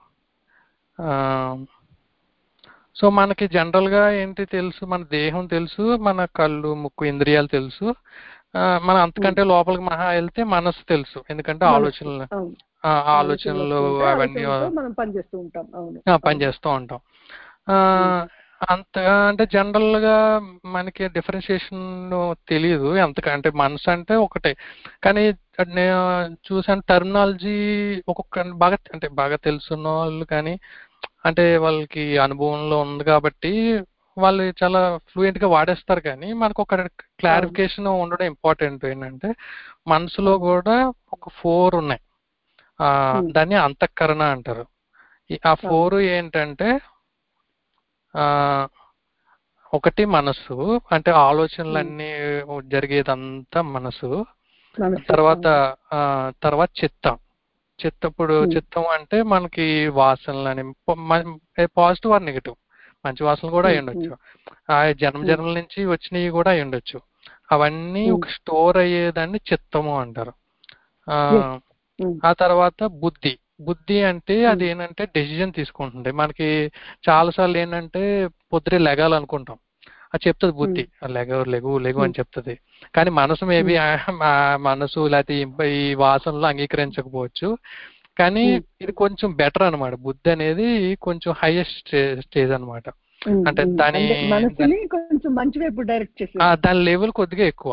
[SPEAKER 3] సో మనకి జనరల్ గా ఏంటి తెలుసు, మన దేహం తెలుసు, మన కళ్ళు ముక్కు ఇంద్రియాలు తెలుసు, మనం అంతకంటే లోపలికి మహా వెళ్తే మనసు తెలుసు, ఎందుకంటే ఆలోచనలు ఆలోచనలు అవన్నీ పనిచేస్తూ ఉంటాం. అంత అంటే జనరల్ గా మనకి డిఫరెన్షియేషన్ తెలియదు ఎంతకంటే, మనసు అంటే ఒకటే. కానీ నేను చూసాను టర్మినాలజీ ఒక్కొక్క బాగా అంటే బాగా తెలుసున్న వాళ్ళు కానీ అంటే వాళ్ళకి అనుభవంలో ఉంది కాబట్టి వాళ్ళు చాలా ఫ్లూయెంట్ గా వాడేస్తారు. కానీ మనకు ఒక క్లారిఫికేషన్ ఉండడం ఇంపార్టెంట్. ఏంటంటే మనసులో కూడా ఒక ఫోర్ ఉన్నాయి, ఆ దాన్ని అంతఃకరణ అంటారు. ఆ ఫోర్ ఏంటంటే ఆ ఒకటి మనసు, అంటే ఆలోచనలన్నీ జరిగేదంతా మనసు. తర్వాత ఆ తర్వాత చిత్తం. చిత్తప్పుడు చిత్తం అంటే మనకి వాసనలని పాజిటివ్ ఆర్ నెగిటివ్, మంచి వాసనలు కూడా అయి ఉండొచ్చు, ఆ జన్మ జన్మల నుంచి వచ్చినవి కూడా అయి ఉండొచ్చు. అవన్నీ ఒక స్టోర్ అయ్యేదాన్ని చిత్తము అంటారు. ఆ ఆ తర్వాత బుద్ధి. బుద్ధి అంటే అది ఏంటంటే డెసిజన్ తీసుకుంటుంది. మనకి చాలాసార్లు ఏంటంటే పొద్దునే లెగాలనుకుంటాం, అది చెప్తుంది బుద్ధి, లెగ లెగు లెగు అని చెప్తుంది. కానీ మనసు మేబీ మనసు లేకపోతే ఈ వాసనలు అంగీకరించకపోవచ్చు. కానీ ఇది కొంచెం బెటర్ అనమాట. బుద్ధి అనేది కొంచెం హైయెస్ట్ స్టేజ్ అనమాట. అంటే దాని
[SPEAKER 2] కొంచెం మంచి వైపు డైరెక్ట్ చేసి
[SPEAKER 3] దాని లెవెల్ కొద్దిగా ఎక్కువ.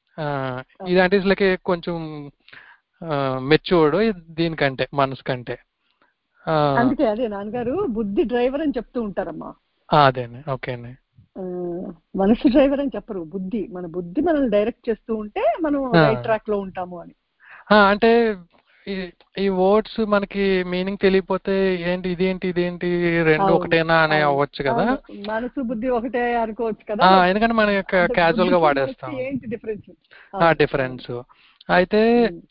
[SPEAKER 3] ఇదంటే ఇట్లకి కొంచెం మెచ్యూర్డ్ దీనికంటే మనసు కంటే.
[SPEAKER 2] అందుకే అదే నాన్నగారు బుద్ధి డ్రైవర్ అని చెప్తూ ఉంటారమ్మా.
[SPEAKER 3] అదేండి, ఓకే అండి.
[SPEAKER 2] మనసు డ్రైవర్ అని చెప్పరు, బుద్ధి. మన బుద్ధి మనల్ని డైరెక్ట్ చేస్తూ ఉంటే మనం రైట్ ట్రాక్ లో ఉంటాము అని.
[SPEAKER 3] అంటే ఈ వర్డ్స్ మనకి మీనింగ్ తెలియపోతే ఏంటి ఇదేంటి ఇదేంటి రెండు ఒకటేనా అని అవ్వచ్చు కదా.
[SPEAKER 2] మనసు బుద్ధి ఒకటే అనుకోవచ్చు కదా,
[SPEAKER 3] ఎందుకంటే మనం క్యాజువల్ గా వాడేస్తాం.
[SPEAKER 2] ఏంటి డిఫరెన్స్?
[SPEAKER 3] డిఫరెన్స్ అయితే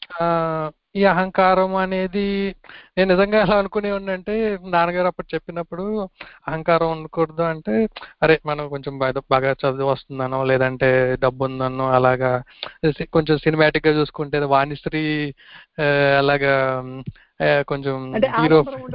[SPEAKER 3] ఈ అహంకారం అనేది నేను నిజంగా ఎలా అనుకునే అంటే, నాన్నగారు అప్పుడు చెప్పినప్పుడు అహంకారం ఉండకూడదు అంటే, అరే మనం కొంచెం బాగా చదువు వస్తుందనో లేదంటే డబ్బు ఉందనో అలాగా కొంచెం సినిమాటిక్ గా చూసుకుంటే వాణిశ్రీ అలాగా కొంచెం హీరో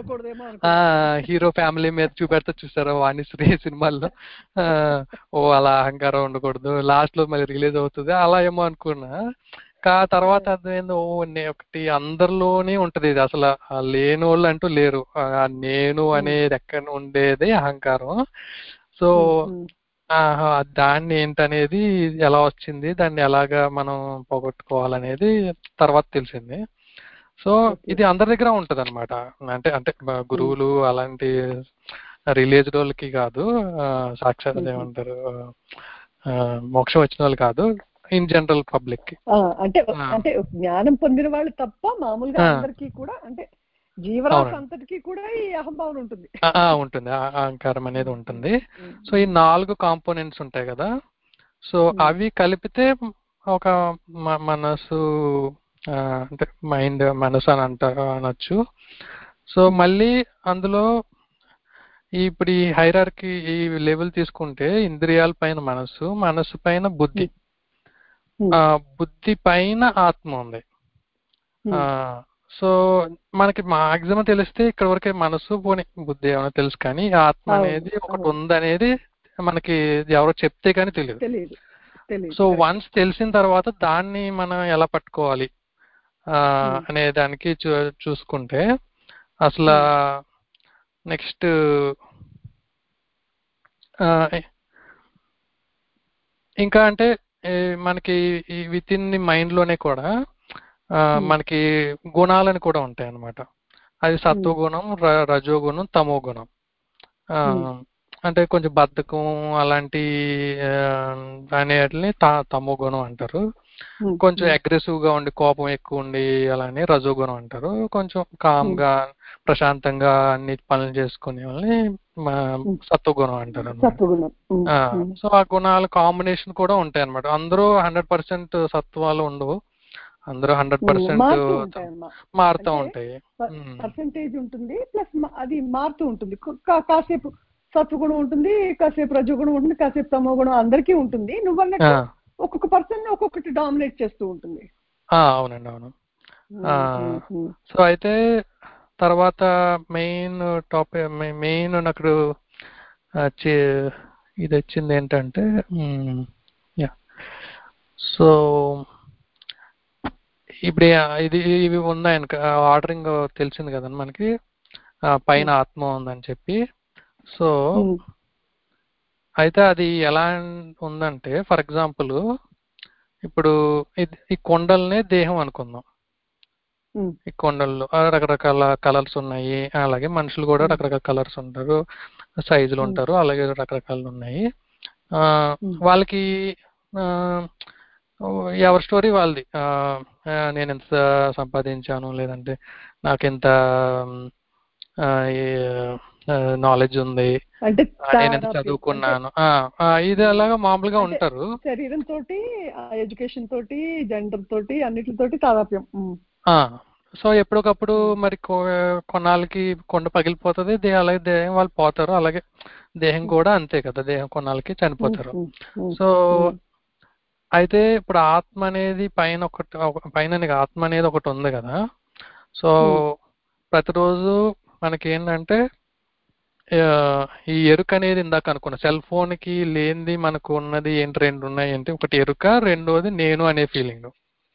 [SPEAKER 3] హీరో ఫ్యామిలీ మీద చూపెడతా చూసారా వాణిశ్రీ సినిమాల్లో, ఓ అలా అహంకారం ఉండకూడదు, లాస్ట్ లో మళ్ళీ రిలీజ్ అవుతుంది అలా ఏమో అనుకున్నా. కా తర్వాత అర్థమైంది, ఓ ఒకటి అందరిలోనే ఉంటది ఇది, అసలు లేని వాళ్ళు అంటూ లేరు. నేను అనేది ఎక్కడ ఉండేది అహంకారం. సో దాన్ని ఏంటనేది ఎలా వచ్చింది, దాన్ని ఎలాగా మనం పోగొట్టుకోవాలనేది తర్వాత తెలిసింది. సో ఇది అందరి దగ్గర ఉంటది అనమాట. అంటే అంటే గురువులు అలాంటి రిలీజ్డ్ వాళ్ళకి కాదు, సాక్షాత్ ఏమంటారు మోక్షం వచ్చిన వాళ్ళు కాదు, ఇన్ జనరల్ పబ్లిక్ కి.
[SPEAKER 2] అంటే అంటే జ్ఞానం పొందిన వాళ్ళు తప్ప మామూలుగా అందరికీ కూడా, అంటే జీవరాశి అంతటికీ కూడా ఈ అహంభావన ఉంటుంది
[SPEAKER 3] ఉంటుంది అహంకారం అనేది ఉంటుంది. సో ఈ నాలుగు కాంపోనెంట్స్ ఉంటాయి కదా, సో అవి కలిపితే ఒక మనసు అంటే మైండ్ మనసు అని అంటారు అనొచ్చు. సో మళ్ళీ అందులో ఇప్పుడు ఈ హైరార్కీ ఈ లెవెల్ తీసుకుంటే ఇంద్రియాల పైన మనసు, మనసు పైన బుద్ధి, ఆ బుద్ధి పైన ఆత్మ ఉంది. సో మనకి మాక్సిమం తెలిస్తే ఇక్కడ వరకే మనసు పోనీ బుద్ధి ఏమైనా తెలుసు, కానీ ఆత్మ అనేది ఒకటి ఉందనేది మనకి ఎవరో చెప్తే కానీ తెలియదు. సో వన్స్ తెలిసిన తర్వాత దాన్ని మనం ఎలా పట్టుకోవాలి ఆ అనే దానికి చూ చూసుకుంటే అసలు నెక్స్ట్ ఇంకా అంటే మనకి ఈ విత్ ఇన్ ది మైండ్ లోనే కూడా మనకి గుణాలని కూడా ఉంటాయి అన్నమాట. అది సత్వగుణం, రజోగుణం, తమో గుణం. అంటే కొంచెం బద్ధకం అలాంటి అనేటిని తమో గుణం అంటారు. కొంచెం అగ్రెసివ్ గా ఉండి కోపం ఎక్కువ ఉండి అలానే రజోగుణం అంటారు. కొంచెం కామ్ గా ప్రశాంతంగా అన్ని పనులు చేసుకునే వాళ్ళని సత్వగుణం అంటారు అన్నమాట. సో ఆ గుణాల కాంబినేషన్ కూడా ఉంటాయి అన్నమాట. అందరూ హండ్రెడ్ పర్సెంట్ సత్వాలు ఉండవు, అందరూ హండ్రెడ్ పర్సెంట్ మారుతూ ఉంటాయి.
[SPEAKER 2] పర్సెంటేజ్ ఉంటుంది, ప్లస్ అది మారుతూ ఉంటుంది. కాసేపు సత్వగుణం ఉంటుంది, కాసేపు రజోగుణం ఉంటుంది, కాసేపు తమో గుణం అందరికీ ఉంటుంది. నువ్వు అన్నట్టు ఒక్కొక్క పర్సన్ ఒక్కొక్కటి డామినేట్ చేస్తూ ఉంటుంది.
[SPEAKER 3] అవునండి, అవును. సో అయితే తర్వాత మెయిన్ టాపిక్ మెయిన్ నాకు ఇది వచ్చింది ఏంటంటే, యా సో ఇప్పుడు ఇది ఇవి ఉన్నాయనుక ఆర్డరింగ్ తెలిసింది కదండి మనకి, పైన ఆత్మ ఉందని చెప్పి. సో అయితే అది ఎలా ఉందంటే, ఫర్ ఎగ్జాంపుల్ ఇప్పుడు ఈ కొండల్నే దేహం అనుకుందాం. ఈ కొండల్లో రకరకాల కలర్స్ ఉన్నాయి, అలాగే మనుషులు కూడా రకరకాల కలర్స్ ఉంటారు, సైజులు ఉంటారు, అలాగే రకరకాలు ఉన్నాయి. వాళ్ళకి ఎవరి స్టోరీ వాళ్ళది. నేను ఎంత సంపాదించాను, లేదంటే నాకెంత నాలెడ్జ్ ఉంది, నేను ఎంత చదువుకున్నాను, ఇది అలాగా మామూలుగా ఉంటారు.
[SPEAKER 2] శరీరం తోటి, ఎడ్యుకేషన్ తోటి, జెండర్ తోటి, అన్నిటితోటి తాదాప్యం.
[SPEAKER 3] సో ఎప్పటికప్పుడు మరి కొన్నాళ్ళకి కొండ పగిలిపోతుంది, అలాగే దేహం వాళ్ళు పోతారు, అలాగే దేహం కూడా అంతే కదా, దేహం కొన్నాళ్ళకి చనిపోతారు. సో అయితే ఇప్పుడు ఆత్మ అనేది పైన ఒకటి పైన ఆత్మ అనేది ఒకటి ఉంది కదా. సో ప్రతిరోజు మనకి ఏంటంటే ఈ ఎరుక అనేది ఇందాక అనుకున్నా, సెల్ ఫోన్ కి లేనిది మనకు ఉన్నది ఏంటి, రెండు ఉన్నాయి ఏంటి, ఒకటి ఎరుక, రెండోది నేను అనే ఫీలింగ్.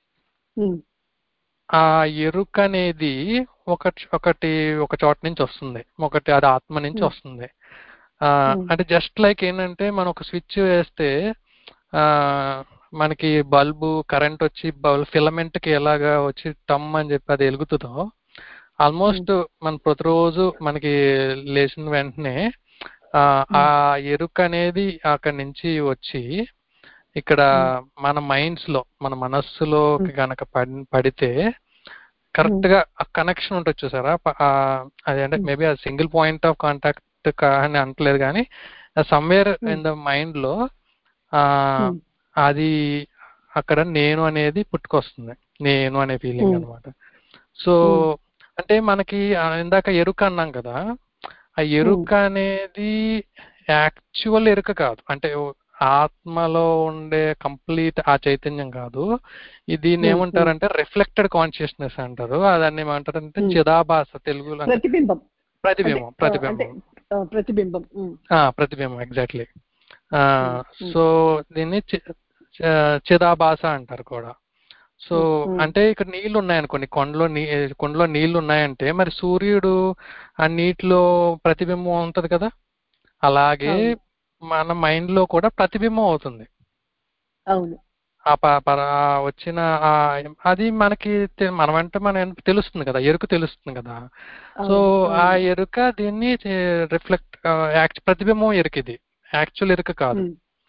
[SPEAKER 3] ఆ ఎరుక అనేది ఒకటి ఒకటి ఒక చోట నుంచి వస్తుంది, ఒకటి అది ఆత్మ నుంచి వస్తుంది. అంటే జస్ట్ లైక్ ఏంటంటే మనం ఒక స్విచ్ వేస్తే ఆ మనకి బల్బు కరెంట్ వచ్చి బల్బ్ ఫిలమెంట్ కి ఎలాగా వచ్చి టమ్ అని చెప్పి అది వెలుగుతుందో ఆల్మోస్ట్ మన ప్రతిరోజు మనకి లేచిన వెంటనే ఆ ఎరుక అనేది అక్కడి నుంచి వచ్చి ఇక్కడ మన మైండ్స్ లో మన మనస్సులో కనుక పడితే కరెక్ట్ గా ఆ కనెక్షన్ ఉంటుంది చూసారా, అది అంటే మేబీ ఆ సింగిల్ పాయింట్ ఆఫ్ కాంటాక్ట్ అని అంటలేదు కానీ సమ్వేర్ ఇన్ ద మైండ్ లో ఆ అది అక్కడ నేను అనేది పుట్టుకొస్తుంది, నేను అనే ఫీలింగ్ అనమాట. సో అంటే మనకి ఇందాక ఎరుక అన్నాం కదా, ఆ ఎరుక అనేది యాక్చువల్ ఎరుక కాదు, అంటే ఆత్మలో ఉండే కంప్లీట్ ఆ చైతన్యం కాదు. దీన్ని ఏమంటారంటే రిఫ్లెక్టెడ్ కాన్షియస్నెస్ అంటారు. దాన్ని ఏమంటారంటే చిదాభాస, తెలుగులో
[SPEAKER 2] ప్రతిబింబం
[SPEAKER 3] ప్రతిబింబం ప్రతిబింబం
[SPEAKER 2] ప్రతిబింబం
[SPEAKER 3] ప్రతిబింబం ఎగ్జాక్ట్లీ. సో దీన్ని చిదాభాస అంటారు కూడా. సో అంటే ఇక్కడ నీళ్లు ఉన్నాయనుకోండి, కొండలో నీ కొండలో నీళ్లు ఉన్నాయంటే మరి సూర్యుడు ఆ నీటిలో ప్రతిబింబం ఉంటది కదా, అలాగే మన మైండ్ లో కూడా ప్రతిబింబం అవుతుంది.
[SPEAKER 2] అవును,
[SPEAKER 3] ఆ వచ్చిన అది మనకి మనం అంటే మన తెలుస్తుంది కదా, ఎరుక తెలుస్తుంది కదా. సో ఆ ఎరుక దీన్ని రిఫ్లెక్ట్ ప్రతిబింబం ఎరుక, ఇది యాక్చువల్ ఎరుక కాదు,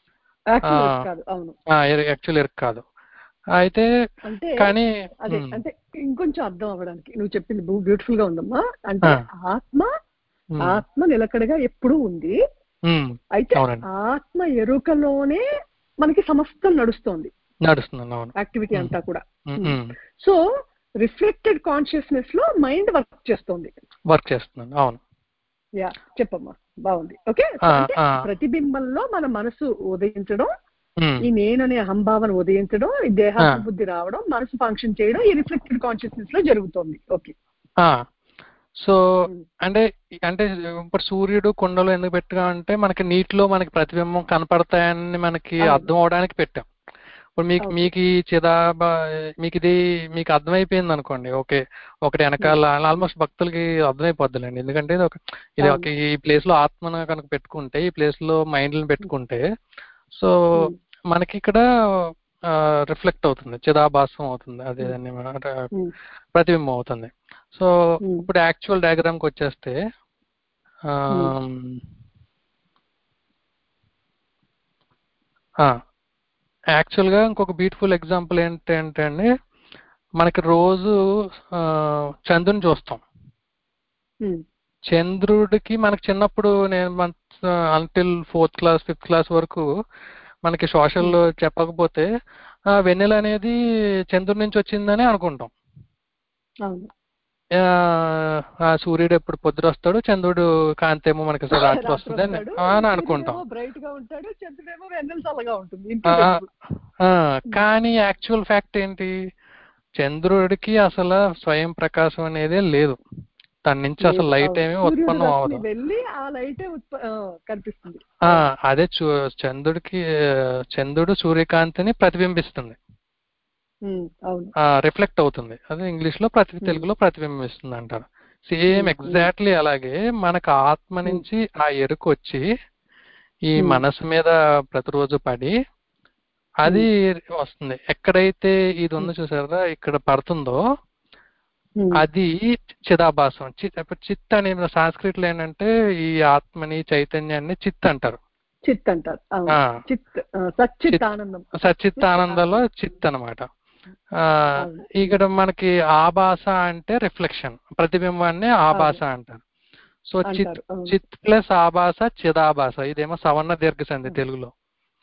[SPEAKER 3] యాక్చువల్ ఎరుక కాదు. అయితే కానీ
[SPEAKER 2] అదే అంటే ఇంకొంచెం అర్థం అవ్వడానికి నువ్వు చెప్పింది బ్యూటిఫుల్ గా ఉందమ్మా. అంటే ఆత్మ ఆత్మ నిలకడగా ఎప్పుడూ ఉంది, అయితే ఆత్మ ఎరుకలోనే మనకి సమస్తం నడుస్తోంది
[SPEAKER 3] నడుస్తుంది
[SPEAKER 2] యాక్టివిటీ అంతా కూడా. సో రిఫ్లెక్టెడ్ కాన్షియస్నెస్ లో మైండ్ వర్క్ చేస్తుంది
[SPEAKER 3] వర్క్ చేస్తుంది అవును.
[SPEAKER 2] యా చెప్పమ్మా, బాగుంది. ఓకే, ప్రతిబింబంలో మన మనసు ఉదయించడం, ఈ నేననే అహంభావన ఉదయించడం, ఈ దేహాభివృద్ధి రావడం, మనసు ఫంక్షన్ చేయడం ఈ రిఫ్లెక్టెడ్ కాన్షియస్నెస్ లో జరుగుతోంది. ఓకే,
[SPEAKER 3] సో అంటే అంటే ఇప్పుడు సూర్యుడు కొండలో ఎందుకు పెట్టగా అంటే మనకి నీటిలో మనకి ప్రతిబింబం కనపడతాయని మనకి అర్థం అవడానికి పెట్టాం. ఇప్పుడు మీకు మీకు ఈ చిదాబా మీకు ఇది మీకు అర్థమైపోయింది అనుకోండి, ఓకే ఒకటి వెనకాల ఆల్మోస్ట్ భక్తులకి అర్థమైపోద్దులేండి. ఎందుకంటే ఇది ఒక ఇది ఒక ఈ ప్లేస్ లో ఆత్మను కనుక పెట్టుకుంటే, ఈ ప్లేస్ లో మైండ్లను పెట్టుకుంటే, సో మనకి ఇక్కడ రిఫ్లెక్ట్ అవుతుంది, చిదాభాసం అవుతుంది, అదే ప్రతిబింబం అవుతుంది. సో ఇప్పుడు యాక్చువల్ డయాగ్రామ్కి వచ్చేస్తే యాక్చువల్గా ఇంకొక బ్యూటిఫుల్ ఎగ్జాంపుల్ ఏంటంటే అండి, మనకి రోజు చంద్రుని చూస్తాం. చంద్రుడికి మనకి చిన్నప్పుడు నేను until fourth class fifth class వరకు మనకి సోషల్ చెప్పకపోతే వెన్నెల అనేది చంద్రుడి నుంచి వచ్చిందని అనుకుంటాం. సూర్యుడు ఎప్పుడు పొద్దున వస్తాడు, చంద్రుడు కాంతేమో మనకి రాత్రి వస్తుంది అని అనుకుంటాం. కానీ యాక్చువల్ ఫ్యాక్ట్ ఏంటి, చంద్రుడికి అసలు స్వయం ప్రకాశం అనేది లేదు, తన నుంచి అసలు లైట్ ఏమీ ఉత్పన్నం అవ్వదు. అదే చంద్రుడికి చంద్రుడు సూర్యకాంతిని ప్రతిబింబిస్తుంది, రిఫ్లెక్ట్ అవుతుంది, అదే ఇంగ్లీష్ లో ప్రతి తెలుగులో ప్రతిబింబిస్తుంది అంటారు. సేమ్ ఎగ్జాక్ట్లీ అలాగే మనకు ఆత్మ నుంచి ఆ ఎరుకు వచ్చి ఈ మనసు మీద ప్రతిరోజు పడి అది వస్తుంది. ఎక్కడైతే ఇది ఉందో చూసారా, ఇక్కడ పడుతుందో అది చిదాభాసం. చిత్ అనే సంస్కృతిలో ఏంటంటే ఈ ఆత్మని చైతన్యాన్ని చిత్ అంటారు.
[SPEAKER 2] చిత్ అంటారు
[SPEAKER 3] సచ్చిత్తానందంలో చిత్ అనమాట. ఇక్కడ మనకి ఆభాస అంటే రిఫ్లెక్షన్, ప్రతిబింబాన్ని ఆభాస అంటారు. సో చిత్ చిత్ ప్లస్ ఆభాస చిదాభాస, ఇదేమో సవర్ణ దీర్ఘ సంధి తెలుగులో.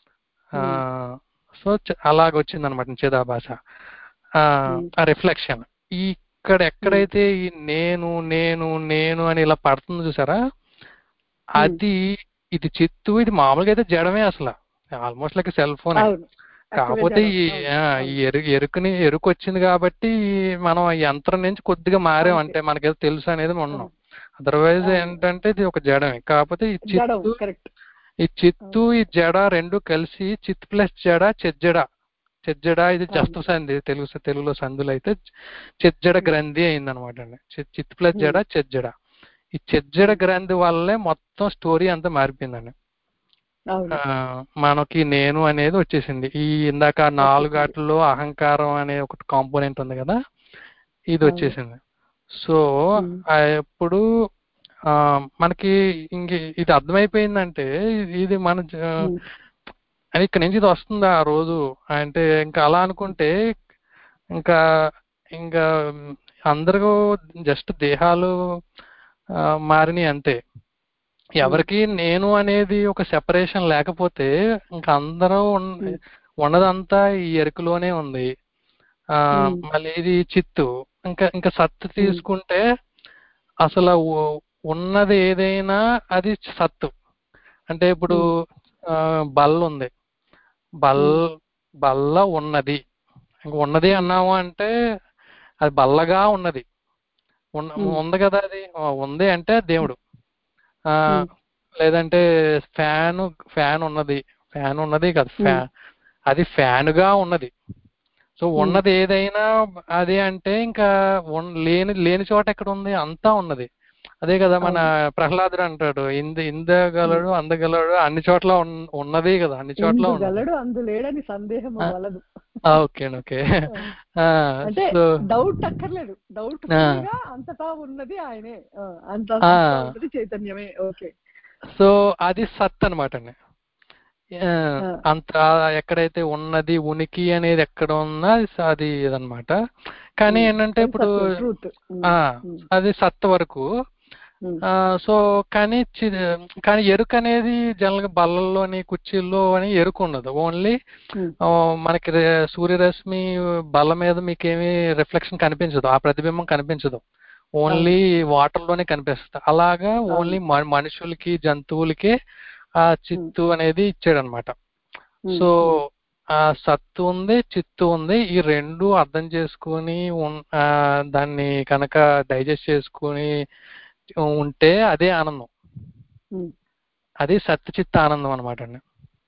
[SPEAKER 3] సో అలాగొచ్చింది అనమాట చిదాభాస, ఆ రిఫ్లెక్షన్. ఇక్కడ ఎక్కడైతే ఈ నేను నేను నేను అని ఇలా పడుతుంది చూసారా, అది ఇది చిత్తు. ఇది మామూలుగా అయితే జడమే అసలు, ఆల్మోస్ట్ లైక్ సెల్ ఫోన్. కాకపోతే ఈ ఎరు ఎరుకుని ఎరుకు వచ్చింది కాబట్టి మనం ఈ యంత్రం నుంచి కొద్దిగా మారాం, అంటే మనకేదో తెలుసు అనేది ఉన్నాం. అదర్వైజ్ ఏంటంటే ఇది ఒక జడమే. కాకపోతే ఈ చిత్తు ఈ చిత్తు ఈ జడ రెండు కలిసి చిత్ ప్లస్ జడ చెజ్జడ, చెజ్జడ ఇది జస్త సంధి, తెలుగు తెలుగులో సంధులు అయితే చెజ్జడ గ్రంథి అయింది అనమాట అండి. చిత్ ప్లస్ జడ చెజ్జడ, ఈ చెజ్జడ గ్రంథి వల్లే మొత్తం స్టోరీ అంతా మారిపోయిందండి. మనకి నేను అనేది వచ్చేసింది. ఈ ఇందాక నాలుగు వాటిల్లో అహంకారం అనే ఒక కాంపోనెంట్ ఉంది కదా, ఇది వచ్చేసింది. సో ఇప్పుడు మనకి ఇంక ఇది అర్థమైపోయిందంటే ఇది మన ఇక్కడ నుంచి ఇది వస్తుందా ఆ రోజు అంటే ఇంకా అలా అనుకుంటే ఇంకా ఇంకా అందరూ జస్ట్ దేహాలు మారినాయి అంతే. ఎవరికి నేను అనేది ఒక సెపరేషన్ లేకపోతే ఇంకా అందరూ ఉన్నదంతా ఈ ఎరుకలోనే ఉంది. ఆ మళ్ళీ ఇది చిత్తు. ఇంకా ఇంకా సత్తు తీసుకుంటే అసలు ఉన్నది ఏదైనా అది సత్తు. అంటే ఇప్పుడు బల్ల ఉంది, బల్ బల్ల ఉన్నది, ఇంక ఉన్నది అన్నాము అంటే అది బల్లగా ఉన్నది ఉంది కదా, అది ఉంది అంటే దేవుడు. ఆ లేదంటే ఫ్యాన్ ఫ్యాన్ ఉన్నది, ఫ్యాన్ ఉన్నది కదా, ఫ్యాన్ అది ఫ్యాన్గా ఉన్నది. సో ఉన్నది ఏదైనా అది అంటే ఇంకా లేని లేని చోట ఎక్కడ ఉంది, అంతా ఉన్నది. అదే కదా మన ప్రహ్లాదుడు అంటాడు, ఇంద ఇందగలడు అందగలడు అన్ని చోట్ల ఉన్నది కదా, అన్ని చోట్ల
[SPEAKER 2] అందులేడని సందేహం వలదు.
[SPEAKER 3] ఓకే ఓకే
[SPEAKER 2] అంటే డౌట్ అక్కర్లేదు, డౌట్ అంతటా ఉన్నది ఆయనే, అంత చైతన్యమే. ఓకే,
[SPEAKER 3] సో అది సత్ అనమాట అండి. అంత ఎక్కడైతే ఉన్నది ఉనికి అనేది ఎక్కడ ఉన్నా అది ఇదనమాట. కానీ ఏంటంటే ఇప్పుడు అది సత్ వరకు. సో కానీ కానీ ఎరుక అనేది జనరల్ గా బల్లల్లోని కుర్చీల్లో అని ఎరుక ఉండదు. ఓన్లీ మనకి సూర్యరశ్మి బల్ల మీద మీకేమి రిఫ్లెక్షన్ కనిపించదు, ఆ ప్రతిబింబం కనిపించదు, ఓన్లీ వాటర్ లోనే కనిపిస్తుంది. అలాగా ఓన్లీ మనుషులకి జంతువులకి ఆ చిత్తు అనేది ఇచ్చాడు అనమాట. సో ఆ సత్తు ఉంది, చిత్తు ఉంది, ఈ రెండు అర్థం చేసుకుని దాన్ని కనుక డైజెస్ట్ చేసుకుని ఉంటే అదే ఆనందం, అది సత్తు చిత్త ఆనందం అనమాట అండి.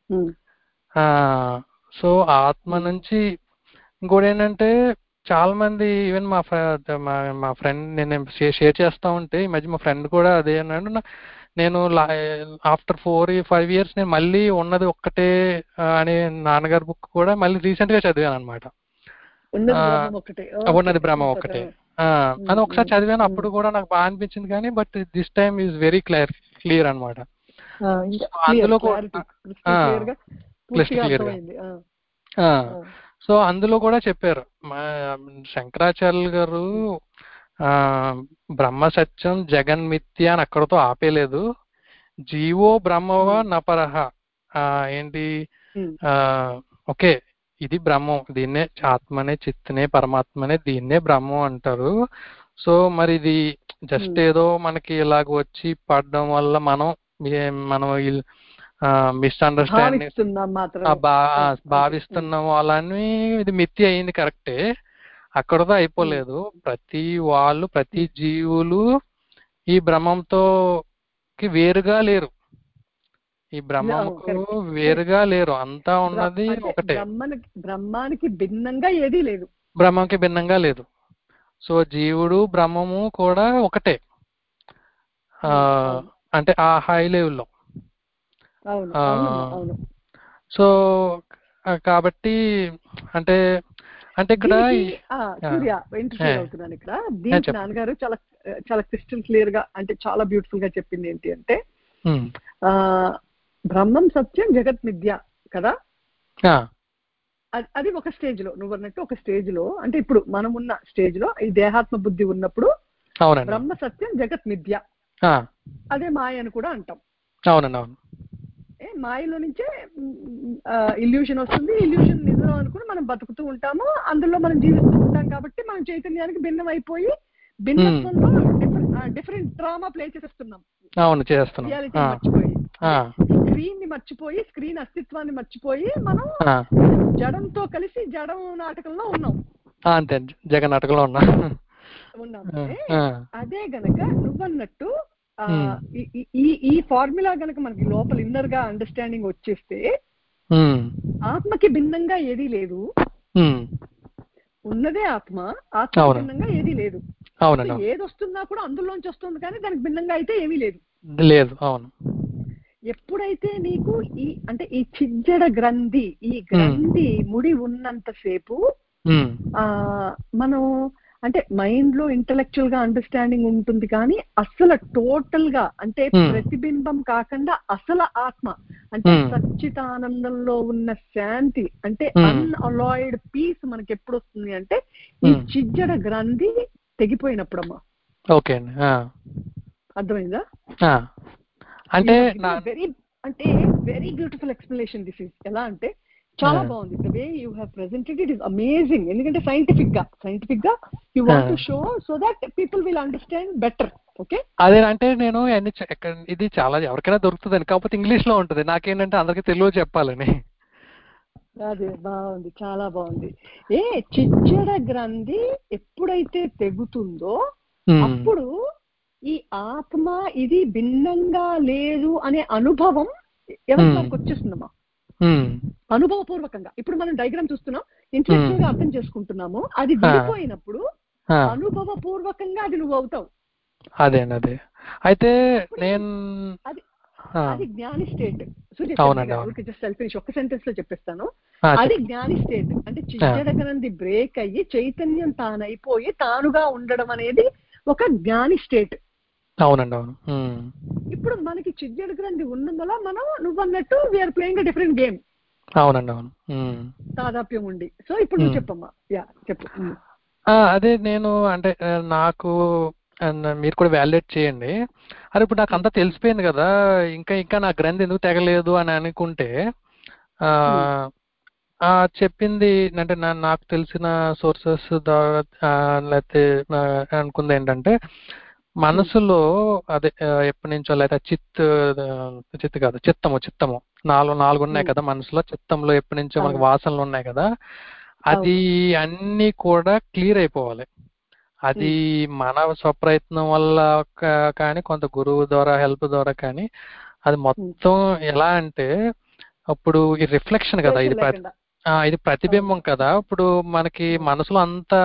[SPEAKER 3] సో ఆత్మ నుంచి ఇంకోటి ఏంటంటే చాలా మంది ఈవెన్ మా మా ఫ్రెండ్ నేను షేర్ చేస్తా ఉంటే ఈ మధ్య మా ఫ్రెండ్ కూడా అదే అన్నాడు, నేను ఆఫ్టర్ ఫోర్ ఫైవ్ ఇయర్స్ నేను మళ్ళీ ఉన్నది ఒక్కటే అనే నాన్నగారి బుక్ కూడా మళ్ళీ రీసెంట్ గా చదివాను అనమాట. ఉన్నది బ్రహ్మం ఒక్కటే అని ఒకసారి చదివాను, అప్పుడు కూడా నాకు బాగా అనిపించింది. కానీ but this time is very clear clear అనమాట. అందులో సో అందులో కూడా చెప్పారు మా శంకరాచార్యులు గారు, ఆ బ్రహ్మ సత్యం జగన్మిథ్య అని అక్కడతో ఆపేలేదు, జీవో బ్రహ్మవ నపరహ. ఆ ఏంటి ఆ ఓకే ఇది బ్రహ్మం, దీన్నే ఆత్మనే చిత్తనే పరమాత్మనే దీన్నే బ్రహ్మం అంటారు. సో మరి ఇది జస్ట్ ఏదో మనకి ఇలాగ వచ్చి పడడం వల్ల మనం మనం మిస్అండర్స్టాండింగ్ భావిస్తున్నాం వాళ్ళని, ఇది మిథ్య అయింది కరెక్టే, అక్కడతో అయిపోలేదు. ప్రతి వాళ్ళు ప్రతి జీవులు ఈ బ్రహ్మంతో వేరుగా లేరు, ఈ బ్రహ్మముకు వేరుగా లేరు, అంతా ఉన్నది ఒకటే.
[SPEAKER 2] బ్రహ్మానికి భిన్నంగా ఏదీ లేదు,
[SPEAKER 3] బ్రహ్మంకి భిన్నంగా లేదు. సో జీవుడు బ్రహ్మము కూడా ఒకటే, ఆ అంటే ఆ హై లెవెల్లో. సో కాబట్టి అంటే అంటే ఇక్కడ
[SPEAKER 2] సూర్య ఇంటర్ఫియర్ అవుతున్నాను ఇక్కడ. దీనికి నాన్నగారు చాలా చాలా క్రిస్టల్ క్లియర్ గా అంటే చాలా బ్యూటిఫుల్ గా చెప్పింది ఏంటి అంటే, ఆ బ్రహ్మం సత్యం జగత్ మిథ్య కదా, అది ఒక స్టేజ్ లో నువ్వు అన్నట్టు ఒక స్టేజ్ లో, అంటే ఇప్పుడు మనం ఉన్న స్టేజ్ లో ఈ దేహాత్మ బుద్ధి ఉన్నప్పుడు బ్రహ్మ సత్యం జగత్ మిథ్య, అదే మాయ అని కూడా అంటాం.
[SPEAKER 3] అవునండి అవును.
[SPEAKER 2] మాయలో నుంచే ఇల్యూషన్ వస్తుంది, ఇల్యూషన్ నిజం అనుకుని మనం బతుకుతూ ఉంటాము, అందులో మనం జీవిస్తూ ఉంటాం. కాబట్టి మనం చైతన్యానికి భిన్నం అయిపోయి భిన్నత్వంలో డిఫరెంట్ డ్రామా ప్లే చేస్తున్నాం.
[SPEAKER 3] అవును చేస్తున్నాం.
[SPEAKER 2] రియాలిటీ మర్చిపోయి, స్క్రీన్ ని మర్చిపోయి, స్క్రీన్ అస్తిత్వాన్ని మర్చిపోయి మనం జడంతో కలిసి జడం నాటకంలో ఉన్నాం.
[SPEAKER 3] అంతే, జగ నాటకంలో ఉన్నా
[SPEAKER 2] ఉన్నాం. అదే గనక నువ్వన్నట్టు ఈ ఈ ఫార్ములా గనక మనకి లోపల ఇన్నర్ గా అండర్స్టాండింగ్ వచ్చేస్తే ఆత్మకి భిన్నంగా ఏదీ లేదు, ఉన్నదే ఆత్మ, ఆత్మకి భిన్నంగా ఏదీ లేదు. ఏది వస్తున్నా కూడా అందులోంచి వస్తుంది, కానీ దానికి భిన్నంగా అయితే ఏమీ లేదు
[SPEAKER 3] లేదు. అవును.
[SPEAKER 2] ఎప్పుడైతే నీకు ఈ అంటే ఈ చిజ్జడ గ్రంథి ఈ గ్రంథి ముడి ఉన్నంతసేపు ఆ మనం అంటే మైండ్ లో ఇంటలెక్చువల్ గా అండర్స్టాండింగ్ ఉంటుంది, కానీ అసలు టోటల్ గా అంటే ప్రతిబింబం కాకుండా అసలు ఆత్మ అంటే సచ్చితానందంలో ఉన్న శాంతి అంటే అన్అలాయిడ్ పీస్ మనకి ఎప్పుడు వస్తుంది అంటే ఈ చిజ్జడ గ్రంథి తెగిపోయినప్పుడమ్మా.
[SPEAKER 3] ఓకే అండి,
[SPEAKER 2] అర్థమైందా?
[SPEAKER 3] అంటే
[SPEAKER 2] వెరీ అంటే very beautiful explanation this is. ఎలా అంటే చాలా బాగుంది, the way you have presented it is amazing. ఎందుకంటే సైంటిఫిక్ గా సైంటిఫిక్ గా you want to show so that people will understand better. Okay,
[SPEAKER 3] అదే అంటే నేను అన్ని ఇది చాలా ఎవరికైనా దొరుకుతుందని, కాకపోతే ఇంగ్లీష్ లో ఉంటుంది, నాకేంటంటే అందరికి తెలుగు చెప్పాలని.
[SPEAKER 2] అదే బాగుంది, చాలా బాగుంది. ఏ చిజ్జడ గ్రంథి ఎప్పుడైతే తెగుతుందో అప్పుడు ఈ ఆత్మ ఇది భిన్నంగా లేదు అనే అనుభవం ఎవరికి మనకు వచ్చేస్తుందమ్మా, అనుభవపూర్వకంగా. ఇప్పుడు మనం డయాగ్రామ్ చూస్తున్నాం, ఇంటెలెక్చువల్ గా అర్థం చేసుకుంటున్నాము, అది విడిపోయినప్పుడు అనుభవపూర్వకంగా అది నువ్వు అవుతావు.
[SPEAKER 3] అదే అదే అయితే నేను
[SPEAKER 2] అది అది జ్ఞాని స్టేట్. ఒక్క సెంటెన్స్ లో చెప్పేస్తాను, అది జ్ఞాని స్టేట్. అంటే చిజ్జడ గ్రంథి బ్రేక్ అయ్యి చైతన్యం తానైపోయి తానుగా ఉండడం అనేది ఒక జ్ఞాని స్టేట్.
[SPEAKER 3] అవునండి, అవును.
[SPEAKER 2] ఇప్పుడు మనకి చిజ్జడ గ్రంథి ఉన్నందువల్ల మనం నువ్వు అన్నట్టు వీఆర్ ప్లేయింగ్ డిఫరెంట్ గేమ్.
[SPEAKER 3] అవునండి, అవును.
[SPEAKER 2] తాదాప్యం ఉండి. సో ఇప్పుడు నువ్వు చెప్పమ్మా. యా చెప్పు.
[SPEAKER 3] అదే నేను అంటే నాకు మీరు కూడా వ్యాలిడేట్ చేయండి. అరే ఇప్పుడు నాకు అంతా తెలిసిపోయింది కదా, ఇంకా ఇంకా నా గ్రంథి ఎందుకు తెగలేదు అని అనుకుంటే చెప్పింది అంటే నాకు తెలిసిన సోర్సెస్ ద్వారా లేకపోతే అనుకుంది ఏంటంటే మనసులో అదే ఎప్పటి నుంచో లేకపోతే చిత్ చిత్ కాదు చిత్తము చిత్తము నాలుగు నాలుగు ఉన్నాయి కదా మనసులో, చిత్తంలో ఎప్పటి నుంచో మనకు వాసనలు ఉన్నాయి కదా, అది అన్నీ కూడా క్లియర్ అయిపోవాలి. అది మన స్వప్రయత్నం వల్ల కానీ కొంత గురువు ద్వారా హెల్ప్ ద్వారా కానీ అది మొత్తం ఎలా అంటే అప్పుడు ఈ రిఫ్లెక్షన్ కదా, ఇది ఇది ప్రతిబింబం కదా. ఇప్పుడు మనకి మనసులో అంతా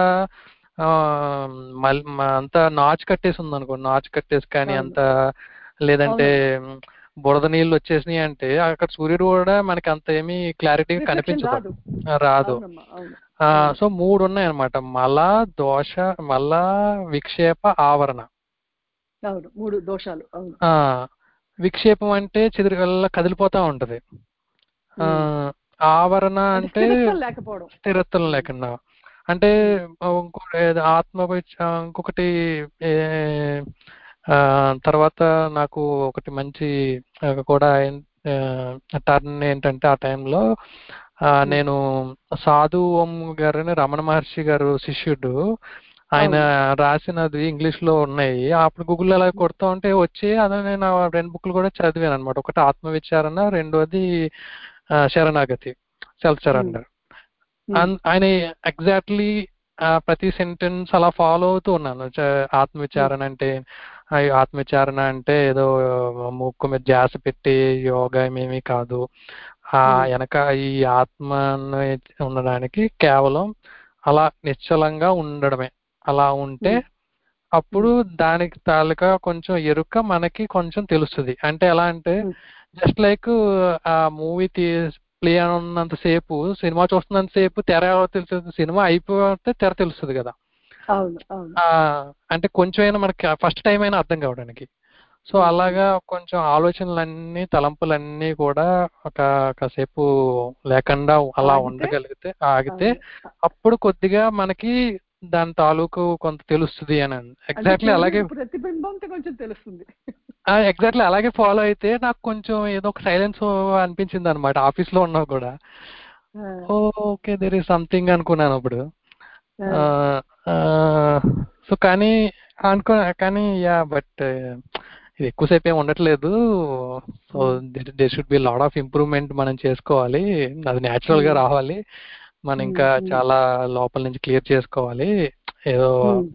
[SPEAKER 3] అంతా నాచు కట్టేసి ఉంది అనుకో, నాచు కట్టేసి కానీ అంత లేదంటే బురద నీళ్ళు వచ్చేసినాయి అంటే అక్కడ సూర్యుడు కూడా మనకి అంత ఏమీ క్లారిటీగా కనిపించదు, రాదు. సో మూడు ఉన్నాయి అన్నమాట, మల దోష మల విక్షేప ఆవరణ.
[SPEAKER 2] మూడు దోషాలు.
[SPEAKER 3] విక్షేపం అంటే చెదిరిగల్లా కదిలిపోతా ఉంటది, ఆవరణ అంటే స్థిరత్వం లేకుండా. అంటే ఆత్మ ఇంకొకటి తర్వాత నాకు ఒకటి మంచి కూడా టర్న్ ఏంటంటే ఆ టైంలో నేను సాధు ఓం గారని రమణ మహర్షి గారు శిష్యుడు, ఆయన రాసినది ఇంగ్లీష్ లో ఉన్నాయి. అప్పుడు గూగుల్లో అలా కొడతా ఉంటే వచ్చి అదే నేను రెండు బుక్లు కూడా చదివాను అనమాట. ఒకటి ఆత్మవిచారణ, రెండోది శరణాగతి, సెల్ఫ్ సరెండర్. ఆయన ఎగ్జాక్ట్లీ ప్రతి సెంటెన్స్ అలా ఫాలో అవుతూ ఉన్నాను. ఆత్మవిచారణ అంటే ఆత్మవిచారణ అంటే ఏదో ముక్కు మీద ధ్యాస పెట్టి యోగా ఏమీ కాదు, ఆ వెనక ఈ ఆత్మను ఉండడానికి కేవలం అలా నిశ్చలంగా ఉండడమే. అలా ఉంటే అప్పుడు దానికి తాలూకా కొంచెం ఎరుక మనకి కొంచెం తెలుస్తుంది. అంటే ఎలా అంటే జస్ట్ లైక్ ఆ మూవీ తీ ప్లే ఉన్నంత సేపు, సినిమా చూస్తున్నంత సేపు తెర తెలుస్తుంది, సినిమా అయిపోతే తెర తెలుస్తుంది కదా. అంటే కొంచెమైనా మనకి ఫస్ట్ టైం అయినా అర్థం కావడానికి. సో అలాగా కొంచెం ఆలోచనలన్నీ తలంపులన్నీ కూడా ఒక కాసేపు లేకుండా అలా ఉండగలిగితే ఆగితే అప్పుడు కొద్దిగా మనకి దాని తాలూకు కొంత తెలుస్తుంది అని. ఎగ్జాక్ట్లీ అలాగే
[SPEAKER 2] ప్రతిబింబంతో కొంచెం తెలుస్తుంది.
[SPEAKER 3] ఎగ్జాక్ట్లీ అలాగే ఫాలో అయితే నాకు కొంచెం ఏదో ఒక సైలెన్స్ అనిపించింది అనమాట. ఆఫీస్ లో ఉన్నా కూడా ఓకే దేర్ ఈస్ సంథింగ్ అనుకున్నాను అప్పుడు. సో కానీ అనుకో కానీ యా బట్ ఇది ఎక్కువసేపు ఏమి ఉండట్లేదు. So they should be lot of improvement మనం చేసుకోవాలి, అది న్యాచురల్ గా రావాలి, మనం ఇంకా చాలా లోపల నుంచి క్లియర్ చేసుకోవాలి ఏదో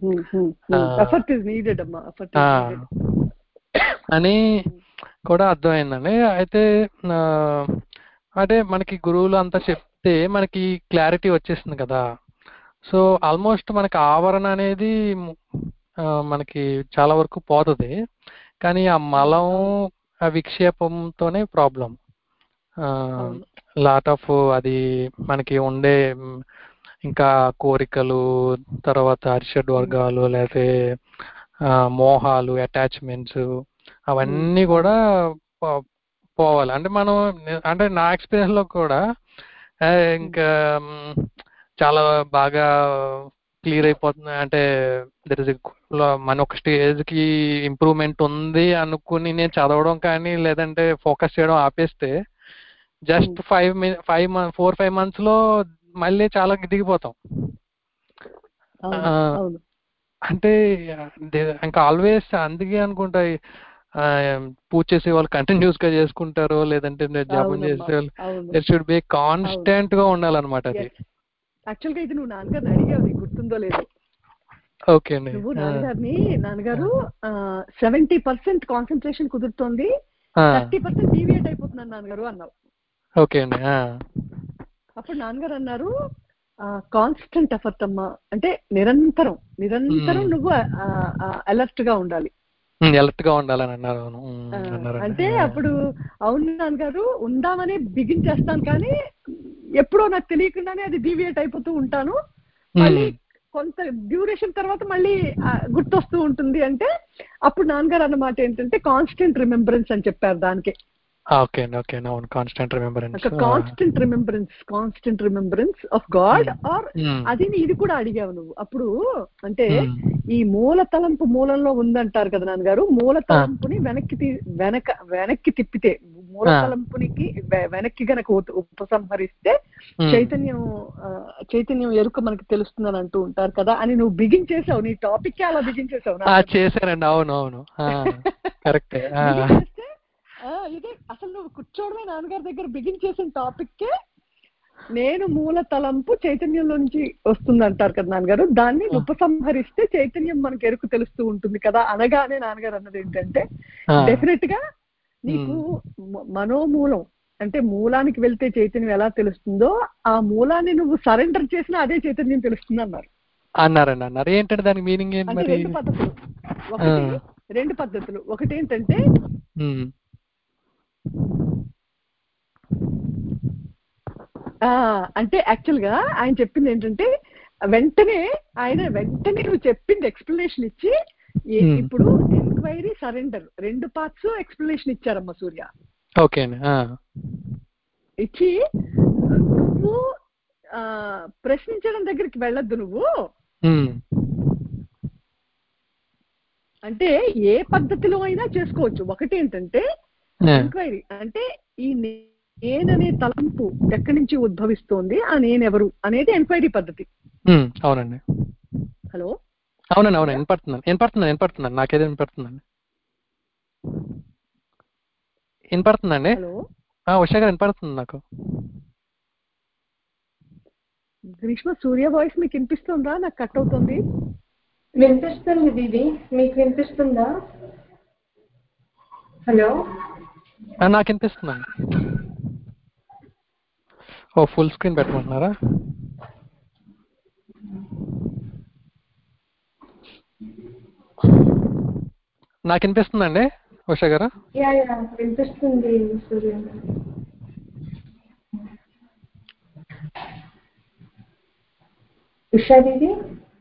[SPEAKER 3] అని కూడా అర్థమైందండి. అయితే అంటే మనకి గురువులు అంతా చెప్తే మనకి క్లారిటీ వచ్చేస్తుంది కదా. సో ఆల్మోస్ట్ మనకి ఆవరణ అనేది మనకి చాలా వరకు పోతుంది, కానీ ఆ మలం ఆ విక్షేపంతోనే ప్రాబ్లం.
[SPEAKER 2] అవును.
[SPEAKER 3] లాట్ ఆఫ్ అది మనకి ఉండే మ్, ఇంకా కోరికలు, తర్వాత అరిషడ్ వర్గాలు, లేకపోతే ఆ, మోహాలు, అటాచ్మెంట్స్, అవన్నీ కూడా పో- పోవాలి. అంటే మనం అంటే నా ఎక్స్పీరియన్స్ లో కూడా ఆ, ఇంకా మ్, చాలా బాగా క్లియర్ అయిపోతుంది. అంటే దర్ ఇస్ మన ఒక స్టేజ్ కి ఇంప్రూవ్మెంట్ ఉంది అనుకుని నేను చదవడం కానీ లేదంటే ఫోకస్ చేయడం ఆపేస్తే just five minute five four five months లో మళ్ళీ చాలా దిగిపోతాం.
[SPEAKER 2] అవును.
[SPEAKER 3] ఆ,
[SPEAKER 2] అవును.
[SPEAKER 3] అంటే దే- ఇంకా ఆల్వేస్ అందుకే అనుకుంటా ఆ, పూజ చేసే వాళ్ళు కంటిన్యూస్ గా చేసుకుంటారు, లేదంటే జపం
[SPEAKER 2] అవునమ్మా.
[SPEAKER 3] చేసే వాళ్ళు
[SPEAKER 2] అవును.
[SPEAKER 3] ఇట్ షుడ్ బి
[SPEAKER 2] అవును.
[SPEAKER 3] కాన్స్టెంట్ గా ఉండాలన్నమాట అది.
[SPEAKER 2] ఎస్. యాక్చువల్ గా ఇది నువ్వు నాన్నగారిని అడిగావు, నీకు గుర్తుందో లేదు.
[SPEAKER 3] ఓకే అండి.
[SPEAKER 2] నువ్వు
[SPEAKER 3] ఆ,
[SPEAKER 2] నాన్నగారిని, నాన్నగారు సెవెంటీ పర్సెంట్ కాన్సన్ట్రేషన్ కుదురుతోంది,
[SPEAKER 3] ఆ,
[SPEAKER 2] థర్టీ పర్సెంట్ డీవియేట్ అయిపోతున్నాను నాన్నగారు అన్నావు.
[SPEAKER 3] ఓకే అండి. ఆ,
[SPEAKER 2] అప్పుడు నాన్నగారు అన్నారు, కాన్స్టెంట్ ఎఫర్ట్ అమ్మా, అంటే నిరంతరం నిరంతరం
[SPEAKER 3] మ్,
[SPEAKER 2] నువ్వు అలర్ట్ గా ఉండాలి.
[SPEAKER 3] మ్, అలర్ట్ గా ఉండాలని అన్నారు. అవును, మ్,
[SPEAKER 2] ఆ,
[SPEAKER 3] అన్నారండి.
[SPEAKER 2] అంటే
[SPEAKER 3] ఆ,
[SPEAKER 2] అప్పుడు అవును నాన్నగారు ఉందామని బిగించేస్తాను, కానీ ఎప్పుడో నాకు తెలియకుండానే అది డీవియేట్ అయిపోతూ ఉంటాను, మళ్ళీ
[SPEAKER 3] మ్,
[SPEAKER 2] కొంత డ్యూరేషన్ తర్వాత మళ్ళీ ఆ, గుర్తొస్తూ ఉంటుంది. అంటే అప్పుడు నాన్నగారు అన్నమాట ఏంటంటే కాన్స్టెంట్ రిమెంబరెన్స్ అని చెప్పారు దానికి.
[SPEAKER 3] ఓకే అండి. ఓకే అండి. అవును, కాన్స్టెంట్ రిమెంబరెన్స్.
[SPEAKER 2] ఒక constant remembrance, constant remembrance of God. Or అది ఇది కూడా అడిగావు నువ్వు అప్పుడు. అంటే ఈ మూల తలంపు మూలంలో ఉందంటారు కదా నాన్నగారు, మూల తలంపుని వెనక్కి తీ- వెనక వెనక్కి తిప్పితే, మూల తలంపునికి వె- వెనక్కి గనక ఉత- ఉపసంహరిస్తే చైతన్యం ఆ, చైతన్యం ఎరుక మనకి తెలుస్తుందని అంటూ ఉంటారు కదా అని నువ్వు బిగించేసావు, నీ టాపిక్ అలా బిగించేసావు నాన్నగారు.
[SPEAKER 3] చేశారండి. అవును, అవును, కరెక్టే.
[SPEAKER 2] బిగించేస్తే ఆ, ఇదే అసలు నువ్వు కూర్చోవడమే నాన్నగారి దగ్గర బిగించేసిన టాపిక్కే నేను మూల తలంపు చైతన్యంలో నుంచి వస్తుంది అంటారు కదా నాన్నగారు, దాన్ని ఉపసంహరిస్తే చైతన్యం మనకు ఎరుకు తెలుస్తూ ఉంటుంది కదా అనగానే నాన్నగారు అన్నది ఏంటంటే డెఫినెట్ గా నీకు మ- మనోమూలం అంటే మూలానికి వెళ్తే చైతన్యం ఎలా తెలుస్తుందో ఆ మూలాన్ని నువ్వు సరెండర్ చేసినా అదే చైతన్యం తెలుస్తుంది అన్నారు.
[SPEAKER 3] అన్నారండి. అన్నారు ఏంటంటే దానికి మీనింగ్ ఏంటి
[SPEAKER 2] అంటే
[SPEAKER 3] మరి?
[SPEAKER 2] రెండు పద్ధతులు, ఒకటి రెండు పద్ధతులు ఒకటి ఏంటంటే
[SPEAKER 3] మ్,
[SPEAKER 2] ఆ అంటే యాక్చువల్ గా ఆయన చెప్పింది ఏంటంటే వెంటనే ఆయన వెంటనే నువ్వు చెప్పింది ఎక్స్ప్లెనేషన్ ఇచ్చి ఏ-
[SPEAKER 3] మ్,
[SPEAKER 2] ఇప్పుడు ఎంక్వైరీ సరెండర్ రెండు పార్ట్స్ ఎక్స్ప్లెనేషన్ ఇచ్చారమ్మా సూర్య.
[SPEAKER 3] ఓకే అండి. ఆ,
[SPEAKER 2] ఇచ్చి నువ్వు ఆ ప్రశ్నించడం దగ్గరికి వెళ్ళొద్దు నువ్వు,
[SPEAKER 3] మ్,
[SPEAKER 2] అంటే ఏ పద్ధతిలో అయినా చేసుకోవచ్చు. ఒకటి ఏంటంటే
[SPEAKER 3] ఆ,
[SPEAKER 2] ఎంక్వైరీ, అంటే ఈ నేననే తలంపు ఎక్కడి నుంచి ఉద్భవిస్తోంది, ఆ నేనెవరు అనేది ఎంక్వైరీ పద్ధతి.
[SPEAKER 3] మ్, అవునండి.
[SPEAKER 2] హలో
[SPEAKER 3] అవునండి. అవును, వినపడుతుందండి. వినపడుతుందండి. వినపడుతుందండి. నాకేదో వినపడుతుందండి. వినపడుతుందండి.
[SPEAKER 2] హలో
[SPEAKER 3] ఉషా గారు వినపడుతుంది నాకు.
[SPEAKER 2] గ్రీష్మ, సూర్య వాయిస్ మీకు వినిపిస్తుందా? నాకు కట్ అవుతుంది.
[SPEAKER 1] వినిపిస్తుంది దీది, మీకు వినిపిస్తుందా? హలో,
[SPEAKER 3] ఆ, నాకు వినిపిస్తుందండి. ఓ ఫుల్ స్క్రీన్ పెట్టమంటున్నారా? నాకు వినిపిస్తుందండి ఉషా గారు.
[SPEAKER 1] యా యా వినిపిస్తుంది సూర్య. ఉషా దీది,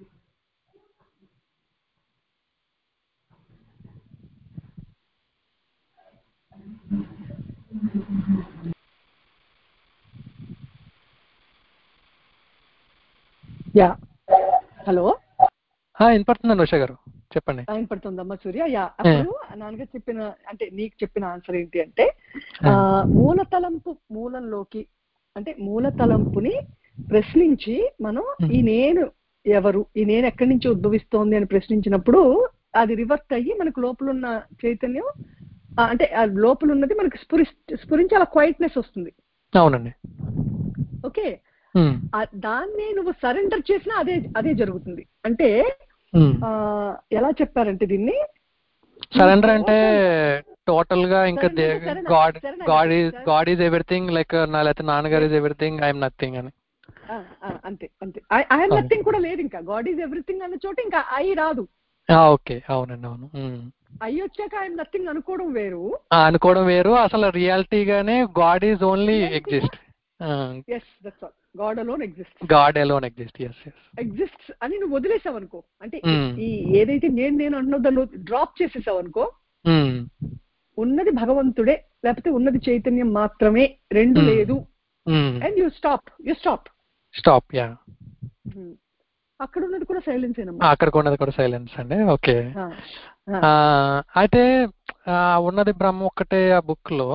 [SPEAKER 2] యా హలో
[SPEAKER 3] వినపడుతుందండి ఉషా గారు, చెప్పండి.
[SPEAKER 2] వినపడుతుందమ్మా సూర్య. యా అప్పుడు నాన్నగారు చెప్పిన, అంటే నీకు చెప్పిన ఆన్సర్ ఏంటి అంటే ఆ మూల తలంపు మూలంలోకి, అంటే మూల తలంపుని ప్రశ్నించి మనం ఈ నేను ఎవరు, ఈ నేను ఎక్కడి నుంచి ఉద్భవిస్తోంది అని ప్రశ్నించినప్పుడు అది రివర్స్ అయ్యి మనకు లోపల ఉన్న చైతన్యం ఆ, అంటే ఆ లోపల ఉన్నది మనకి స్ఫురి స్ఫురించి అలా క్వైట్నెస్ వస్తుంది.
[SPEAKER 3] అవునండి.
[SPEAKER 2] ఓకే,
[SPEAKER 3] మ్,
[SPEAKER 2] ఆ దాన్ని నువ్వు సరెండర్ చేసినా అదే అదే జరుగుతుంది. అంటే
[SPEAKER 3] మ్.
[SPEAKER 2] ఆ ఎలా చెప్పారంటే దీన్ని,
[SPEAKER 3] సరెండర్ అంటే టోటల్ గా ఇంకా
[SPEAKER 2] Surrender అంటే శరణ-
[SPEAKER 3] గాడ్
[SPEAKER 2] శరణాగతి.
[SPEAKER 3] గాడ్ ఈజ్
[SPEAKER 2] శరణ-
[SPEAKER 3] గాడ్ ఈజ్ ఎవ్రీథింగ్, లైక్ నా లేకపోతే నాన్నగారు ఈజ్ ఎవ్రీథింగ్, ఐఎమ్ నథింగ్ అని.
[SPEAKER 2] ఆ, ఆ, అంతే అంతే. ఐఎమ్ నథింగ్ కూడా లేదు, ఇంకా గాడ్ ఈజ్ ఎవ్రీథింగ్ అన్న చోట ఇంకా ఐ రాదు.
[SPEAKER 3] ఓకే, అవునండి. అవును. మ్,
[SPEAKER 2] అయ్యి వచ్చాక ఐఎమ్ నథింగ్ అనుకోవడం వేరు,
[SPEAKER 3] అనుకోవడం వేరు. అసలు రియాలిటీగానే God is only exist.
[SPEAKER 2] Yes that's all, God alone exist,
[SPEAKER 3] God alone exist. Yes yes
[SPEAKER 2] exists అని నువ్వు వదిలేసావు అనుకో, అంటే ఈ ఏదైతే నేను నేను అంటున్నావు దాన్ని డ్రాప్ చేసేసావు అనుకో, ఉన్నది భగవంతుడే లేకపోతే ఉన్నది చైతన్యం మాత్రమే, రెండు లేదు, and you stop you stop
[SPEAKER 3] stop yeah
[SPEAKER 2] అక్కడ ఉన్నది కూడా సైలెన్స్ ఏనమ్మా,
[SPEAKER 3] అక్కడ ఉన్నది కూడా సైలెన్స్ అండి. ఓకే. అయితే ఉన్నది బ్రహ్మ ఒక్కటే ఆ బుక్ లో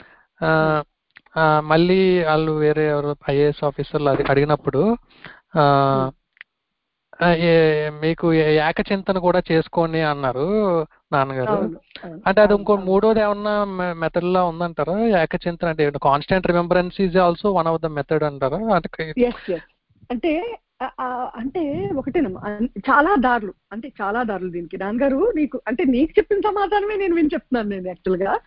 [SPEAKER 3] మళ్ళీ వాళ్ళు వేరే ఎవరు ఐఏఎస్ ఆఫీసర్లు అది అడిగినప్పుడు మీకు ఏకచింతన కూడా చేసుకోండి అన్నారు నాన్నగారు. అంటే అది ఇంకో మూడోది ఏమన్నా మెథడ్ లా ఉందంటారా? ఏకచింతన అంటే constant remembrance is also one of the method అంటారా?
[SPEAKER 2] అంటే అంటే ఒకటేనమ్మా, చాలా దారులు, అంటే చాలా దారులు దీనికి. నాన్నగారు నీకు అంటే నీకు చెప్పిన సమాధానమే నేను విని చెప్తున్నాను నేను యాక్చువల్ గా.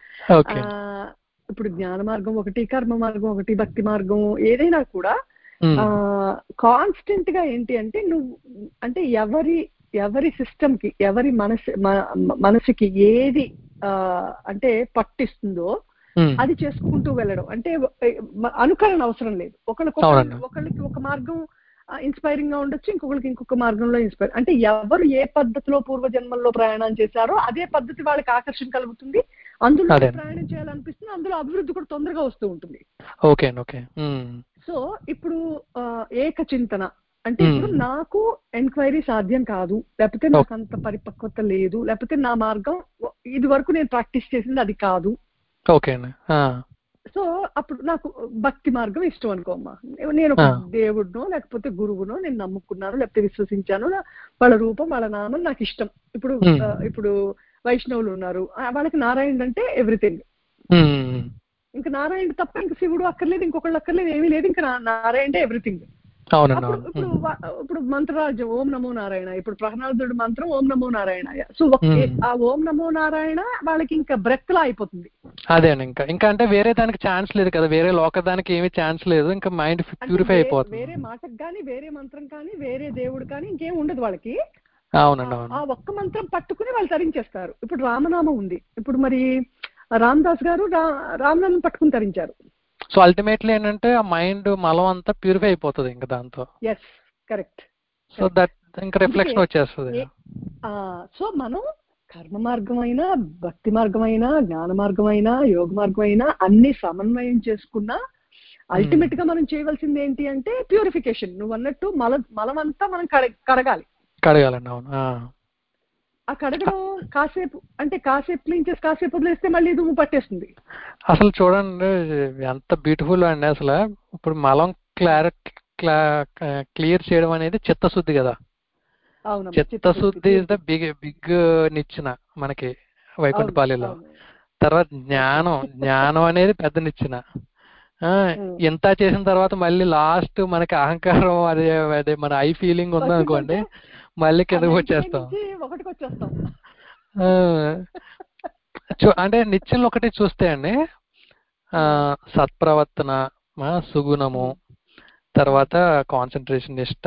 [SPEAKER 2] ఇప్పుడు జ్ఞాన మార్గం ఒకటి, కర్మ మార్గం ఒకటి, భక్తి మార్గం ఏదైనా కూడా ఆ కాన్స్టెంట్ గా ఏంటి అంటే నువ్వు అంటే ఎవరి ఎవరి సిస్టమ్ కి ఎవరి మనసు మనసుకి ఏది ఆ అంటే పట్టిస్తుందో అది చేసుకుంటూ వెళ్ళడం. అంటే అనుకరణ అవసరం లేదు. ఒకళ్ళకి ఒకళ్ళకి ఒక మార్గం ఇన్స్పైరింగ్ గా ఉండొచ్చు, ఇంకొకరికి ఇంకొక మార్గంలో ఇన్స్పైర్. అంటే ఎవరు ఏ పద్ధతిలో పూర్వ జన్మల్లో ప్రయాణం చేశారో అదే పద్ధతి వాళ్ళకి ఆకర్షణ కలుగుతుంది, అందులో ప్రయాణం చేయాలనిపిస్తుంది, అందులో అభివృద్ధి కూడా తొందరగా వస్తూ ఉంటుంది.
[SPEAKER 3] Okay okay.
[SPEAKER 2] సో ఇప్పుడు ఏక చింతన అంటే ఇప్పుడు నాకు ఎంక్వైరీ సాధ్యం కాదు, లేకపోతే నాకు అంత పరిపక్వత లేదు, లేకపోతే నా మార్గం ఇది వరకు నేను ప్రాక్టీస్ చేసింది అది కాదు.
[SPEAKER 3] ఓకే.
[SPEAKER 2] సో అప్పుడు నాకు భక్తి మార్గం ఇష్టం అనుకోమ్మా, నేను ఒక దేవుడినో లేకపోతే గురువునో నేను నమ్ముకున్నాను లేకపోతే విశ్వసించాను, వాళ్ళ రూపం వాళ్ళ నామం నాకు ఇష్టం. ఇప్పుడు ఇప్పుడు వైష్ణవులు ఉన్నారు, వాళ్ళకి నారాయణుడు అంటే ఎవ్రీథింగ్, ఇంకా నారాయణ తప్ప ఇంకా శివుడు అక్కర్లేదు, ఇంకొకళ్ళు అక్కర్లేదు, ఏమీ లేదు, ఇంకా నారాయణ ఎవ్రీథింగ్. ఇప్పుడు ఇప్పుడు మంత్రరాజ్యం ఓం నమో నారాయణ, ఇప్పుడు ప్రహ్లాదుడు మంత్రం ఓం నమో నారాయణ. సో ఆ ఓం నమో నారాయణ వాళ్ళకి ఇంకా బ్రెత్ లా అయిపోతుంది.
[SPEAKER 3] అదే ఇంకా ఇంకా అంటే వేరే దానికి ఛాన్స్ లేదు కదా, వేరే లోక దానికి ఏమీ ఛాన్స్ లేదు, ఇంకా మైండ్ ప్యూరిఫై అయిపోతుంది.
[SPEAKER 2] వేరే మాటకు కానీ వేరే మంత్రం కానీ వేరే దేవుడు కానీ ఇంకేం ఉండదు వాళ్ళకి.
[SPEAKER 3] అవునండి.
[SPEAKER 2] ఆ ఒక్క మంత్రం పట్టుకుని వాళ్ళు తరించేస్తారు. ఇప్పుడు రామనామం ఉంది, ఇప్పుడు మరి రామదాస్ గారు రామనామం పట్టుకుని తరించారు.
[SPEAKER 3] సో అల్టిమేట్లీ ఏంటంటే ఆ మైండ్ మలం అంతా ప్యూరిఫై అయిపోతుంది ఇంకా దాంతో.
[SPEAKER 2] Yes correct.
[SPEAKER 3] సో దట్ ఇంకా రిఫ్లెక్షన్ వచ్చేస్తుంది.
[SPEAKER 2] సో మనం కర్మ మార్గం అయినా భక్తి మార్గం అయినా జ్ఞాన మార్గం అయినా యోగ మార్గం అయినా అన్ని సమన్వయం చేసుకున్నా అల్టిమేట్ గా మనం చేయవలసింది ఏంటి అంటే ప్యూరిఫికేషన్. నువ్వు అన్నట్టు మల మలం అంతా మనం కడగాలి
[SPEAKER 3] కడగాలండి. అవును.
[SPEAKER 2] ఆ కడగడం కాసేపు అంటే కాసేపు క్లీన్ చేసి కాసేపు వదిలేస్తే మళ్ళీ దుమ్ము పట్టేస్తుంది.
[SPEAKER 3] అసలు చూడండి ఎంత బ్యూటిఫుల్ అండి. అసలు ఇప్పుడు మలం క్లార్ క్లియర్ చేయడం అనేది చిత్తశుద్ధి కదా. చిత్తశుద్ధి ఇస్ ద బిగ్ బిగ్ నిచ్చిన మనకి వైకుంఠపాలిలో. తర్వాత జ్ఞానం జ్ఞానం అనేది పెద్ద నిచ్చిన. ఎంత చేసిన తర్వాత మళ్ళీ లాస్ట్ మనకి అహంకారం అదే అదే మన ఐ ఫీలింగ్ ఉందనుకోండి మళ్ళీ కిందకి వచ్చేస్తాం. అంటే నిత్యం ఒకటి చూస్తే అండి సత్ప్రవర్తన, సుగుణము, తర్వాత కాన్సన్ట్రేషన్ నిష్ట,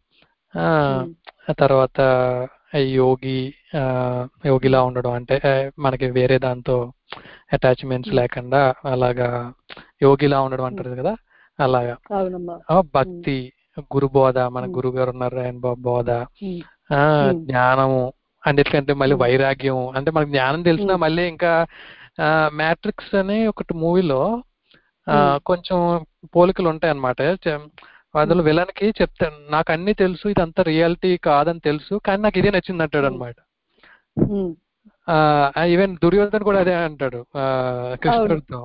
[SPEAKER 3] తర్వాత యోగి యోగిలా ఉండడం అంటే మనకి వేరే దాంతో అటాచ్మెంట్స్ లేకుండా అలాగా యోగిలా ఉండడం అంటారు కదా, అలాగా భక్తి, గురుబోధ, మన గురువు గారు ఉన్నారు ఆయన బోధ, జ్ఞానము, అన్నిటికంటే మళ్ళీ వైరాగ్యం. అంటే మనకు జ్ఞానం తెలిసినా మళ్ళీ ఇంకా మ్యాట్రిక్స్ అనే ఒకటి మూవీలో కొంచెం పోలికలు ఉంటాయి అన్నమాట. అందులో విలన్ కి చెప్తాను నాకు అన్ని తెలుసు ఇదంతా రియాలిటీ కాదని తెలుసు కానీ నాకు ఇదే నచ్చింది అంటాడు అనమాట. ఈవెన్ దుర్యోధన్ కూడా అదే అంటాడు కృష్ణుడితో,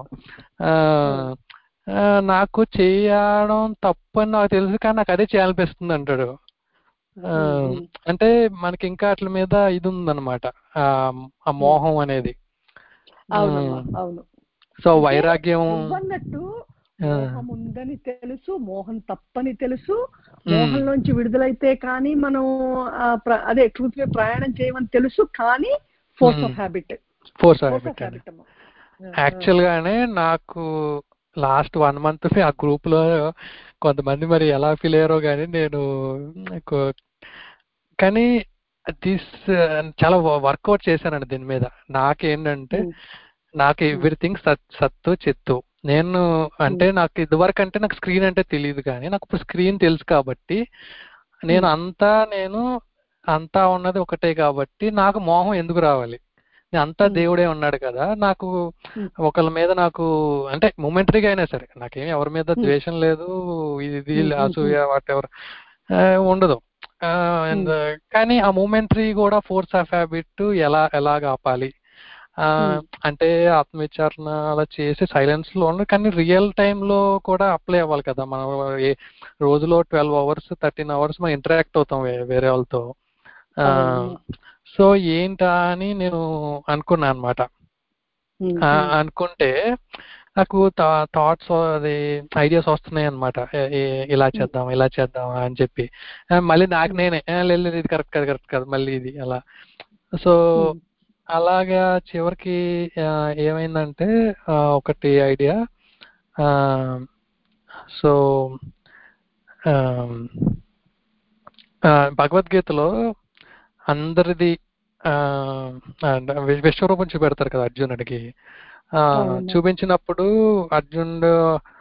[SPEAKER 3] నాకు చేయడం తప్పని నాకు తెలుసు కానీ నాకు అదే చేయాలనిపిస్తుంది అంటాడు. అంటే మనకి ఇంకా అట్ల మీద ఇది ఉందన్నమాట ఆ మోహం అనేది. సో వైరాగ్యం
[SPEAKER 2] అన్నట్టు మోహం ఉందని తెలుసు, మోహం తప్పని తెలుసు, మోహంలోంచి విడుదలైతే కానీ మనం అదే ట్రూత్ వే ప్రయాణం చేయమని తెలుసు, కానీ force of habit
[SPEAKER 3] force of habit actual గానే నాకు లాస్ట్ వన్ మంత్ ఆ గ్రూప్ లో కొంతమంది మరి ఎలా ఫీల్ అయ్యారో కానీ నేను కానీ దిస్ చాలా వర్కౌట్ చేశానండి దీని మీద. నాకేంటంటే నాకు ఎవ్రీథింగ్ సత్ సత్తు చిత్తు. నేను అంటే నాకు ఇదివరకు అంటే నాకు స్క్రీన్ అంటే తెలియదు, కానీ నాకు ఇప్పుడు స్క్రీన్ తెలుసు కాబట్టి నేను అంతా నేను అంతా ఉన్నది ఒకటే కాబట్టి నాకు మోహం ఎందుకు రావాలి? అంతా దేవుడే ఉన్నాడు కదా. నాకు ఒకళ్ళ మీద నాకు అంటే మొమెంటరీగా అయినా సరే నాకేమి ఎవరి మీద ద్వేషం లేదు, ఇది అసూయ వాట్ ఎవర్ ఉండదు. కానీ ఆ మొమెంటరీ కూడా ఫోర్స్ ఆఫ్ హ్యాబిట్ ఎలా ఎలా ఆపాలి అంటే ఆత్మవిచారణ అలా చేసి సైలెన్స్ లో ఉండి, కానీ రియల్ టైమ్ లో కూడా అప్లై అవ్వాలి కదా. మనం రోజులో ట్వెల్వ్ అవర్స్ థర్టీన్ అవర్స్ మనం ఇంటరాక్ట్ అవుతాం వేరే వాళ్ళతో. సో ఏంటా అని నేను అనుకున్నా అనమాట. అనుకుంటే నాకు థాట్స్ అది ఐడియాస్ వస్తున్నాయి అనమాట. ఇలా చేద్దాం ఇలా చేద్దాం అని చెప్పి మళ్ళీ నాకు నేనే లేదు ఇది కరెక్ట్ కాదు కరెక్ట్ కాదు మళ్ళీ ఇది అలా. సో అలాగా చివరికి ఏమైందంటే ఒకటి ఐడియా. సో భగవద్గీతలో అందరిది విశ్వరూపం చూపెడతారు కదా అర్జునుడికి. ఆ చూపించినప్పుడు అర్జునుడు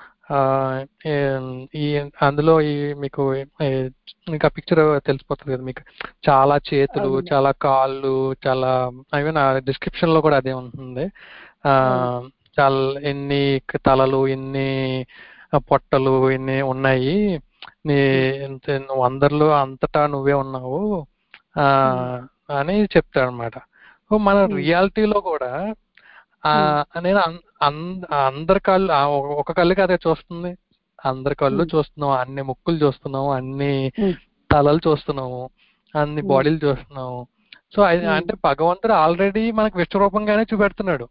[SPEAKER 3] ఈ అందులో ఈ మీకు ఇంకా పిక్చర్ తెలిసిపోతుంది కదా మీకు, చాలా చేతులు చాలా కాళ్ళు చాలా ఐ డిస్క్రిప్షన్ లో కూడా అదే ఉంటుంది. ఆ చాలా ఎన్ని తలలు ఎన్ని పొట్టలు ఎన్ని ఉన్నాయి, నీ నువ్వు అందరిలో అంతటా నువ్వే ఉన్నావు ఆ అని చెప్తాడు అనమాట. మన రియాలిటీలో కూడా నేను అందరి కళ్ళు ఒక కళ్ళుకి అదే చూస్తుంది, అందరి కళ్ళు చూస్తున్నావు, అన్ని ముక్కులు చూస్తున్నావు, అన్ని తలలు చూస్తున్నాము, అన్ని బాడీలు చూస్తున్నాము. సో అంటే భగవంతుడు ఆల్రెడీ మనకు విశ్వరూపంగానే చూపెడుతున్నాడు.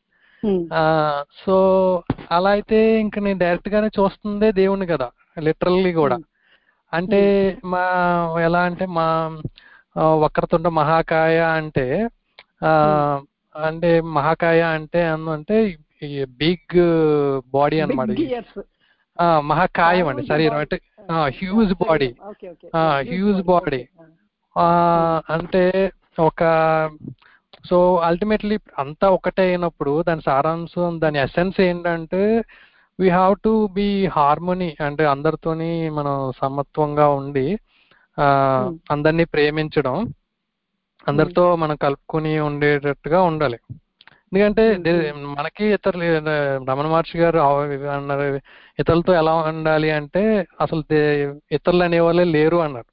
[SPEAKER 3] సో అలా అయితే ఇంక నేను డైరెక్ట్ గానే చూస్తుందే దేవుణ్ణి కదా లిటరల్లీ కూడా. అంటే మా ఎలా అంటే మా వక్రతుండ మహాకాయ అంటే ఆ అంటే మహాకాయ అంటే అంటే బిగ్ బాడీ అన్నమాట. మహాకాయం అండి శరీరం అంటే హ్యూజ్ బాడీ హ్యూజ్ బాడీ అంటే ఒక సో అల్టిమేట్లీ అంతా ఒకటే అయినప్పుడు దాని సారాంశం దాని ఎసెన్స్ ఏంటంటే we have to be harmony, అంటే అందరితోని మనం సమత్వంగా ఉండి ఆ అందరినీ ప్రేమించడం, అందరితో మనం కలుపుకొని ఉండేటట్టుగా ఉండాలి. ఎందుకంటే మనకి ఇతరులు రమణ మహర్షి గారు అన్నారు ఇతరులతో ఎలా ఉండాలి అంటే అసలు ఇతరులు అనేవాళ్ళే లేరు అన్నారు.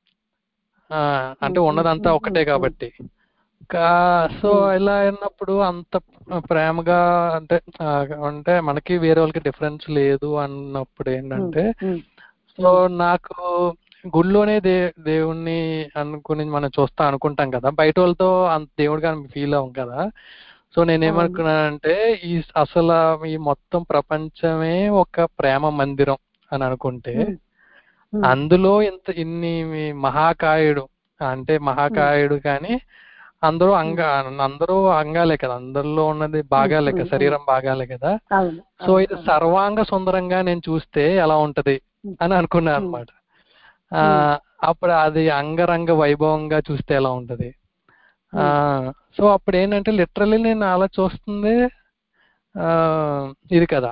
[SPEAKER 3] అంటే ఉన్నదంతా ఒకటే కాబట్టి. సో ఇలా అయినప్పుడు అంత ప్రేమగా అంటే అంటే మనకి వేరే వాళ్ళకి డిఫరెన్స్ లేదు అన్నప్పుడు ఏంటంటే సో నాకు గుళ్ళోనే దే దేవుణ్ణి అనుకుని మనం చూస్తా అనుకుంటాం కదా, బయట వాళ్ళతో అంత దేవుడిగా ఫీల్ అవ్వం కదా. సో నేనేమనుకున్నానంటే ఈ అసలు ఈ మొత్తం ప్రపంచమే ఒక ప్రేమ మందిరం అని అనుకుంటే అందులో ఇంత ఇన్ని మహాకాయుడు అంటే మహాకాయుడు కానీ అందరూ అంగ అందరూ అంగాలే కదా, అందరిలో ఉన్నది భాగాలే కదా, శరీరం భాగాలే కదా. సో ఇది సర్వాంగ సుందరంగా నేను చూస్తే ఎలా ఉంటది అని అనుకున్నా అనమాట. ఆ అప్పుడు అది అంగరంగ వైభవంగా చూస్తే ఎలా ఉంటది. ఆ సో అప్పుడు ఏంటంటే లిటరల్లీ నేను అలా చూస్తుంది ఆ ఇది కదా.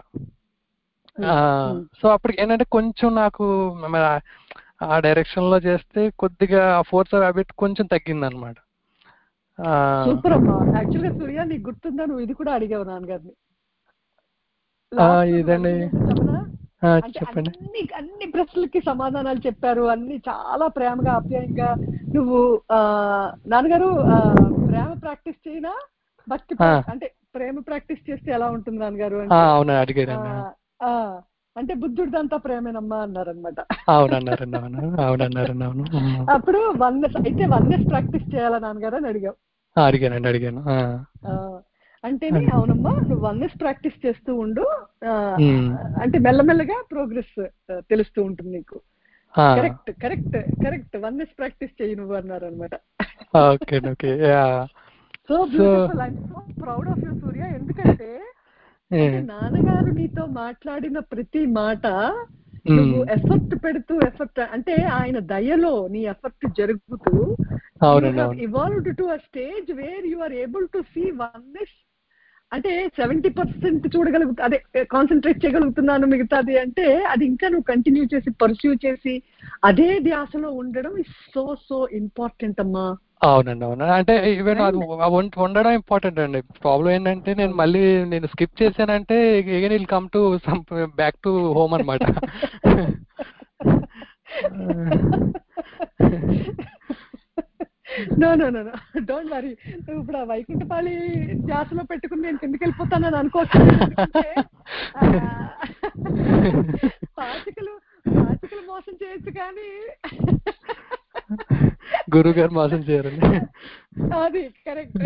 [SPEAKER 3] సో అప్పటికి ఏంటంటే కొంచెం నాకు ఆ డైరెక్షన్ లో చేస్తే కొద్దిగా ఫోర్స్ ఆఫ్ హ్యాబిట్ కొంచెం తగ్గింది అనమాట.
[SPEAKER 2] సూపర్ అమ్మా. యాక్చువల్గా సూర్య నీకు గుర్తుందా, నువ్వు ఇది కూడా అడిగావు నాన్నగారిని.
[SPEAKER 3] ఇదండి
[SPEAKER 2] చెప్పండి. అన్ని అన్ని ప్రశ్నలకి సమాధానాలు చెప్పారు, అన్ని చాలా ప్రేమగా ఆప్యాయంగా. నువ్వు ఆ నాన్నగారు ప్రేమ ప్రాక్టీస్ చేయనా భక్తి అంటే ప్రేమ ప్రాక్టీస్ చేస్తే ఎలా ఉంటుంది నాన్నగారు అంటే అంటే బుద్ధుడిదంతా ప్రేమేనమ్మా అన్నారనమాట. అప్పుడు వన్నెస్ అయితే వన్నెస్ ప్రాక్టీస్ చేయాలా నాన్నగారు అని అడిగావు.
[SPEAKER 3] అడిగానండి అడిగాను
[SPEAKER 2] అంటేనే అవునమ్మా నువ్వు వన్నెస్ ప్రాక్టీస్ చేస్తూ ఉండు, అంటే మెల్లమెల్లగా ప్రోగ్రెస్ తెలుస్తూ ఉంటుంది నీకు. Correct correct correct oneness practice చేయి నువ్వు అన్నారు అనమాట. So beautiful. I'm so proud of you Surya. ఎందుకంటే నాన్నగారు నీతో మాట్లాడిన ప్రతి మాట నువ్వు ఎఫర్ట్ పెడుతూ ఎఫర్ట్ అంటే ఆయన దయలో నీ ఎఫర్ట్ జరుగుతూ evolved to a stage where you are able to see oneness. అంటే సెవెంటీ పర్సెంట్ చూడగలుగుతా, అదే కాన్సన్ట్రేట్ చేయగలుగుతున్నాను, మిగతాది అంటే అది ఇంకా నువ్వు కంటిన్యూ చేసి పర్స్యూ చేసి అదే ధ్యాసలో ఉండడం ఇస్ సో సో ఇంపార్టెంట్ అమ్మా.
[SPEAKER 3] అవునండి అవును. అంటే ఈవెన్ అది ఉండడం ఇంపార్టెంట్ అండి. ప్రాబ్లం ఏంటంటే నేను మళ్ళీ నేను స్కిప్ చేశానంటే again will come to some back to home అన్నమాట.
[SPEAKER 2] No no no don't worry. నువ్వు ఇప్పుడు ఆ వైకుంఠపాళి ధ్యాసలో పెట్టుకుని నేను కిందకి వెళ్ళిపోతానని అనుకోవచ్చు. పాచికలు పాచికలు మోసం చేయొచ్చు కానీ
[SPEAKER 3] గురువు గారు మోసం చేయరండి.
[SPEAKER 2] అది కరెక్ట్.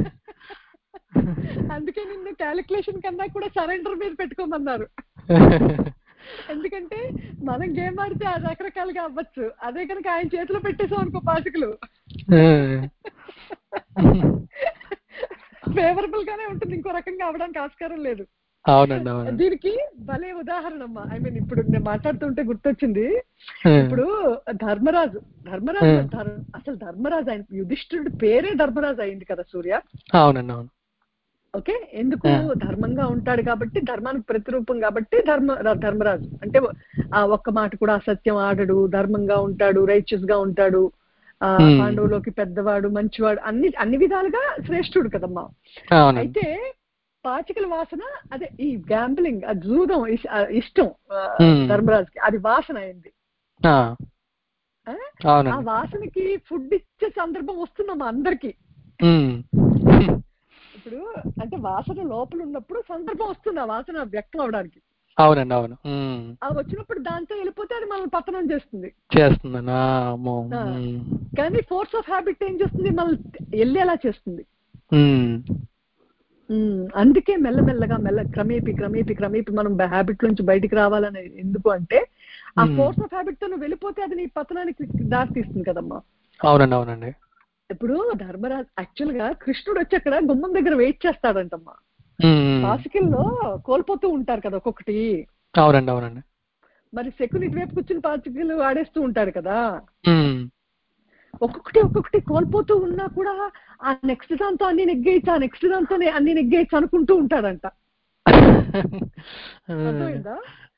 [SPEAKER 2] అందుకే నిన్ను క్యాలిక్యులేషన్ కన్నా కూడా సరెండర్ మీద పెట్టుకోమన్నారు. ఎందుకంటే మనం గేమ్ ఆడితే అది రకరకాలుగా అవ్వచ్చు, అదే కనుక ఆయన చేతిలో పెట్టేసాం అనుకో పాచికలు ఫేవరబుల్ గానే ఉంటుంది, ఇంకో రకంగా అవడానికి ఆస్కారం లేదు.
[SPEAKER 3] అవునండి అవును.
[SPEAKER 2] దీనికి భలే ఉదాహరణ అమ్మా. ఐ మీన్ ఇప్పుడు నేను మాట్లాడుతుంటే గుర్తొచ్చింది. ఇప్పుడు ధర్మరాజు ధర్మరాజు అసలు ధర్మరాజు ఆయన యుధిష్ఠిరుడి పేరే ధర్మరాజు అయింది కదా సూర్య.
[SPEAKER 3] అవునండి అవును.
[SPEAKER 2] ఓకే, ఎందుకు? ధర్మంగా ఉంటాడు కాబట్టి, ధర్మానికి ప్రతిరూపం కాబట్టి ధర్మ ధర్మరాజు అంటే ఆ ఒక్క మాట కూడా అసత్యం ఆడడు, ధర్మంగా ఉంటాడు, రైచియస్ గా ఉంటాడు, ఆ పాండవులోకి పెద్దవాడు, మంచివాడు, అన్ని అన్ని విధాలుగా శ్రేష్ఠుడు కదమ్మా. అయితే పాచికల వాసన, అదే ఈ గ్యాంబ్లింగ్, ఆ జూదం ఇష్టం ధర్మరాజుకి, అది వాసన అయింది. ఆ వాసనకి ఫుడ్ ఇచ్చే సందర్భం వస్తుందమ్మా అందరికి. ఇప్పుడు అంటే వాసన లోపల ఉన్నప్పుడు సందర్భం వస్తుంది ఆ వాసన వ్యక్తం అవడానికి.
[SPEAKER 3] అవునండి అవును.
[SPEAKER 2] ఆ వచ్చినప్పుడు దాంతో వెళ్ళిపోతే అది మనల్ని పతనం చేస్తుంది
[SPEAKER 3] చేస్తుంది.
[SPEAKER 2] కానీ ఫోర్స్ ఆఫ్ హ్యాబిట్ ఏం చేస్తుంది, మనల్ని వెళ్ళేలా చేస్తుంది. అందుకే మెల్లమెల్లగా మెల్ల క్రమేపి క్రమేపి క్రమేపి మనం హ్యాబిట్ నుంచి బయటికి రావాలని. ఎందుకు అంటే ఆ ఫోర్స్ ఆఫ్ హ్యాబిట్ తో నువ్వు వెళ్ళిపోతే అది నీ పతనానికి దారి తీస్తుంది కదమ్మా.
[SPEAKER 3] అవునండి అవునండి.
[SPEAKER 2] ఇప్పుడు ధర్మరాజు యాక్చువల్ గా కృష్ణుడు వచ్చి అక్కడ గుమ్మం దగ్గర వెయిట్ చేస్తాడంటమ్మా. పాచికల్లో కోల్పోతూ ఉంటారు కదా ఒక్కొక్కటి.
[SPEAKER 3] అవునండి అవునండి.
[SPEAKER 2] మరి శకుని ఇటువైపు కూర్చుని పాచికలు ఆడేస్తూ ఉంటారు కదా, ఒక్కొక్కటి ఒక్కొక్కటి కోల్పోతూ ఉన్నా కూడా ఆ నెక్స్ట్ దాంతో అన్ని నెగ్గేయచ్చు, ఆ నెక్స్ట్ దాంతో అన్ని నెగ్గేయచ్చు అనుకుంటూ ఉంటాడంట. అర్థమైందా?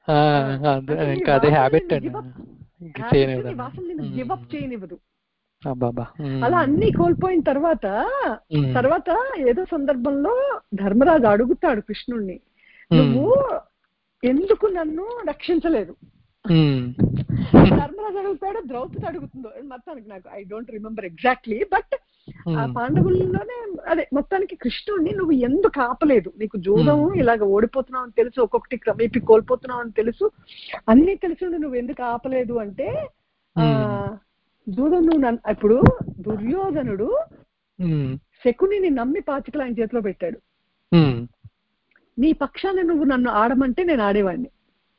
[SPEAKER 2] వాసన నేను గివ్ అప్ చేయనివ్వదు. అలా అన్ని కోల్పోయిన తర్వాత తర్వాత ఏదో సందర్భంలో ధర్మరాజు అడుగుతాడు కృష్ణుణ్ణి, నువ్వు ఎందుకు నన్ను రక్షించలేదు? ధర్మరాజు అడుగుతాడు, ద్రౌపది అడుగుతుందో మొత్తానికి, నాకు I don't remember exactly, but ఆ పాండవుల్లోనే అదే మొత్తానికి కృష్ణుడిని నువ్వు ఎందుకు ఆపలేదు? నీకు జూదం ఇలాగ ఓడిపోతున్నావు అని తెలుసు, ఒక్కొక్కటి క్రమేపీ కోల్పోతున్నావు అని తెలుసు, అన్ని తెలుసు, నువ్వు ఎందుకు ఆపలేదు అంటే ఆ జూదం నువ్వు నన్ను. ఇప్పుడు దుర్యోధనుడు శకునిని నమ్మి పాచికలు ఆయన చేతిలో పెట్టాడు. నీ పక్షాన్ని నువ్వు నన్ను ఆడమంటే నేను ఆడేవాడిని.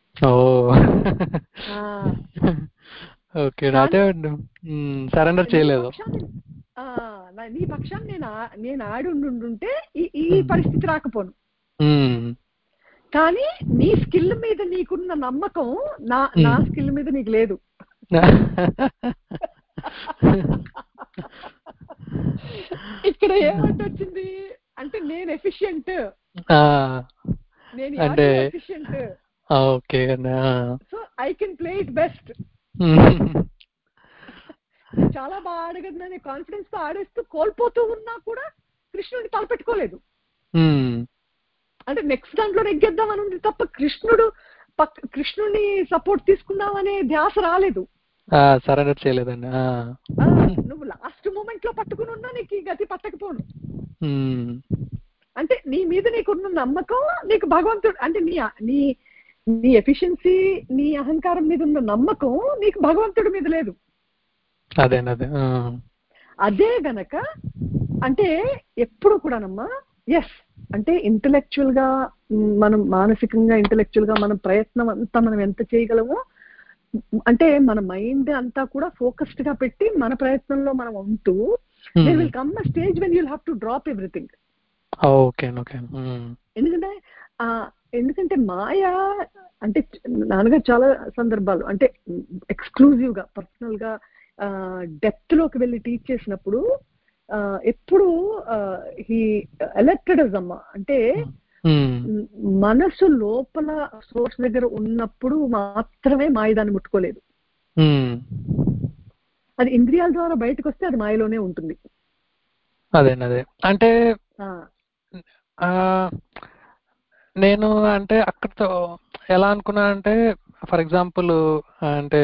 [SPEAKER 3] సరెండర్ చేయలేదు.
[SPEAKER 2] నీ పక్షాన్ని నేను నేను ఆడి ఉండుంటే ఈ పరిస్థితి రాకపోను. కానీ నీ స్కిల్ మీద నీకున్న నమ్మకం నా నా స్కిల్ మీద నీకు లేదు. ఇక్కడ ఏమంటే వచ్చింది అంటే నేను ఎఫిషియంట్, నేను efficient, so I can play it best. చాలా బాగా ఆడగలననే కాన్ఫిడెన్స్ తో ఆడేస్తూ కోల్పోతూ ఉన్నా కూడా కృష్ణుడిని తలపెట్టుకోలేదు. అంటే నెక్స్ట్ దాంట్లో నెగ్గేద్దాం అని ఉంది తప్ప కృష్ణుడు పక్క కృష్ణుడిని సపోర్ట్ తీసుకుందామనే ధ్యాస రాలేదు.
[SPEAKER 3] సరెండర్ చేయలేదండి.
[SPEAKER 2] నువ్వు లాస్ట్ మూమెంట్ లో పట్టుకుని ఉన్నా నీకు ఈ గతి పట్టకపోను. అంటే నీ మీద నీకున్న నమ్మకం, నీకు భగవంతుడు అంటే నీ నీ నీ ఎఫిషియన్సీ, నీ అహంకారం మీద ఉన్న నమ్మకం నీకు భగవంతుడి మీద లేదు.
[SPEAKER 3] అదే అదే
[SPEAKER 2] అదే గనక అంటే ఎప్పుడు కూడానమ్మా ఎస్ అంటే ఇంటలెక్చువల్ గా మనం మానసికంగా ఇంటలెక్చువల్ గా మనం ప్రయత్నం అంతా మనం ఎంత చేయగలమో, అంటే మన మైండ్ అంతా కూడా ఫోకస్డ్ గా పెట్టి మన ప్రయత్నంలో మనం ఉంటూ there will come a stage when you'll have to drop everything. ఎందుకంటే ఆ ఎందుకంటే మాయా అంటే నాన్నగారు చాలా సందర్భాలు అంటే ఎక్స్క్లూజివ్ గా పర్సనల్ గా డెప్త్ లోకి వెళ్ళి టీచ్ చేసినప్పుడు ఎప్పుడు హీ ఎలెక్టెడ్ అమ్మా, అంటే మనసు లోపల సోర్స్ దగ్గర ఉన్నప్పుడు మాత్రమే మాయ దాన్ని ముట్టుకోలేదు. అది ఇంద్రియాల ద్వారా బయటకు వస్తే అది మాయలోనే ఉంటుంది.
[SPEAKER 3] అదేనదే అంటే నేను అంటే అక్కడతో ఎలా అనుకున్నా అంటే ఫర్ ఎగ్జాంపుల్ అంటే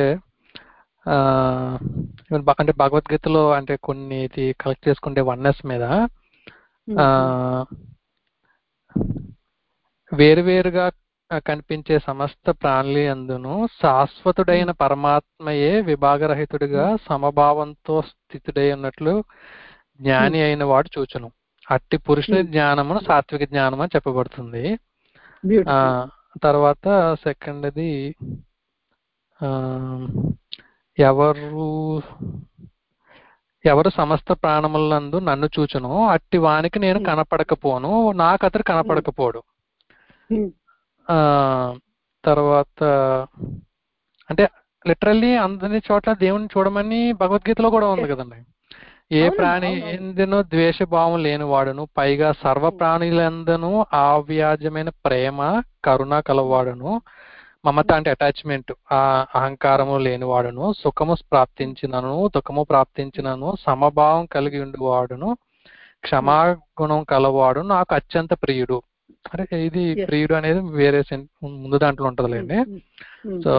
[SPEAKER 3] అంటే భగవద్గీతలో అంటే కొన్ని కలెక్ట్ చేసుకుంటే వన్నెస్ మీద వేరువేరుగా కనిపించే సమస్త ప్రాణులు అందును శాశ్వతుడైన పరమాత్మయే విభాగరహితుడిగా సమభావంతో స్థితుడై ఉన్నట్లు జ్ఞాని అయిన వాడు చూచును. అట్టి పురుషుని జ్ఞానమును సాత్విక జ్ఞానం అని చెప్పబడుతుంది. ఆ తర్వాత సెకండ్ది ఎవరు ఎవరు సమస్త ప్రాణములందు నన్ను చూచును అట్టి వానికి నేను కనపడకపోను, నాకు అతడు కనపడకపోడు. ఆ తర్వాత అంటే లిటరల్లీ అందరి చోట్ల దేవుని చూడమని భగవద్గీతలో కూడా ఉంది కదండి. ఏ ప్రాణి ఎందునో ద్వేషభావం లేనివాడును, పైగా సర్వ ప్రాణులందును అవ్యాజమైన ప్రేమ కరుణ కలవాడును, మమత అంటే అటాచ్మెంట్ ఆ అహంకారము లేనివాడును, సుఖము ప్రాప్తించినను దుఃఖము ప్రాప్తించినను సమభావం కలిగి ఉండేవాడును, క్షమాగుణం కలవాడు నాకు అత్యంత ప్రియుడు. అంటే ఇది ప్రియుడు అనేది వేరే ముందు దాంట్లో ఉంటదిలేండి. సో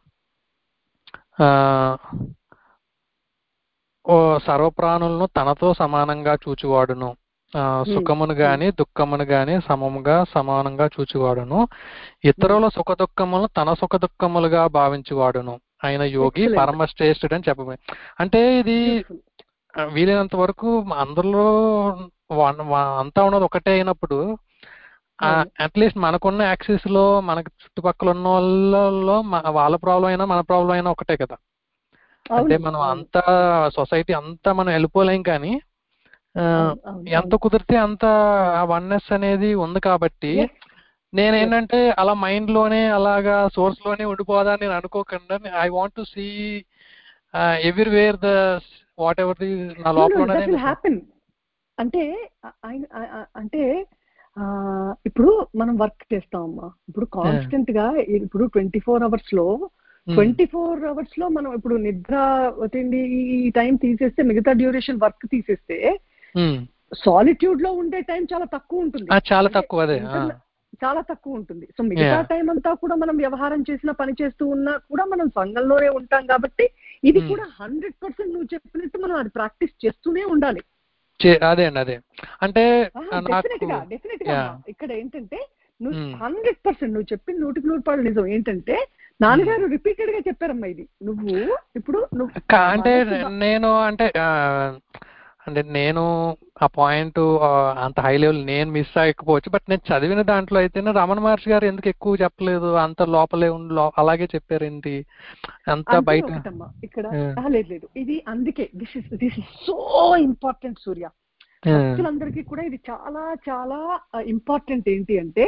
[SPEAKER 3] ఓ సర్వప్రాణులను తనతో సమానంగా చూచువాడును, సుఖమును గాని దుఃఖమును గాని సమముగా సమానంగా చూచువాడును, ఇతరుల సుఖ దుఃఖములను తన సుఖ దుఃఖములుగా భావించువాడును ఆయన యోగి పరమశ్రేష్ఠుడు అని చెప్పబడి. అంటే ఇది వీలైనంత వరకు అందరిలో అంతా ఉన్నది ఒకటే అయినప్పుడు అట్లీస్ట్ మనకున్న యాక్సెస్ లో మనకి చుట్టుపక్కల ఉన్న వాళ్ళలో వాళ్ళ ప్రాబ్లం అయినా మన ప్రాబ్లం అయినా ఒకటే కదా. అంటే మనం అంతా సొసైటీ అంతా మనం వెళ్ళిపోలేం, కానీ ఎంత కుదిరితే అంత వన్నెస్ అనేది ఉంది. కాబట్టి నేనేంటంటే అలా మైండ్ లోనే అలాగా సోర్స్ లోనే ఉండిపోదా నేను అనుకోకుండా I want to see everywhere the whatever the నా లోపల
[SPEAKER 2] అంటే అంటే ఇప్పుడు మనం వర్క్ చేస్తామమ్మా, ఇప్పుడు కాన్స్టెంట్ గా ఇప్పుడు ట్వంటీ ఫోర్ అవర్స్ లో ట్వంటీ ఫోర్ అవర్స్ లో మనం ఇప్పుడు నిద్ర తిండి ఈ టైం తీసేస్తే మిగతా డ్యూరేషన్ వర్క్ తీసేస్తే సాలిట్యూడ్ లో ఉండే టైం చాలా తక్కువ ఉంటుంది.
[SPEAKER 3] చాలా తక్కువ
[SPEAKER 2] చాలా తక్కువ ఉంటుంది. సో మిగతా టైం అంతా కూడా మనం వ్యవహారం చేసినా పని చేస్తూ ఉన్నా కూడా మనం సంఘంలోనే ఉంటాం. కాబట్టి ఇది కూడా హండ్రెడ్ పర్సెంట్ నువ్వు చెప్పినట్టు మనం అది ప్రాక్టీస్ చేస్తూనే ఉండాలి.
[SPEAKER 3] అదే అండి అదే అంటే
[SPEAKER 2] డెఫినెట్ గా డెఫినెట్ గా ఇక్కడ ఏంటంటే నువ్వు హండ్రెడ్ పర్సెంట్ నువ్వు చెప్పిన నూటికి నూరు పాలు నిజం. ఏంటంటే నాన్నగారు రిపీటెడ్ గా చెప్పారమ్మా ఇది. నువ్వు ఇప్పుడు నువ్వు
[SPEAKER 3] అంటే నేను అంటే అంటే నేను ఆ పాయింట్ అంత హై లెవెల్ నేను మిస్ అయ్యకపోవచ్చు, బట్ నేను చదివిన దాంట్లో అయితేనే రమణ మహర్షి గారు ఎందుకు ఎక్కువ చెప్పలేదు, అంత లోపలే ఉండి అలాగే చెప్పారేంటి అంత బయట
[SPEAKER 2] ఇక్కడ లేదు లేదు ఇది అందుకే this is this is so important Surya. భక్తులందరికీ కూడా ఇది చాలా చాలా ఇంపార్టెంట్. ఏంటి అంటే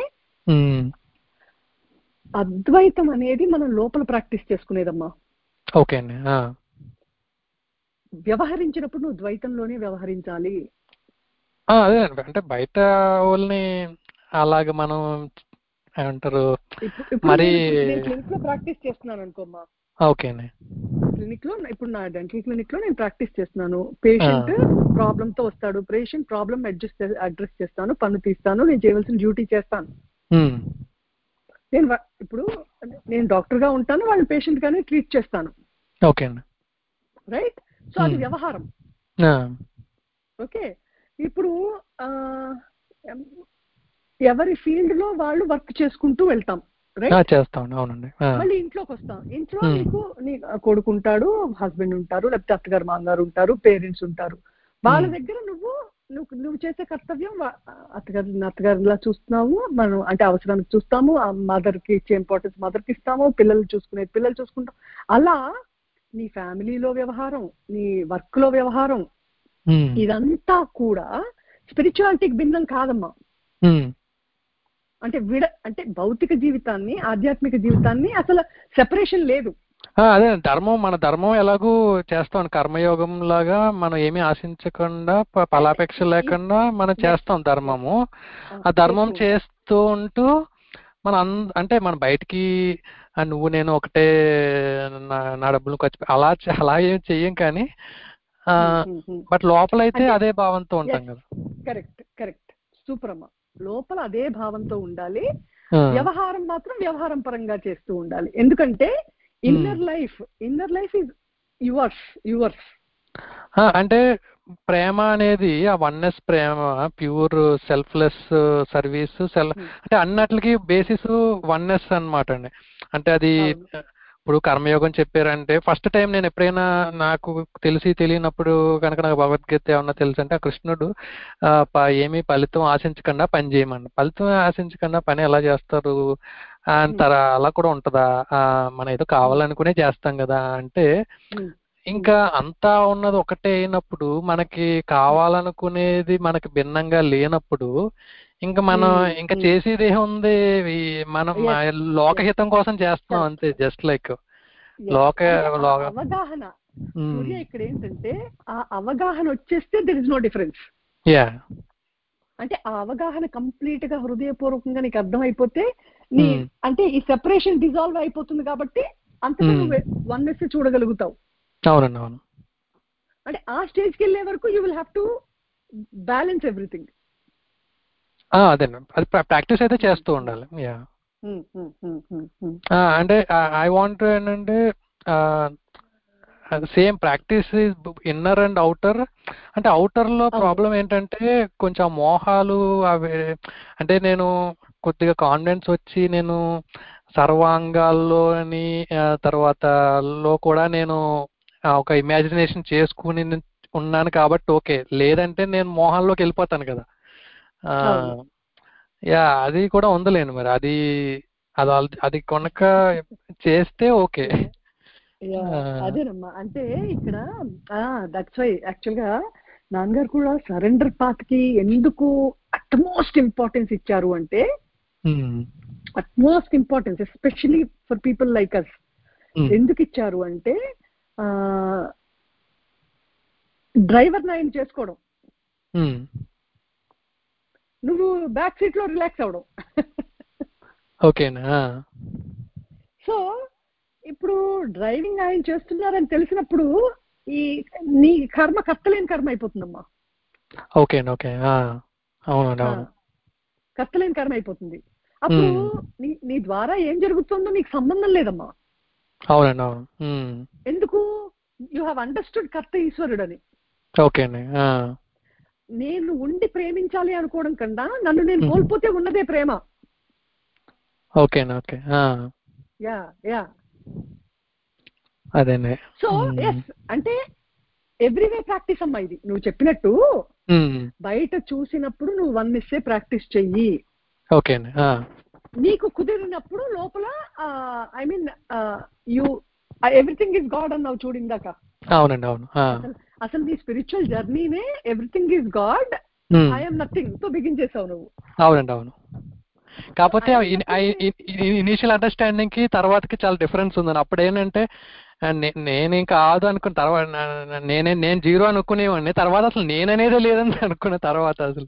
[SPEAKER 2] అద్వైతం అనేది మనం లోపల ప్రాక్టీస్ చేసుకునేదమ్మా.
[SPEAKER 3] ఓకే అండి.
[SPEAKER 2] వ్యవహరించినప్పుడు నువ్వు ద్వైతంలోనే వ్యవహరించాలి.
[SPEAKER 3] అదే అంటే బయట వాళ్ళని అలాగే మనం ఏమంటారు మరి
[SPEAKER 2] క్లినిక్ లో ప్రాక్టీస్ చేస్తున్నాను అనుకోమ్మా.
[SPEAKER 3] ఓకే అండి.
[SPEAKER 2] క్లినిక్ లో ఇప్పుడు నా డెంటల్ క్లినిక్ లో నేను ప్రాక్టీస్ చేస్తున్నాను. పేషెంట్ ప్రాబ్లమ్ తో వస్తాడు, పేషెంట్ ప్రాబ్లమ్ అడ్జస్ట్ అడ్రస్ చేస్తాను, పన్ను తీస్తాను, నేను చేయవలసిన డ్యూటీ చేస్తాను. నేను ఇప్పుడు నేను డాక్టర్ గా ఉంటాను, వాళ్ళ పేషెంట్ గానే ట్రీట్ చేస్తాను.
[SPEAKER 3] ఓకే అండి.
[SPEAKER 2] రైట్. సో అది వ్యవహారం. ఓకే. ఇప్పుడు ఎవరి ఫీల్డ్ లో వాళ్ళు వర్క్ చేసుకుంటూ వెళ్తాం. రైట్
[SPEAKER 3] చేస్తాం. అవునండి.
[SPEAKER 2] మళ్ళీ ఇంట్లోకి వస్తాం. ఇంట్లో నీకు నీ కొడుకు ఉంటాడు, హస్బెండ్ ఉంటారు, లేకపోతే అత్తగారు మామగారు ఉంటారు, పేరెంట్స్ ఉంటారు. వాళ్ళ దగ్గర నువ్వు నువ్వు నువ్వు చేసే కర్తవ్యం అత్తగారు అత్తగారిలా చూస్తున్నావు, మనం అంటే అవసరానికి చూస్తాము, మదర్ కి ఇచ్చే ఇంపార్టెన్స్ మదర్ కి ఇస్తాము, పిల్లలు చూసుకునేది పిల్లలు చూసుకుంటాం. అలా నీ ఫ్యామిలీలో వ్యవహారం, నీ వర్క్ లో వ్యవహారం, ఇదంతా కూడా స్పిరిచువాలిటీకి భిన్నం కాదమ్మా. అంటే విడ అంటే భౌతిక జీవితాన్ని ఆధ్యాత్మిక జీవితాన్ని అసలు సెపరేషన్ లేదు.
[SPEAKER 3] ఆ, అదే ధర్మం, మన ధర్మం ఎలాగూ చేస్తాం కర్మయోగం లాగా, మనం ఏమీ ఆశించకుండా ప- ఫలాపేక్ష లేకుండా మనం
[SPEAKER 2] ఎస్
[SPEAKER 3] చేస్తాం
[SPEAKER 2] ఎస్
[SPEAKER 3] ధర్మము. ఆ ధర్మం
[SPEAKER 2] చేస్తూ ఉంటాం.
[SPEAKER 3] చేస్తూ ఉంటూ మన అంద అంటే మన బయటికి ఆ, నువ్వు నేను ఒకటే, నా నా డబ్బులు ఖర్చు పె- అలా చే- అలా ఏం చెయ్యం కానీ, బట్ లోపలైతే
[SPEAKER 2] అంటే
[SPEAKER 3] అదే భావంతో ఉంటాం
[SPEAKER 2] ఎస్
[SPEAKER 3] కదా.
[SPEAKER 2] కరెక్ట్ కరెక్ట్ సూపర్ అమ్మ. లోపల అదే భావంతో ఉండాలి,
[SPEAKER 3] ఆ,
[SPEAKER 2] వ్యవహారం మాత్రం వ్యవహారం పరంగా చేస్తూ ఉండాలి. ఎందుకంటే inner life inner life is yours yours
[SPEAKER 3] ఆ, అంటే ప్రేమ అనేది ఆ వన్నెస్ ప్రేమ, ప్యూర్ సెల్ఫ్లెస్ సర్వీస్, సెల్ అంటే అన్నట్లకి బేసిస్ వన్నెస్ అన్నమాట అండి. అంటే అది
[SPEAKER 2] అవును
[SPEAKER 3] ఇప్పుడు కర్మయోగం చెప్పారంటే ఫస్ట్ టైం నేను ఎప్పుడైనా నాకు తెలిసి తెలియనప్పుడు కనుక నాకు భగవద్గీత ఏమన్నా తెలుసు అంటే, ఆ కృష్ణుడు ఆ, ప- ఏమీ ఫలితం ఆశించకుండా పని చేయమని. ఫలితం ఆశించకుండా పని ఎలా చేస్తారు అంటారా? అలా కూడా ఉంటుందా? ఆ, మనం ఏదో కావాలనుకునే చేస్తాం కదా అంటే, ఇంకా అంతా ఉన్నది ఒకటే అయినప్పుడు, మనకి కావాలనుకునేది మనకి భిన్నంగా లేనప్పుడు, ఇంకా మనం ఇంకా చేసేది ఏముంది? ఈ మనం
[SPEAKER 2] Yes, yes,
[SPEAKER 3] లోకహితం కోసం చేస్తున్నాం
[SPEAKER 2] correct.
[SPEAKER 3] అంతే, జస్ట్ లైక్
[SPEAKER 2] Yes.
[SPEAKER 3] లోక
[SPEAKER 2] అంటే ఆ
[SPEAKER 3] లోక
[SPEAKER 2] అవగాహన సూర్య ఇక్కడ ఏంటంటే ఆ అవగాహన వచ్చేస్తే there is no difference.
[SPEAKER 3] Yeah
[SPEAKER 2] అంటే ఆ అవగాహన కంప్లీట్ గా హృదయపూర్వకంగా నీకు అర్థమైపోతే నీ అంటే ఈ సెపరేషన్ డిజాల్వ్ అయిపోతుంది కాబట్టి అంతటా నువ్వు వన్నెస్ చూడగలుగుతావు.
[SPEAKER 3] అవునండి, అవును.
[SPEAKER 2] అంటే ఆ స్టేజ్కి వెళ్ళే వరకు you will have to balance everything.
[SPEAKER 3] అదేనండి, అది ప్రాక్టీస్ అయితే చేస్తూ ఉండాలి. యా అంటే ఐ వాంట్ ఏంటంటే same practice inner and outer. అంటే outer లో ప్రాబ్లం ఏంటంటే కొంచెం మోహాలు అవి, అంటే నేను కొద్దిగా కాన్ఫిడెన్స్ వచ్చి నేను సర్వాంగాల్లోని ఆ, తర్వాత లో కూడా నేను ఆ, ఒక ఇమాజినేషన్ చేసుకుని ఉన్నాను కాబట్టి ఓకే, లేదంటే నేను మోహాల్లోకి వెళ్ళిపోతాను కదా. ఆ, యా అది కూడా ఉందిలేండి మరి, అది అది ఆల్- అది కొనక చేస్తే ఓకే.
[SPEAKER 2] అదేనమ్మా. అంటే ఇక్కడ దట్స్ వై యాక్చువల్ గా నాన్నగారు కూడా సరెండర్ పాత్ కి ఎందుకు అట్మోస్ట్ ఇంపార్టెన్స్ ఇచ్చారు అంటే, utmost importance especially for people like us ఎందుకు ఇచ్చారు అంటే, డ్రైవర్ ఆయన చేసుకోవడం, నువ్వు బ్యాక్ సీట్ లో రిలాక్స్ అవడం.
[SPEAKER 3] ఓకేనా.
[SPEAKER 2] సో ఇప్పుడు డ్రైవింగ్ ఆయన చేస్తున్నారని తెలిసినప్పుడు ఈ నీ కర్మ కర్తలేని కర్మ అయిపోతుందమ్మా.
[SPEAKER 3] ఓకే ఓకే అవునండి, అవును.
[SPEAKER 2] కర్తలేని కర్మ అయిపోతుంది. అప్పుడు నీ నీ ద్వారా ఏం జరుగుతుందో నీకు సంబంధం లేదమ్మా.
[SPEAKER 3] అవునండి, అవును.
[SPEAKER 2] ఎందుకు? యు హ్యావ్ అండర్స్టూడ్ కర్త ఈశ్వరుడు అని.
[SPEAKER 3] ఓకే అండి.
[SPEAKER 2] నేను ఉండి ప్రేమించాలి అనుకోవడం కన్నా నన్ను నేను కోల్పోతే ఉన్నదే ప్రేమ.
[SPEAKER 3] ఓకేనా. ఓకే.
[SPEAKER 2] యా యా
[SPEAKER 3] అదేనే.
[SPEAKER 2] సో ఎస్ అంటే ఎవ్రీవే ప్రాక్టీస్ అమ్మా ఇది. నువ్వు చెప్పినట్టు బయట చూసినప్పుడు నువ్వు వన్ ఇస్సే ప్రాక్టీస్ చెయ్యి.
[SPEAKER 3] ఓకే అండి.
[SPEAKER 2] నీకు కుదిరినప్పుడు లోపల I mean you everything is God అన్నావు చూడు ఇందాక.
[SPEAKER 3] అవునండి, అవును.
[SPEAKER 2] అసలు నీ స్పిరిచువల్ జర్నీనే everything is God, I'm nothing తో బిగిన్ చేసావు నువ్వు.
[SPEAKER 3] అవునండి, అవును. కాకపోతే ఇనీషియల్ అండర్స్టాండింగ్ కి తర్వాతకి చాలా డిఫరెన్స్ ఉందని. అప్పుడు ఏంటంటే నేను ఇంకా కాదు అనుకున్న తర్వాత, నేనే నేను జీరో అనుకునేవాడిని, తర్వాత అసలు నేననేదే లేదని అనుకున్న తర్వాత అసలు.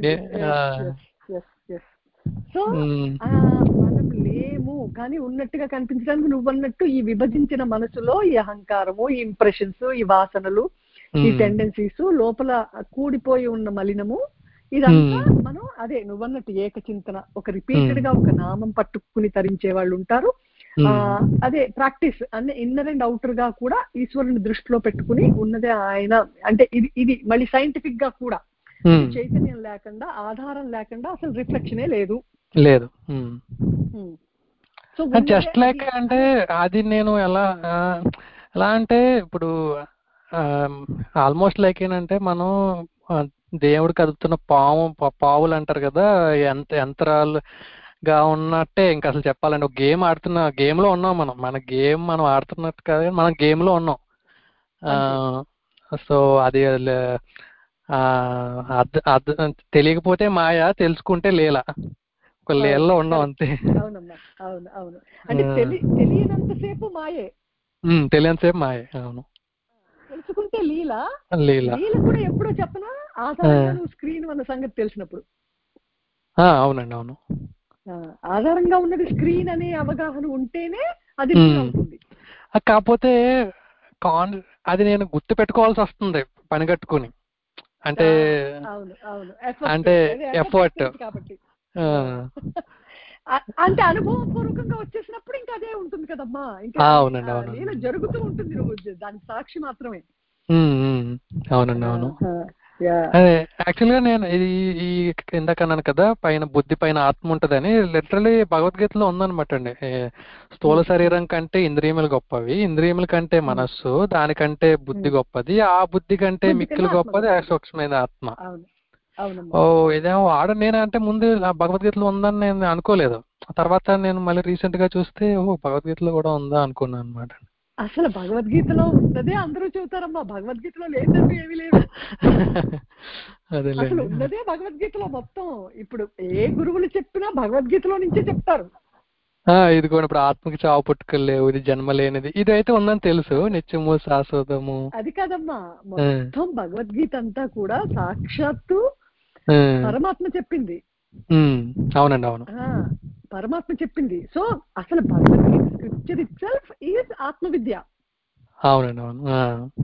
[SPEAKER 2] సో మనం లేము కానీ ఉన్నట్టుగా కనిపించడానికి నువ్వన్నట్టు ఈ విభజించిన మనసులో ఈ అహంకారము, ఈ ఇంప్రెషన్స్, ఈ వాసనలు, ఈ టెండెన్సీస్, లోపల కూడిపోయి ఉన్న మలినము, ఇదంతా మనం అదే నువ్వన్నట్టు ఏకచింతన, ఒక రిపీటెడ్ గా ఒక నామం పట్టుకుని తరించే వాళ్ళు ఉంటారు. ఆ అదే ప్రాక్టీస్ అన్ని ఇన్నర్ అండ్ అవుటర్ గా కూడా ఈశ్వరుని దృష్టిలో పెట్టుకుని ఉన్నదే ఆయన. అంటే ఇది ఇది మళ్ళీ సైంటిఫిక్ గా కూడా చైతన్యం లేకుండా, ఆధారం లేకుండా అసలు రిఫ్లెక్షనే లేదు
[SPEAKER 3] లేదు.
[SPEAKER 2] సో
[SPEAKER 3] జస్ట్ లైక్ అంటే అది నేను ఎలా ఎలా అంటే ఇప్పుడు ఆల్మోస్ట్ లైక్ ఏంటంటే మనం దేవుడు కదుపుతున్న పాము పావులు అంటారు కదా, ఎంత యంత్రాలుగా ఉన్నట్టే. ఇంకా అసలు చెప్పాలంటే ఒక గేమ్ ఆడుతున్న గేమ్ లో ఉన్నాం మనం. మన గేమ్ మనం ఆడుతున్నట్టు కాదు, మనం గేమ్ లో ఉన్నాం. సో అది తెలియకపోతే మాయ, తెలుసుకుంటే లీల. ఒక లీలలో ఉన్నాం అంతే.
[SPEAKER 2] అవునమ్మా, అవును అవును. అంటే తెలియనంతసేపు మాయే,
[SPEAKER 3] ఉమ్, తెలియనిసేపు మాయ. అవును,
[SPEAKER 2] తెలుసుకుంటే లీల.
[SPEAKER 3] లీల.
[SPEAKER 2] లీల కూడా ఎప్పుడో చెప్పనా, ఆధారంగా నువ్వు స్క్రీన్ అన్న సంగతి తెలిసినప్పుడు.
[SPEAKER 3] ఆ, అవునండి, అవును.
[SPEAKER 2] ఆ, ఆధారంగా ఉన్నది స్క్రీన్ అనే అవగాహన ఉంటేనే అది
[SPEAKER 3] ఉమ్.
[SPEAKER 2] లీల అవుతుంది.
[SPEAKER 3] ఆ, కాకపోతే కాన్ అది నేను గుర్తు పెట్టుకోవాల్సి వస్తుంది పని కట్టుకుని. అంటే
[SPEAKER 2] ఆ, అవును అవును effort.
[SPEAKER 3] అంటే
[SPEAKER 2] అదే effort
[SPEAKER 3] ఎఫర్ట్.
[SPEAKER 2] experience కాబట్టి. ఆ, అంటే అనుభవపూర్వకంగా వచ్చేసినప్పుడు ఇంకా అదే ఉంటుంది కదమ్మా. ఇంకా అది,
[SPEAKER 3] అవునండి,
[SPEAKER 2] ఆ,
[SPEAKER 3] అవును.
[SPEAKER 2] లీల జరుగుతూ ఉంటుంది, నువ్వు దాని సాక్షి మాత్రమే.
[SPEAKER 3] ఉమ్, ఉమ్, అవునండి, అవును.
[SPEAKER 2] ఆ, యా.
[SPEAKER 3] అదే యాక్చువల్ గా నేను ఇది ఈ ఇందాక అన్నాను కదా, పైన బుద్ధి పైన ఆత్మ ఉంటదని. లిటరలీ భగవద్గీతలో ఉందన్నమాట అండి. ఏ, స్థూల శరీరం కంటే ఇంద్రియములు గొప్పవి, ఇంద్రియముల కంటే మనస్సు, దానికంటే బుద్ధి గొప్పది, ఆ బుద్ధి కంటే
[SPEAKER 2] బుద్ధి
[SPEAKER 3] మిక్కిలి
[SPEAKER 2] కన్నా ఆత్మ
[SPEAKER 3] గొప్పది ఆ
[SPEAKER 2] గొప్పది.
[SPEAKER 3] సూక్ష్మమైన ఆత్మ.
[SPEAKER 2] అవును అవునమ్మా.
[SPEAKER 3] ఓ, ఇదేమో ఆడ నేను అంటే ముందు ఆ భగవద్గీతలో ఉందని నేను అనుకోలేదు. తర్వాత నేను మళ్ళీ రీసెంట్ గా చూస్తే ఓ భగవద్గీతలో కూడా ఉందా అనుకున్నాను అనమాట.
[SPEAKER 2] అసలు భగవద్గీతలో ఉన్నదే అందరూ చెబుతారమ్మా, భగవద్గీతలో లేదంటూ ఏమీ లేదు. అసలు
[SPEAKER 3] అదేలేండి.
[SPEAKER 2] ఉన్నదే భగవద్గీతలో మొత్తం. ఇప్పుడు ఏ గురువులు చెప్పినా భగవద్గీతలో నుంచే చెప్తారు.
[SPEAKER 3] ఆ, ఇది కూడా ఇప్పుడు ఆత్మకి చావు పుట్టుకలు లేవు, ఇది జన్మ లేనిది, ఇది అయితే ఉందని తెలుసు. నిత్యము శాశ్వతము.
[SPEAKER 2] అది కాదమ్మా,
[SPEAKER 3] ఆ,
[SPEAKER 2] మొత్తం భగవద్గీత అంతా కూడా సాక్షాత్తు
[SPEAKER 3] ఆ,
[SPEAKER 2] పరమాత్మ చెప్పింది.
[SPEAKER 3] ఉమ్, అవునండి, అవును.
[SPEAKER 2] ఆ, పరమాత్మ చెప్పింది. సో అసలు Bhagavad Gita scripture itself is ఆత్మ విద్య.
[SPEAKER 3] అవునండి, అవును. ఆ,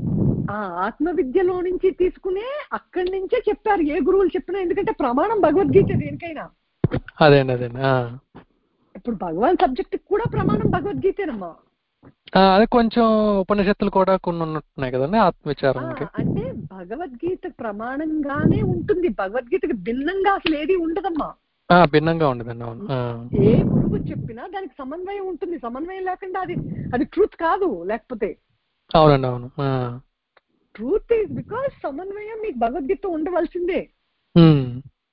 [SPEAKER 2] ఆ ఆత్మ విద్యలో నుంచి తీసుకునే అక్కడి నుంచే చెప్పారు ఏ గురువులు చెప్పినా. ఎందుకంటే ప్రమాణం భగవద్గీత దేనికైనా.
[SPEAKER 3] అదేండి, అదేండి. ఆ,
[SPEAKER 2] ఇప్పుడు భగవాన్ సబ్జెక్ట్ కూడా ప్రమాణం భగవద్గీతేనమ్మా.
[SPEAKER 3] ఆ, అదే కొంచెం ఉపనిషత్తులు కూడా కొన్ని ఉన్నట్టున్నాయి కదండి
[SPEAKER 2] ఆ,
[SPEAKER 3] ఆత్మవిచారానికి.
[SPEAKER 2] అంటే భగవద్గీత ప్రమాణంగానే ఉంటుంది, భగవద్గీతకి భిన్నంగా అసలు ఏది ఉండదమ్మా.
[SPEAKER 3] ఆ, భిన్నంగా ఉండదండి. అవును. ఆ,
[SPEAKER 2] ఏ గురువు చెప్పినా దానికి సమన్వయం ఉంటుంది. సమన్వయం లేకుండా అది అది ట్రూత్ కాదు. లేకపోతే
[SPEAKER 3] అవునండి, అవును. ఆ,
[SPEAKER 2] ట్రూత్ ఈజ్ బికాస్ సమన్వయం మీకు భగవద్గీత ఉండవలసిందే.
[SPEAKER 3] ఉమ్,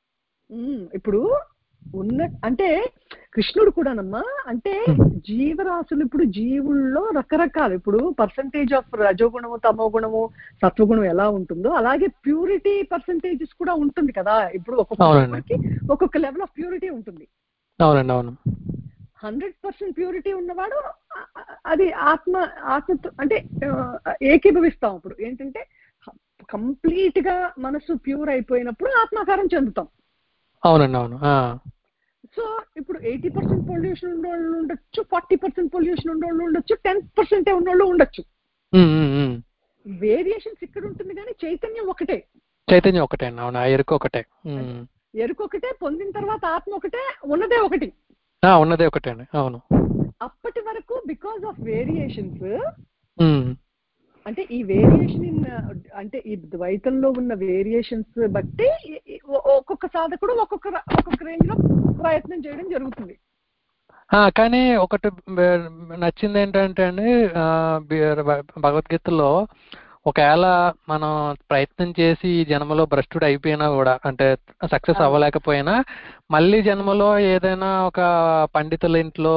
[SPEAKER 2] ఉమ్, ఇప్పుడు ఉన్న అంటే కృష్ణుడు కూడానమ్మా, అంటే జీవరాశులు ఇప్పుడు జీవుల్లో రకరకాలు, ఇప్పుడు పర్సంటేజ్ ఆఫ్ రజోగుణము తమో గుణము సత్వగుణం ఎలా ఉంటుందో అలాగే ప్యూరిటీ పర్సంటేజెస్ కూడా ఉంటుంది కదా. ఇప్పుడు ఒక్కొక్క
[SPEAKER 3] అవునండి,
[SPEAKER 2] జీవుడికి ఒక్కొక్క లెవెల్ ఆఫ్ ప్యూరిటీ ఉంటుంది.
[SPEAKER 3] అవునండి, అవును.
[SPEAKER 2] హండ్రెడ్ పర్సెంట్ ప్యూరిటీ ఉన్నవాడు ఆ- ఆ- అది ఆత్మ ఆత్మతో అంటే ఆ, ఏకీభవిస్తాం. అప్పుడు ఏంటంటే కంప్లీట్ గా మనసు ప్యూర్ అయిపోయినప్పుడు ఆత్మాకారం చెందుతాం.
[SPEAKER 3] అవునండి, అవును. ఆ,
[SPEAKER 2] సో ఇప్పుడు ఎయిటీ పర్సెంట్ పొల్యూషన్ ఉన్నోళ్ళు ఉండొచ్చు, ఫార్టీ పర్సెంట్ పొల్యూషన్ ఉన్నోళ్ళు ఉండొచ్చు, టెన్ పర్సెంట్ ఉన్నోళ్ళు ఉండొచ్చు.
[SPEAKER 3] ఉమ్, ఉమ్, ఉమ్.
[SPEAKER 2] వేరియేషన్స్ ఇక్కడ ఉంటుంది కానీ చైతన్యం ఒకటే.
[SPEAKER 3] చైతన్యం ఒకటే అండి. అవును, ఆ ఎరుక ఒకటే. ఉమ్.
[SPEAKER 2] ఎరుక ఒకటే, పొందిన తర్వాత ఆత్మ ఒకటే, ఉన్నదే ఒకటి.
[SPEAKER 3] ఆ, ఉన్నదే ఒకటే అండి. అవును.
[SPEAKER 2] అప్పటి వరకు బికాస్ ఆఫ్ వేరియేషన్స్,
[SPEAKER 3] ఉమ్.
[SPEAKER 2] అంటే ఈ వేరియేషన్ ఇన్ అంటే ఈ ద్వైతంలో ఉన్న వేరియేషన్స్ బట్టి ఈ- ఈ ఒ- ఒక్కొక్క సాధకుడు ఒక్కొక్క ర- ఒక్కొక్క రేంజ్ లో ప్రయత్నం చేయడం జరుగుతుంది.
[SPEAKER 3] ఆ, కానీ ఒకటి బ- నచ్చింది ఏంటంటే అండి, ఆ, బి- భగవద్గీతలో ఒకవేళ మనం ప్రయత్నం చేసి ఈ జన్మలో భ్రష్టుడు అయిపోయినా కూడా, అంటే సక్సెస్
[SPEAKER 2] అవును
[SPEAKER 3] అవ్వలేకపోయినా, మళ్ళీ జన్మలో ఏదైనా ఒక పండితుల ఇంట్లో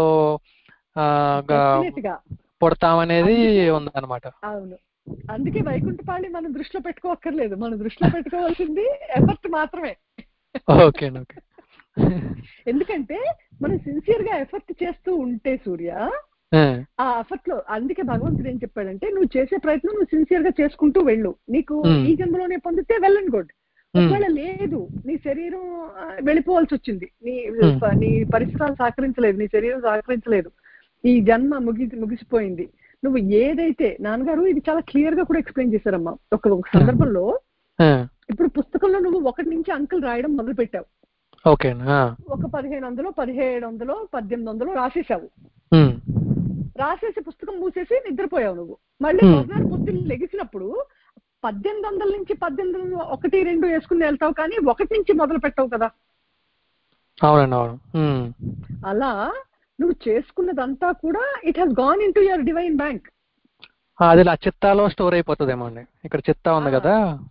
[SPEAKER 3] ఆ, గా-
[SPEAKER 2] డెఫినెట్ గా.
[SPEAKER 3] పుడతామనేది
[SPEAKER 2] అందుకే
[SPEAKER 3] ఉందన్నమాట.
[SPEAKER 2] అవును, అందుకే వైకుంఠపాళి మనం దృష్టిలో పెట్టుకోక్కర్లేదు. మనం దృష్టిలో పెట్టుకోవాల్సింది ఎఫర్ట్ మాత్రమే.
[SPEAKER 3] ఓకే అండి, ఓకే.
[SPEAKER 2] ఎందుకంటే మనం సిన్సియర్ గా ఎఫర్ట్ చేస్తూ ఉంటే సూర్య,
[SPEAKER 3] ఆ,
[SPEAKER 2] ఆ ఎఫర్ట్ లో అందుకే భగవంతుడు ఏం చెప్పాడంటే, నువ్వు చేసే ప్రయత్నం నువ్వు సిన్సియర్ గా చేసుకుంటూ వెళ్ళు. నీకు
[SPEAKER 3] ఉమ్,
[SPEAKER 2] ఈ జన్మలోనే పొందితే వెల్ అండ్ గుడ్.
[SPEAKER 3] ఉమ్,
[SPEAKER 2] ఒకవేళ లేదు, నీ శరీరం ఆ, వెళ్ళిపోవాల్సి వచ్చింది, నీ
[SPEAKER 3] ఉమ్,
[SPEAKER 2] నీ పరిసరాలు సహకరించలేదు, నీ శరీరం సహకరించలేదు, ఈ జన్మ ముగి ముగిసిపోయింది. నువ్వు ఏదైతే, నాన్నగారు ఇది చాలా క్లియర్ గా కూడా ఎక్స్ప్లెయిన్ చేశారమ్మా. ఒక ఒక సందర్భంలో
[SPEAKER 3] ఆ,
[SPEAKER 2] ఇప్పుడు పుస్తకంలో నువ్వు ఒకటి నుంచి అంకెలు రాయడం మొదలు పెట్టావు.
[SPEAKER 3] ఓకే అండి. ఆ,
[SPEAKER 2] ఒక పదిహేను వందలు పదిహేడు వందలు పద్దెనిమిది వందలు రాసేసావు.
[SPEAKER 3] ఉమ్,
[SPEAKER 2] రాసేసి పుస్తకం మూసేసి నిద్రపోయావు. నువ్వు మళ్ళీ
[SPEAKER 3] ఉమ్,
[SPEAKER 2] మర్నాడు పొద్దున్న లెగిసినప్పుడు పద్దెనిమిది వందల నుంచి పద్దెనిమిది వందలు ఒకటి రెండు వేసుకుని వెళ్తావు, కానీ ఒకటి నుంచి మొదలు పెట్టావు కదా.
[SPEAKER 3] అవునండి, అవును. ఉమ్.
[SPEAKER 2] అలా నువ్వు చేసుకున్నదంతా కూడా it has gone into your divine bank.
[SPEAKER 3] అది ఆ చిత్తాలో స్టోర్ అయిపోతుందేమో అండి. ఇక్కడ చిత్తా ఉంది కదా.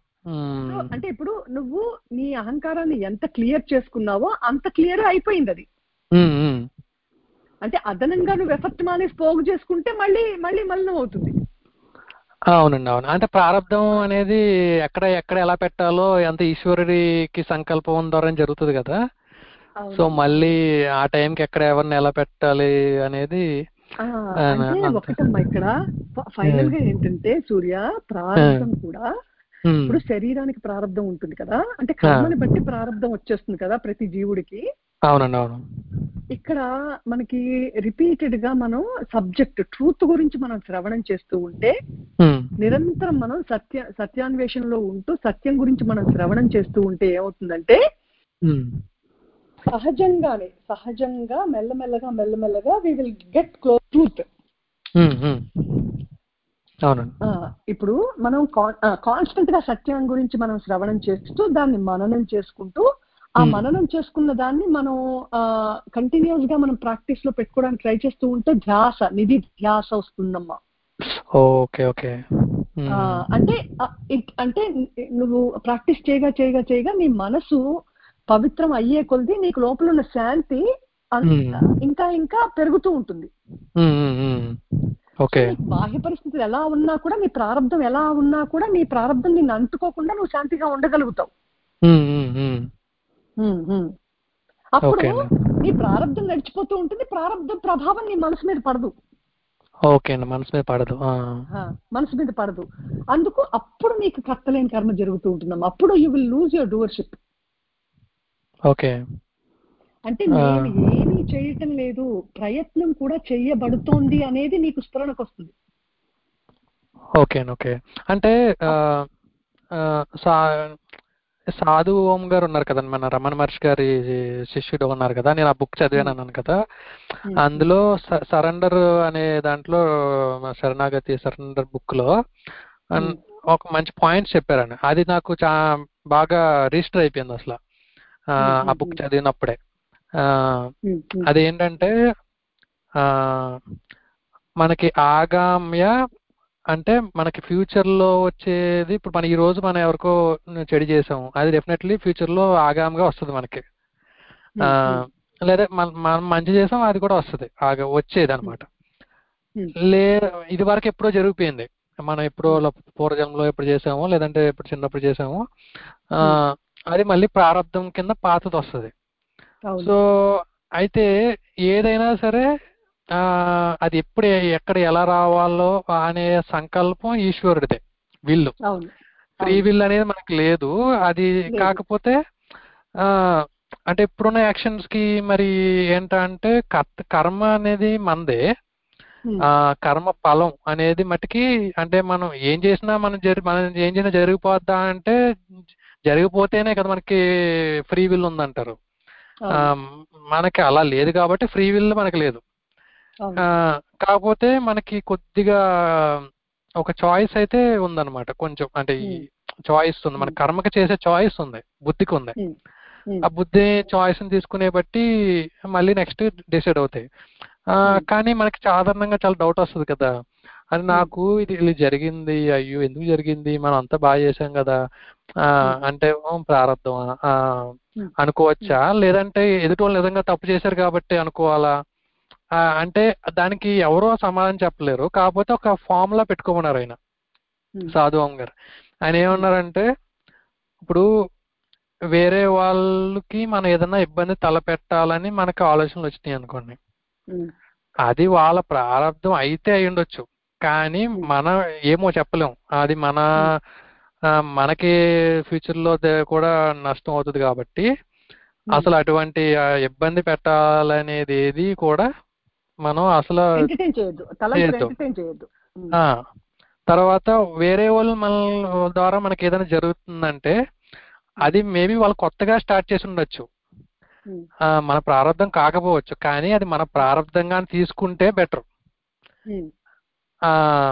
[SPEAKER 2] సో అంటే ఇప్పుడు నువ్వు నీ అహంకారాన్ని ఎంత క్లియర్ చేసుకున్నావో అంత క్లియర్ అయిపోయింది అది.
[SPEAKER 3] ఉమ్, ఉమ్.
[SPEAKER 2] అంటే అదనంగా నువ్వు ఎఫర్ట్ మానేసి పోగు చేసుకుంటే మళ్ళీ మళ్ళీ మలినం అవుతుంది.
[SPEAKER 3] అవునండి, అవును. అంటే ప్రారంధం అనేది ఎక్కడ ఎక్కడ ఎలా పెట్టాలో ఎంత ఈశ్వరుడికి సంకల్పం ద్వారా జరుగుతుంది కదా. సో
[SPEAKER 2] అవునమ్మా.
[SPEAKER 3] మళ్ళీ ఆ టైంకి ఎక్కడ ఎవరిని ఎలా పెట్టాలి అనేది
[SPEAKER 2] ఆ,
[SPEAKER 3] ఆయన
[SPEAKER 2] అంటే
[SPEAKER 3] అంతే.
[SPEAKER 2] ఒకటమ్మా ఇక్కడ ఫైనల్ గా ఏంటంటే సూర్య ప్రారంభం కూడా
[SPEAKER 3] ఉమ్,
[SPEAKER 2] ఇప్పుడు శరీరానికి ప్రారంభం ఉంటుంది కదా, అంటే
[SPEAKER 3] ఆ,
[SPEAKER 2] కర్మని బట్టి ప్రారంభం వచ్చేస్తుంది కదా ప్రతి జీవుడికి.
[SPEAKER 3] అవునండి అవును.
[SPEAKER 2] ఇక్కడ మనకి రిపీటెడ్ గా మనం సబ్జెక్ట్ ట్రూత్ గురించి మనం శ్రవణం చేస్తూ ఉంటే
[SPEAKER 3] ఉమ్,
[SPEAKER 2] నిరంతరం మనం సత్య సత్యాన్వేషణలో ఉంటూ సత్యం గురించి మనం శ్రవణం చేస్తూ ఉంటే ఏమవుతుందంటే
[SPEAKER 3] ఉమ్,
[SPEAKER 2] సహజంగానే సహజంగా మెల్లమెల్లగా మెల్లమెల్లగా we will get close truth.
[SPEAKER 3] Um, um, అవునండి.
[SPEAKER 2] ఇప్పుడు మనం కాన్స్టెంట్ గా సత్యం గురించి మనం శ్రవణం చేస్తూ దాన్ని మననం చేసుకుంటూ ఆ
[SPEAKER 3] ఉమ్,
[SPEAKER 2] మననం చేసుకున్న దాన్ని మనం కంటిన్యూస్ గా మనం ప్రాక్టీస్ లో పెట్టుకోవడానికి ట్రై చేస్తూ ఉంటే ధ్యాస నిధి ధ్యాస వస్తుందమ్మా.
[SPEAKER 3] Okay okay. ఉమ్,
[SPEAKER 2] ఆ, అంటే ఆ, ఇట్- అంటే నువ్వు ప్రాక్టీస్ చేయగా చేయగా చేయగా నీ మనసు పవిత్రం అయ్యే కొలది నీకు లోపల ఉన్న శాంతి అన్-
[SPEAKER 3] ఉమ్,
[SPEAKER 2] ఇంకా ఇంకా పెరుగుతూ ఉంటుంది.
[SPEAKER 3] Um, um, um,
[SPEAKER 2] so
[SPEAKER 3] okay.
[SPEAKER 2] నీకు బాహ్య పరిస్థితులు ఎలా ఉన్నా కూడా నీ ప్రారంభం ఎలా ఉన్నా కూడా నీ ప్రారంభం నిన్ను అంటుకోకుండా నువ్వు శాంతిగా ఉండగలుగుతావు.
[SPEAKER 3] ఉమ్, ఉమ్, ఉమ్,
[SPEAKER 2] ఉమ్, ఉమ్. అప్పుడు
[SPEAKER 3] ఓకే అండి.
[SPEAKER 2] నీ ప్రారంభం నడిచిపోతూ ఉంటుంది, ప్రారంభ ప్రభావం నీ మనసు మీద పడదు.
[SPEAKER 3] ఓకే అండి, మనసు మీద పడదు. ఆ,
[SPEAKER 2] ఆ, మనసు మీద పడదు. అందుకు అప్పుడు నీకు కర్తలేని కర్మ జరుగుతూ ఉంటుందమ్మా. అప్పుడు you will lose your doership.
[SPEAKER 3] Okay.
[SPEAKER 2] అంటే
[SPEAKER 3] ఆ,
[SPEAKER 2] నేను ఏమీ చేయటం లేదు, ప్రయత్నం కూడా చెయ్యబడుతోంది అనేది నీకు స్ఫురణకు వస్తుంది.
[SPEAKER 3] ఓకే అండి. ఓకే అంటే ఆ, ఆ, సా సాధు ఓం గారు ఉన్నారు కదండి, మన రమణ మహర్షి గారి శిష్యుడు ఉన్నారు కదా, నేను ఆ బుక్ చదివాను అన్నాను కదా.
[SPEAKER 2] ఉమ్,
[SPEAKER 3] అందులో సరెండర్ అనే దాంట్లో శరణాగతి సరెండర్ బుక్ లో అన్-
[SPEAKER 2] ఉమ్,
[SPEAKER 3] ఒక మంచి పాయింట్స్ చెప్పారండి. అది నాకు చా బాగా రిజిస్టర్ అయిపోయింది అసలు ఆ
[SPEAKER 2] ఉమ్,
[SPEAKER 3] ఆ
[SPEAKER 2] ఉమ్,
[SPEAKER 3] బుక్ చదివినప్పుడే. ఆ,
[SPEAKER 2] ఉమ్, ఉమ్,
[SPEAKER 3] అదేంటంటే ఆ, మనకి ఆగామ్య అంటే మనకి ఫ్యూచర్ లో వచ్చేది, ఇప్పుడు మన ఈ రోజు మనం ఎవరికో చెడు చేసాము, అది డెఫినెట్లీ ఫ్యూచర్ లో ఆగామ్గా వస్తుంది మనకి. ఆ,
[SPEAKER 2] ఉమ్, ఉమ్,
[SPEAKER 3] లేదా మనం మనం మంచి చేసాం, అది కూడా వస్తుంది, ఆగా వచ్చేది అనమాట.
[SPEAKER 2] ఉమ్,
[SPEAKER 3] లే ఇది వరకు ఎప్పుడో జరిగిపోయింది, మనం ఎప్పుడో
[SPEAKER 2] ఉమ్,
[SPEAKER 3] ల- పూర్వజన్మలో ఎప్పుడు చేసామో లేదంటే ఎప్పుడు చిన్నప్పుడు చేసామో ఆ,
[SPEAKER 2] ఉమ్.
[SPEAKER 3] అది మళ్ళీ ప్రారంధం కింద పాతది వస్తుంది.
[SPEAKER 2] అవును.
[SPEAKER 3] సో అయితే ఏదైనా సరే ఆ అది ఎప్పుడు ఎక్కడ ఎలా రావాలో అనే సంకల్పం ఈశ్వరుడిదే, విల్లు.
[SPEAKER 2] అవును.
[SPEAKER 3] ఫ్రీ
[SPEAKER 2] అవును.
[SPEAKER 3] విల్ అనేది మనకు లేదు. అది
[SPEAKER 2] లేదు.
[SPEAKER 3] కాకపోతే ఆ అంటే ఇప్పుడున్న యాక్షన్స్ కి మరి ఏంటంటే కర్త కర్మ అనేది మనదే.
[SPEAKER 2] ఉమ్,
[SPEAKER 3] ఆ కర్మ ఫలం అనేది మటుకి అంటే మనం ఏం చేసినా మనం జరి మనం ఏం చేసినా జరిగిపోద్దా అంటే జరిగిపోతేనే కదా మనకి ఫ్రీ విల్ ఉందంటారు. ఆ
[SPEAKER 2] అవును.
[SPEAKER 3] మనకి అలా లేదు కాబట్టి ఫ్రీ విల్ మనకి లేదు.
[SPEAKER 2] అవును.
[SPEAKER 3] ఆ కాకపోతే మనకి కొద్దిగా ఒక చాయిస్ అయితే ఉందన్నమాట, కొంచెం అంటే ఈ
[SPEAKER 2] ఉమ్,
[SPEAKER 3] చాయిస్ ఉంది, మన
[SPEAKER 2] ఉమ్,
[SPEAKER 3] కర్మకి చేసే చాయిస్ ఉంది, బుద్ధికి ఉంది.
[SPEAKER 2] ఉమ్, ఉమ్,
[SPEAKER 3] ఆ బుద్ధి చాయిస్ ని తీసుకునే బట్టి మళ్ళీ నెక్స్ట్ డిసైడ్ అవుతాయి. ఆ
[SPEAKER 2] ఉమ్,
[SPEAKER 3] కానీ మనకి సాధారణంగా చాలా డౌట్ వస్తుంది కదా, అది
[SPEAKER 2] ఉమ్,
[SPEAKER 3] నాకు ఇది ఇలా జరిగింది, అయ్యో ఎందుకు జరిగింది, మనం అంతా బాగా చేసాం కదా, ఆ
[SPEAKER 2] ఉమ్,
[SPEAKER 3] అంటే "ఓ, ప్రారంధం ఆ
[SPEAKER 2] ఉమ్,
[SPEAKER 3] అనుకోవచ్చా, లేదంటే ఎదుటి వాళ్ళు నిజంగా తప్పు చేశారు కాబట్టి అనుకోవాలా? ఆ, అంటే దానికి ఎవరో సమాధానం చెప్పలేరు. కాకపోతే ఒక ఫార్ములా పెట్టుకోమన్నారు ఆయన,
[SPEAKER 2] ఉమ్,
[SPEAKER 3] సాధువం గారు. ఆయన ఏమన్నారంటే, ఇప్పుడు వేరే వాళ్ళకి మనం ఏదైనా ఇబ్బంది తలపెట్టాలని మనకు ఆలోచనలు వచ్చినాయి అనుకోండి,
[SPEAKER 2] ఉమ్,
[SPEAKER 3] అది వాళ్ళ ప్రారంధం అయితే అయి ఉండొచ్చు, కానీ
[SPEAKER 2] ఉమ్,
[SPEAKER 3] మనం ఏమో చెప్పలేం. అది మన
[SPEAKER 2] ఉమ్,
[SPEAKER 3] ఆ, మనకి ఫ్యూచర్ లో దే- కూడా నష్టం అవుతుంది కాబట్టి
[SPEAKER 2] ఉమ్.
[SPEAKER 3] అసలు అటువంటి ఆ, ఇబ్బంది పెట్టాలనేది ఏది కూడా మనం అసలు
[SPEAKER 2] ఎంటర్టైన్ చేయొద్దు, తలంపులు
[SPEAKER 3] చేయొద్దు.
[SPEAKER 2] ఎంటర్టైన్ చేయొద్దు. ఉమ్,
[SPEAKER 3] ఆ, తర్వాత వేరే వాళ్ళు మన ద్వారా మనకి ఏదైనా జరుగుతుందంటే అది మేబీ వాళ్ళు కొత్తగా స్టార్ట్ చేసి ఉండొచ్చు,
[SPEAKER 2] ఉమ్,
[SPEAKER 3] ఆ, మన ప్రారంధం కాకపోవచ్చు, కానీ అది మన ప్రారంధంగా తీసుకుంటే బెటర్.
[SPEAKER 2] ఉమ్,
[SPEAKER 3] ఆ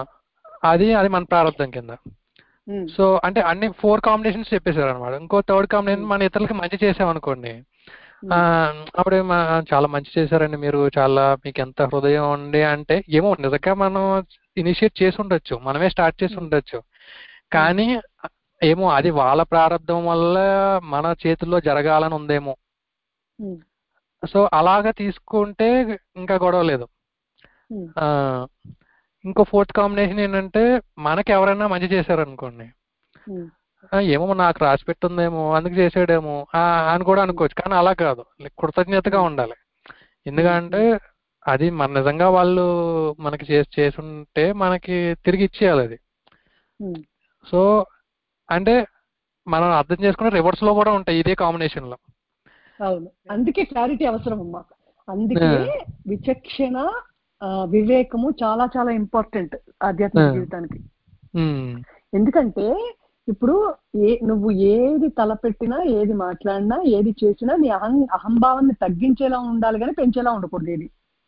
[SPEAKER 3] అది అది మన ప్రారంధం కింద.
[SPEAKER 2] ఉమ్,
[SPEAKER 3] సో అంటే అన్ని ఫోర్ కాంబినేషన్స్ చెప్పేశారు అనమాట. ఇంకో థర్డ్ కాంబినేషన్,
[SPEAKER 2] ఉమ్,
[SPEAKER 3] మన ఇతరులకి మంచి చేసామనుకోండి, ఆ
[SPEAKER 2] ఉమ్,
[SPEAKER 3] అప్పుడు మా- చాలా మంచి చేశారండి మీరు, చాలా మీకు ఎంత హృదయం ఉండి అంటే, ఏమో నిజంగా మనం ఇనిషియేట్ చేసి ఉండొచ్చు, మనమే స్టార్ట్ చేసి
[SPEAKER 2] ఉమ్,
[SPEAKER 3] ఉండొచ్చు, కానీ ఏమో అది వాళ్ళ ప్రారంధం వల్ల మన చేతుల్లో జరగాలని ఉందేమో.
[SPEAKER 2] ఉమ్,
[SPEAKER 3] సో అలాగా తీసుకుంటే ఇంకా గొడవ లేదు.
[SPEAKER 2] ఉమ్,
[SPEAKER 3] ఆ ఇంకో ఫోర్త్ కాంబినేషన్ ఏంటంటే, మనకి ఎవరైనా మంచి చేశారనుకోండి,
[SPEAKER 2] ఉమ్,
[SPEAKER 3] ఆ, ఏమో నాకు రాసి పెట్టుందేమో అందుకు చేసాడేమో ఆ, అని కూడా అనుకోవచ్చు, కానీ అలా కాదు, కృతజ్ఞతగా
[SPEAKER 2] ఉమ్,
[SPEAKER 3] ఉండాలి.
[SPEAKER 2] ఉమ్,
[SPEAKER 3] ఎందుకంటే అది మన నిజంగా వాళ్ళు మనకి చేసి చేసి ఉంటే మనకి తిరిగి ఇచ్చేయాలి అది. సో అంటే మనం అర్థం చేసుకునే రివర్స్ లో కూడా ఉంటాయి ఇదే కాంబినేషన్ లో.
[SPEAKER 2] అవును, అందుకే క్లారిటీ అవసరం అమ్మా. అందుకే విచక్షణ, వివేకము చాలా చాలా ఇంపార్టెంట్ ఆధ్యాత్మిక జీవితానికి. ఎందుకంటే ఇప్పుడు ఏ నువ్వు ఏది తలపెట్టినా, ఏది మాట్లాడినా, ఏది చేసినా నీ అహం అహంభావాన్ని తగ్గించేలా ఉండాలి కానీ పెంచేలా ఉండకూడదు ఏది.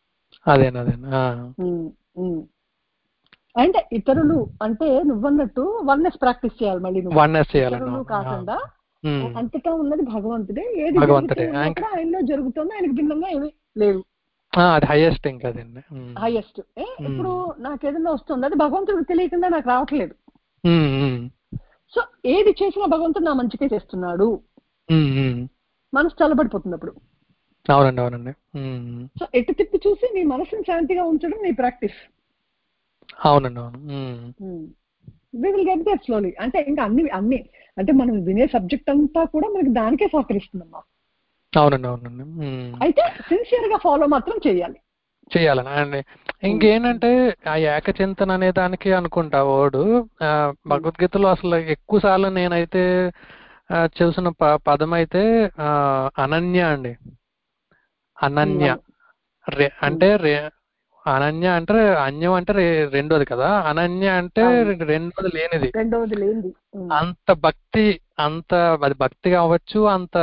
[SPEAKER 2] అంటే ఇతరులు అంటే నువ్వన్నట్టు వన్నెస్ ప్రాక్టీస్ చేయాలి. మళ్ళీ నువ్వు ఇతరులు కాకుండా అంతటా ఉన్నది భగవంతుడే. ఏది జరుగుతున్నా కూడా ఆయనలో జరుగుతుందో ఆయనకు భిన్నంగా ఏమీ లేవు.
[SPEAKER 3] హైయెస్ట్ ఇంకా
[SPEAKER 2] హైయెస్ట్. ఇప్పుడు నాకు ఏదైనా వస్తుంది అది భగవంతుడికి తెలియకుండా నాకు రావట్లేదు. సో ఏది చేసినా భగవంతుడు నా మంచికే చేస్తున్నాడు. మనసు చల్లబడిపోతుంది అప్పుడు.
[SPEAKER 3] అవునండి అవునండి.
[SPEAKER 2] సో ఎటు తిప్పి చూసి నీ మనసుని శాంతిగా ఉంచడం నీ ప్రాక్టీస్.
[SPEAKER 3] అవునండి అవును.
[SPEAKER 2] We will get there slowly. అంటే ఇంకా అన్ని అన్ని అంటే మనం వినే సబ్జెక్ట్ అంతా కూడా మనకి దానికే సహకరిస్తుందమ్మా.
[SPEAKER 3] అవునండి అవునండి.
[SPEAKER 2] అయితే సిన్సియర్ గా ఫాలో మాత్రం చేయాలి
[SPEAKER 3] చేయాలని అండి. ఇంకేంటంటే ఆ ఏకచింతన అనే దానికి అనుకుంటా వాడు భగవద్గీతలో అసలు ఎక్కువ సార్లు నేనైతే చూసిన ప పదం అయితే అనన్య అండి. అనన్య రే అంటే రే అనన్య అంటే అన్యం అంటే రెండోది కదా, అనన్య అంటే రెండోది లేనిది.
[SPEAKER 2] రెండోది లేనిది.
[SPEAKER 3] అంత భక్తి, అంత అది భక్తి కావచ్చు, అంత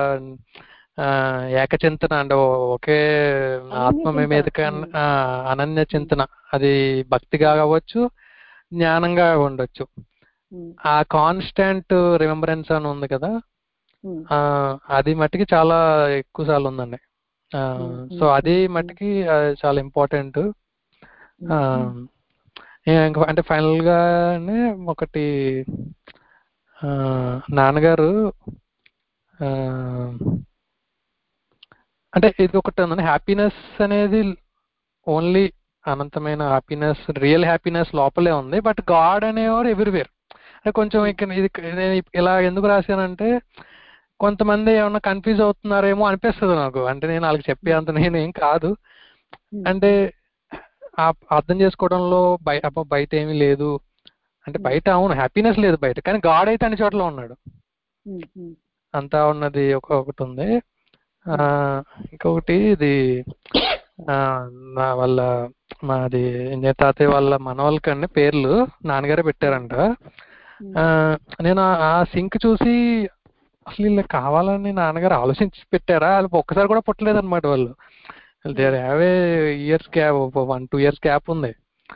[SPEAKER 3] ఏకచింతన అంటే ఒకే ఆత్మ మీద అనన్య చింతన, అది భక్తిగా కావచ్చు, జ్ఞానంగా ఉండొచ్చు. ఆ కాన్స్టాంట్ రిమెంబరెన్స్ అని ఉంది కదా, అది మట్టికి చాలా ఎక్కువ సార్లు ఉందండి. సో అది మట్టికి చాలా ఇంపార్టెంట్. ఇంకా అంటే ఫైనల్ గానే ఒకటి, నాన్నగారు అంటే ఇది ఒకటి ఉందండి, హ్యాపీనెస్ అనేది ఓన్లీ అనంతమైన హ్యాపీనెస్, రియల్ హ్యాపీనెస్ లోపలే ఉంది, బట్ గాడ్ అనేవారు ఎవ్రీవేర్. అంటే కొంచెం ఇక్కడ ఇది నేను ఇలా ఎందుకు రాశానంటే కొంతమంది ఏమన్నా కన్ఫ్యూజ్ అవుతున్నారేమో అనిపిస్తుంది నాకు. అంటే నేను వాళ్ళకి చెప్పే అంత నేనేం కాదు. అంటే అర్థం చేసుకోవడంలో బయట బయట ఏమీ లేదు అంటే, బయట అవును హ్యాపీనెస్ లేదు బయట, కానీ గాడ్ అయితే అన్ని చోట్ల ఉన్నాడు, అంతా ఉన్నది ఒకటి ఉంది. ఇంకొకటి ఇది నా వాళ్ళ మాది తాతయ్య వాళ్ళ మనవాళ్ళకండి పేర్లు నాన్నగారే పెట్టారంట. నేను ఆ సింక్ చూసి అసలు ఇలా కావాలని నాన్నగారు ఆలోచించి పెట్టారా, అది ఒక్కసారి కూడా పుట్టలేదు అనమాట. వాళ్ళు there have a years gap, one two years gap ఉంది.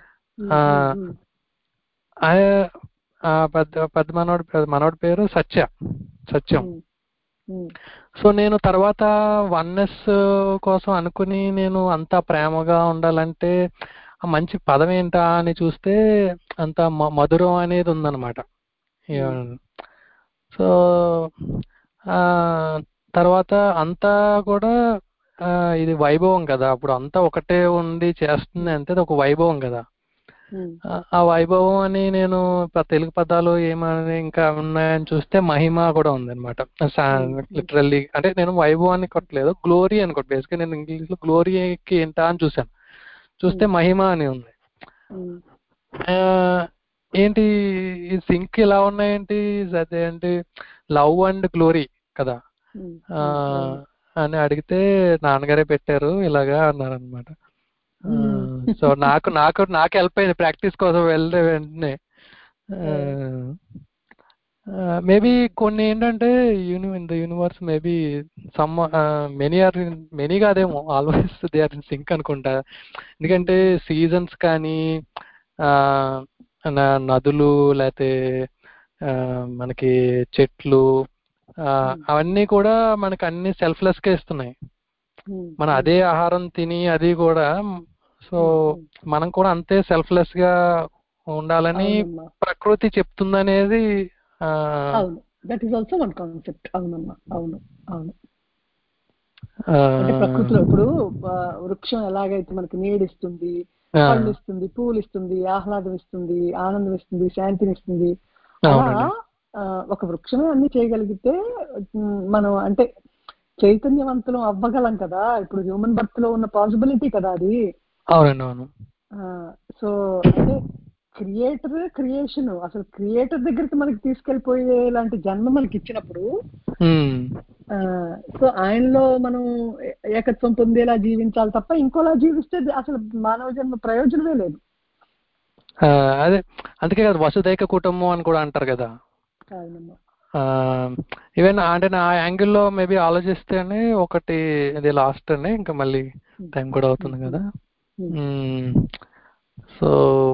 [SPEAKER 3] పెద్ద పెద్ద మనోడి మనోడి పేరు సత్య సత్యం. సో నేను తర్వాత వన్నెస్ కోసం అనుకుని నేను అంత ప్రేమగా ఉండాలంటే మంచి పదం ఏంటా అని చూస్తే అంత మధురం అనేది ఉందన్నమాట. సో తర్వాత అంతా కూడా ఇది వైభవం కదా, అప్పుడు అంతా ఒకటే ఉండి చేస్తుంది అంటే ఒక వైభవం కదా. ఆ వైభవం అని నేను తెలుగు పదాలు ఏమని ఇంకా ఉన్నాయని చూస్తే మహిమ కూడా ఉందన్నమాట. లిటరల్లీ అంటే నేను వైభవాన్ని కొట్టలేదు, గ్లోరీ అని కొట్టు. బేసిక్గా నేను ఇంగ్లీష్ లో గ్లోరీకి ఏంటా అని చూసాను, చూస్తే మహిమ అని ఉంది. ఏంటి ఈ సింక్ ఇలా ఉన్నాయేంటి, అదే అంటే లవ్ అండ్ గ్లోరీ కదా అని అడిగితే నాన్నగారే పెట్టారు ఇలాగా అన్నారు అనమాట. సో నాకు నాకు నాకు హెల్ప్ అయింది ప్రాక్టీస్ కోసం వెళ్తే వెంటనే. మేబీ కొన్ని ఏంటంటే యూని in the universe maybe some many are many కాదేమో, always they are in sync అనుకుంటా. ఎందుకంటే సీజన్స్ కానీ నదులు లేకపోతే మనకి చెట్లు అవన్నీ కూడా మనకి అన్ని సెల్ఫ్లెస్ గా ఇస్తున్నాయి. మనం అదే ఆహారం తిని అది కూడా, సో మనం కూడా అంతే సెల్ఫ్లెస్ గా ఉండాలని ప్రకృతి చెప్తుందనేది
[SPEAKER 2] ప్రకృతిలో ఇప్పుడు వృక్షం ఎలాగైతే మనకి నీడిస్తుంది, పళ్ళు ఇస్తుంది, పూలు ఇస్తుంది, ఆహ్లాదం ఇస్తుంది, ఆనందం ఇస్తుంది, శాంతిని ఇస్తుంది, అలా ఒక వృక్షమే అన్ని చేయగలిగితే మనం అంటే చైతన్యవంతులం అవ్వగలం కదా, ఇప్పుడు హ్యూమన్ బర్త్ లో ఉన్న పాసిబిలిటీ కదా అది.
[SPEAKER 3] అవునండి అవును.
[SPEAKER 2] సో అంటే క్రియేటర్ క్రియేషన్, అసలు క్రియేటర్ దగ్గరికి మనకి తీసుకెళ్ళిపోయే లాంటి జన్మ మనకి ఇచ్చినప్పుడు, సో ఆయనలో మనం ఏకత్వం పొందేలా జీవించాలి తప్ప ఇంకోలా జీవిస్తే అసలు మానవ జన్మ ప్రయోజనమే లేదు.
[SPEAKER 3] అదే అందుకే కదా వసుదైక కుటుంబం అని కూడా అంటారు కదా. ఈవెన్ అంటే నా యాంగిల్లో మేబీ ఆలోచిస్తే ఒకటి ఇది లాస్ట్ అండి, ఇంకా మళ్ళీ టైం కూడా అవుతుంది కదా. సో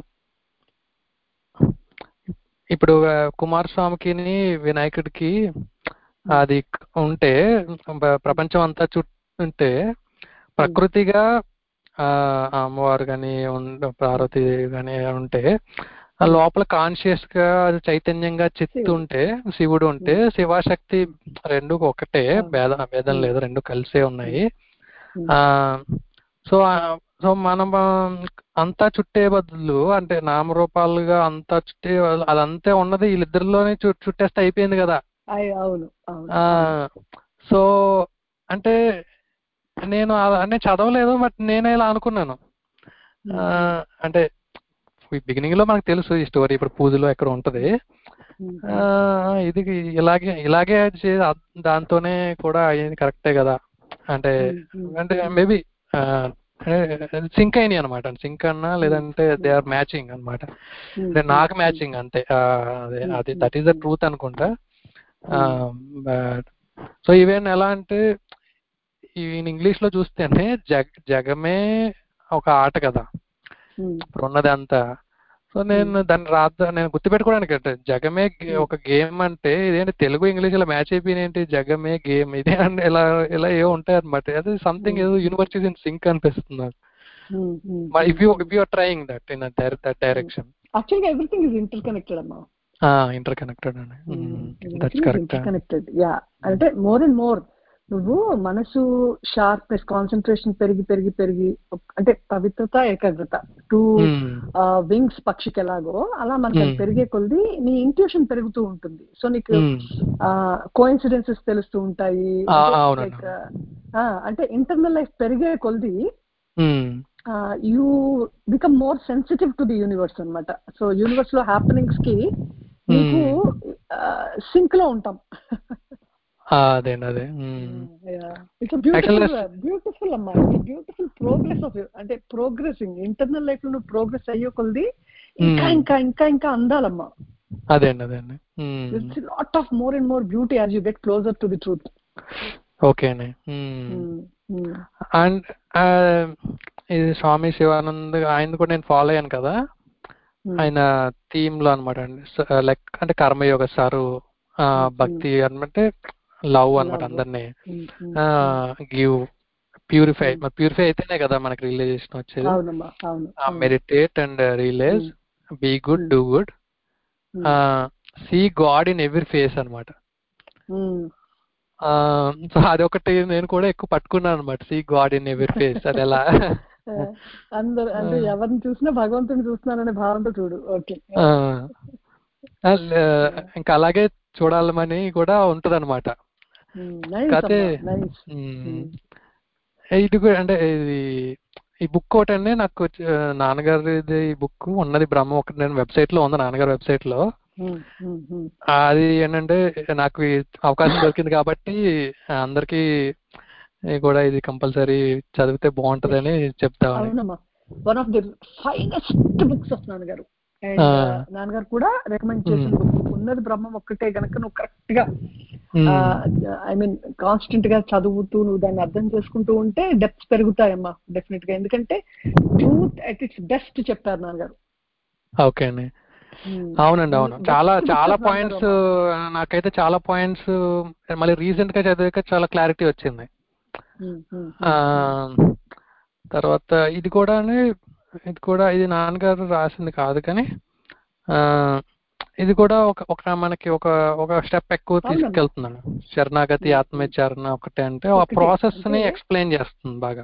[SPEAKER 3] ఇప్పుడు కుమారస్వామికి వినాయకుడికి అది ఉంటే ప్రపంచం అంతా చుట్టుంటే ప్రకృతిగా ఆ అమ్మవారు కానీ పార్వతి కానీ ఉంటే లోపల కాన్షియస్ గా చైతన్యంగా చిత్తు ఉంటే శివుడు ఉంటే శివశక్తి రెండు ఒకటే, భేద భేదం లేదు, రెండు కలిసే ఉన్నాయి. ఆ సో సో మనం అంతా చుట్టే బదులు అంటే నామరూపాలుగా అంతా చుట్టే అదంతా ఉన్నది వీళ్ళిద్దరిలోనే చుట్టేస్తే అయిపోయింది కదా. సో అంటే నేను అంటే చదవలేదు, బట్ నేనే ఇలా అనుకున్నాను. అంటే బిగినింగ్ లో మనకు తెలుసు ఈ స్టోరీ, ఇప్పుడు పూజలో ఎక్కడ ఉంటది, ఇది ఇలాగే ఇలాగే దాంతోనే కూడా అయ్యింది, కరెక్టే కదా. అంటే అంటే మేబీ సింక్ అయినాయి అనమాట, సింక్ అన్నా లేదంటే దే ఆర్ మ్యాచింగ్ అనమాట, అంటే నాకు మ్యాచింగ్ అంతే. అదే అది దట్ ఈస్ ద ట్రూత్ అనుకుంటా. సో ఈవెన్ ఎలా అంటే ఈయన ఇంగ్లీష్ లో చూస్తేనే జగ జగమే ఒక ఆట కదా ఇప్పుడు ఉన్నది అంతా. సో నేను దాన్ని రాద్దా నేను గుర్తుపెట్టుకోవడానికి అంటే జగమే ఒక గేమ్ అంటే ఇదేంటి తెలుగు ఇంగ్లీష్ ఇలా మ్యాచ్ అయిపోయిన ఏంటి, జగమే గేమ్ ఇదే అంటే ఇలా ఇలా ఏవో ఉంటాయి అనమాట. అది సంథింగ్ ఏదో యూనివర్సిటీస్ ఇన్ సింక్ అనిపిస్తుంది నాకు. If you if you are trying that in that direction.
[SPEAKER 2] యాక్చువల్గా ఎవ్రీథింగ్ ఇస్ ఇంటర్ కనెక్టెడ్ అమ్మా.
[SPEAKER 3] ఇంటర్ కనెక్టెడ్ అండి, దట్స్ కరెక్ట్.
[SPEAKER 2] కనెక్టెడ్ యా, అంటే మోర్ అండ్ మోర్ నువ్వు మనసు షార్ప్నెస్ కాన్సన్ట్రేషన్ పెరిగి పెరిగి పెరిగి అంటే పవిత్రత ఏకాగ్రత టూ వింగ్స్ పక్షికి ఎలాగో అలా మనకి అది పెరిగే కొద్ది నీ ఇంట్యూషన్ పెరుగుతూ ఉంటుంది. సో నీకు కోఇన్సిడెన్సెస్ తెలుస్తూ ఉంటాయి. లైక్ అంటే ఇంటర్నల్ లైఫ్ పెరిగే కొద్ది you become more sensitive to the universe అనమాట. సో యూనివర్స్ లో హ్యాపెనింగ్స్ కి నీకు సింక్ లో ఉంటాం.
[SPEAKER 3] అదేండి అదే
[SPEAKER 2] బ్యూటిఫుల్ అమ్మా, బ్యూటిఫుల్ ప్రోగ్రెస్ ఆఫ్ అంటే ప్రోగ్రెసింగ్ ఇంటర్నల్ లైఫ్ లో నువ్వు ప్రోగ్రెస్ అయ్యే కొద్ది ఇంకా ఇంకా ఇంకా ఇంకా అందాలమ్మా.
[SPEAKER 3] అదేండి అదేండి
[SPEAKER 2] lot of more and more beauty as you get closer to the truth.
[SPEAKER 3] Okay అండి. అండ్ ఇది స్వామి శివానంద్ ఆయన కూడా నేను ఫాలో అయ్యాను కదా, ఆయన థీమ్ లో అనమాట అండి, లైక్ అంటే కర్మయోగ సారు భక్తి అనమాట, లవ్ అనమాట, అందరినీ గివ్ ప్యూరిఫై, ప్యూరిఫై అయితేనే కదా మనకి రియలైజేషన్ వచ్చేది. Meditate and realize, be good, do good, see God in every face అనమాట. సో అదొకటి నేను కూడా ఎక్కువ పట్టుకున్నాను అనమాట, see God in every face. అది ఎలా
[SPEAKER 2] అందరు అంటే ఎవరిని చూసినా భగవంతుని చూస్తున్నారనే భావంతో చూడు. ఓకే,
[SPEAKER 3] ఇంకా అలాగే చూడాలని కూడా ఉంటది అనమాట. కాకపోతే ఇది అంటే ఇది ఈ బుక్ ఒకటి అండి నాకు నాన్నగారిది ఈ బుక్ ఉన్నది, బ్రహ్మ ఒకటి నేను వెబ్సైట్ లో ఉంది, నాన్నగారి వెబ్సైట్ లో. అది ఏంటంటే నాకు అవకాశం దొరికింది కాబట్టి అందరికి కూడా ఇది కంపల్సరీ చదివితే బాగుంటదని చెప్తామని.
[SPEAKER 2] One of the finest books of నాన్నగారు. అండ్ నాన్నగారు కూడా రికమెండ్ చేసిన బుక్ ఉన్నది బ్రహ్మం ఒక్కటే గనక నువ్వు కరెక్ట్ గా ఐ మీన్ కాన్స్టెంట్ గా చదువుతూ నువ్వు దాన్ని అర్థం చేసుకుంటూ ఉంటే డెప్త్ పెరుగుతాయమ్మా డెఫినెట్ గా. ఎందుకంటే ట్రూత్ అట్ ఇట్స్ బెస్ట్ చెప్పారు నాన్నగారు.
[SPEAKER 3] ఓకే అండి, అవునండి అవును, చాలా చాలా పాయింట్స్ నాకైతే చాలా పాయింట్స్ మళ్ళీ రీసెంట్ గా చదివాక చాలా క్లారిటీ వచ్చింది. తర్వాత ఇది కూడా ఇది కూడా ఇది నాన్నగారు రాసింది కాదు కానీ ఇది కూడా ఒక ఒక మనకి ఒక ఒక స్టెప్ ఎక్కువ తీసుకెళ్తున్నాను. శరణాగతి ఆత్మవిచారణ ఒకటే అంటే ఆ ప్రాసెస్ ని ఎక్స్ప్లెయిన్ చేస్తుంది బాగా.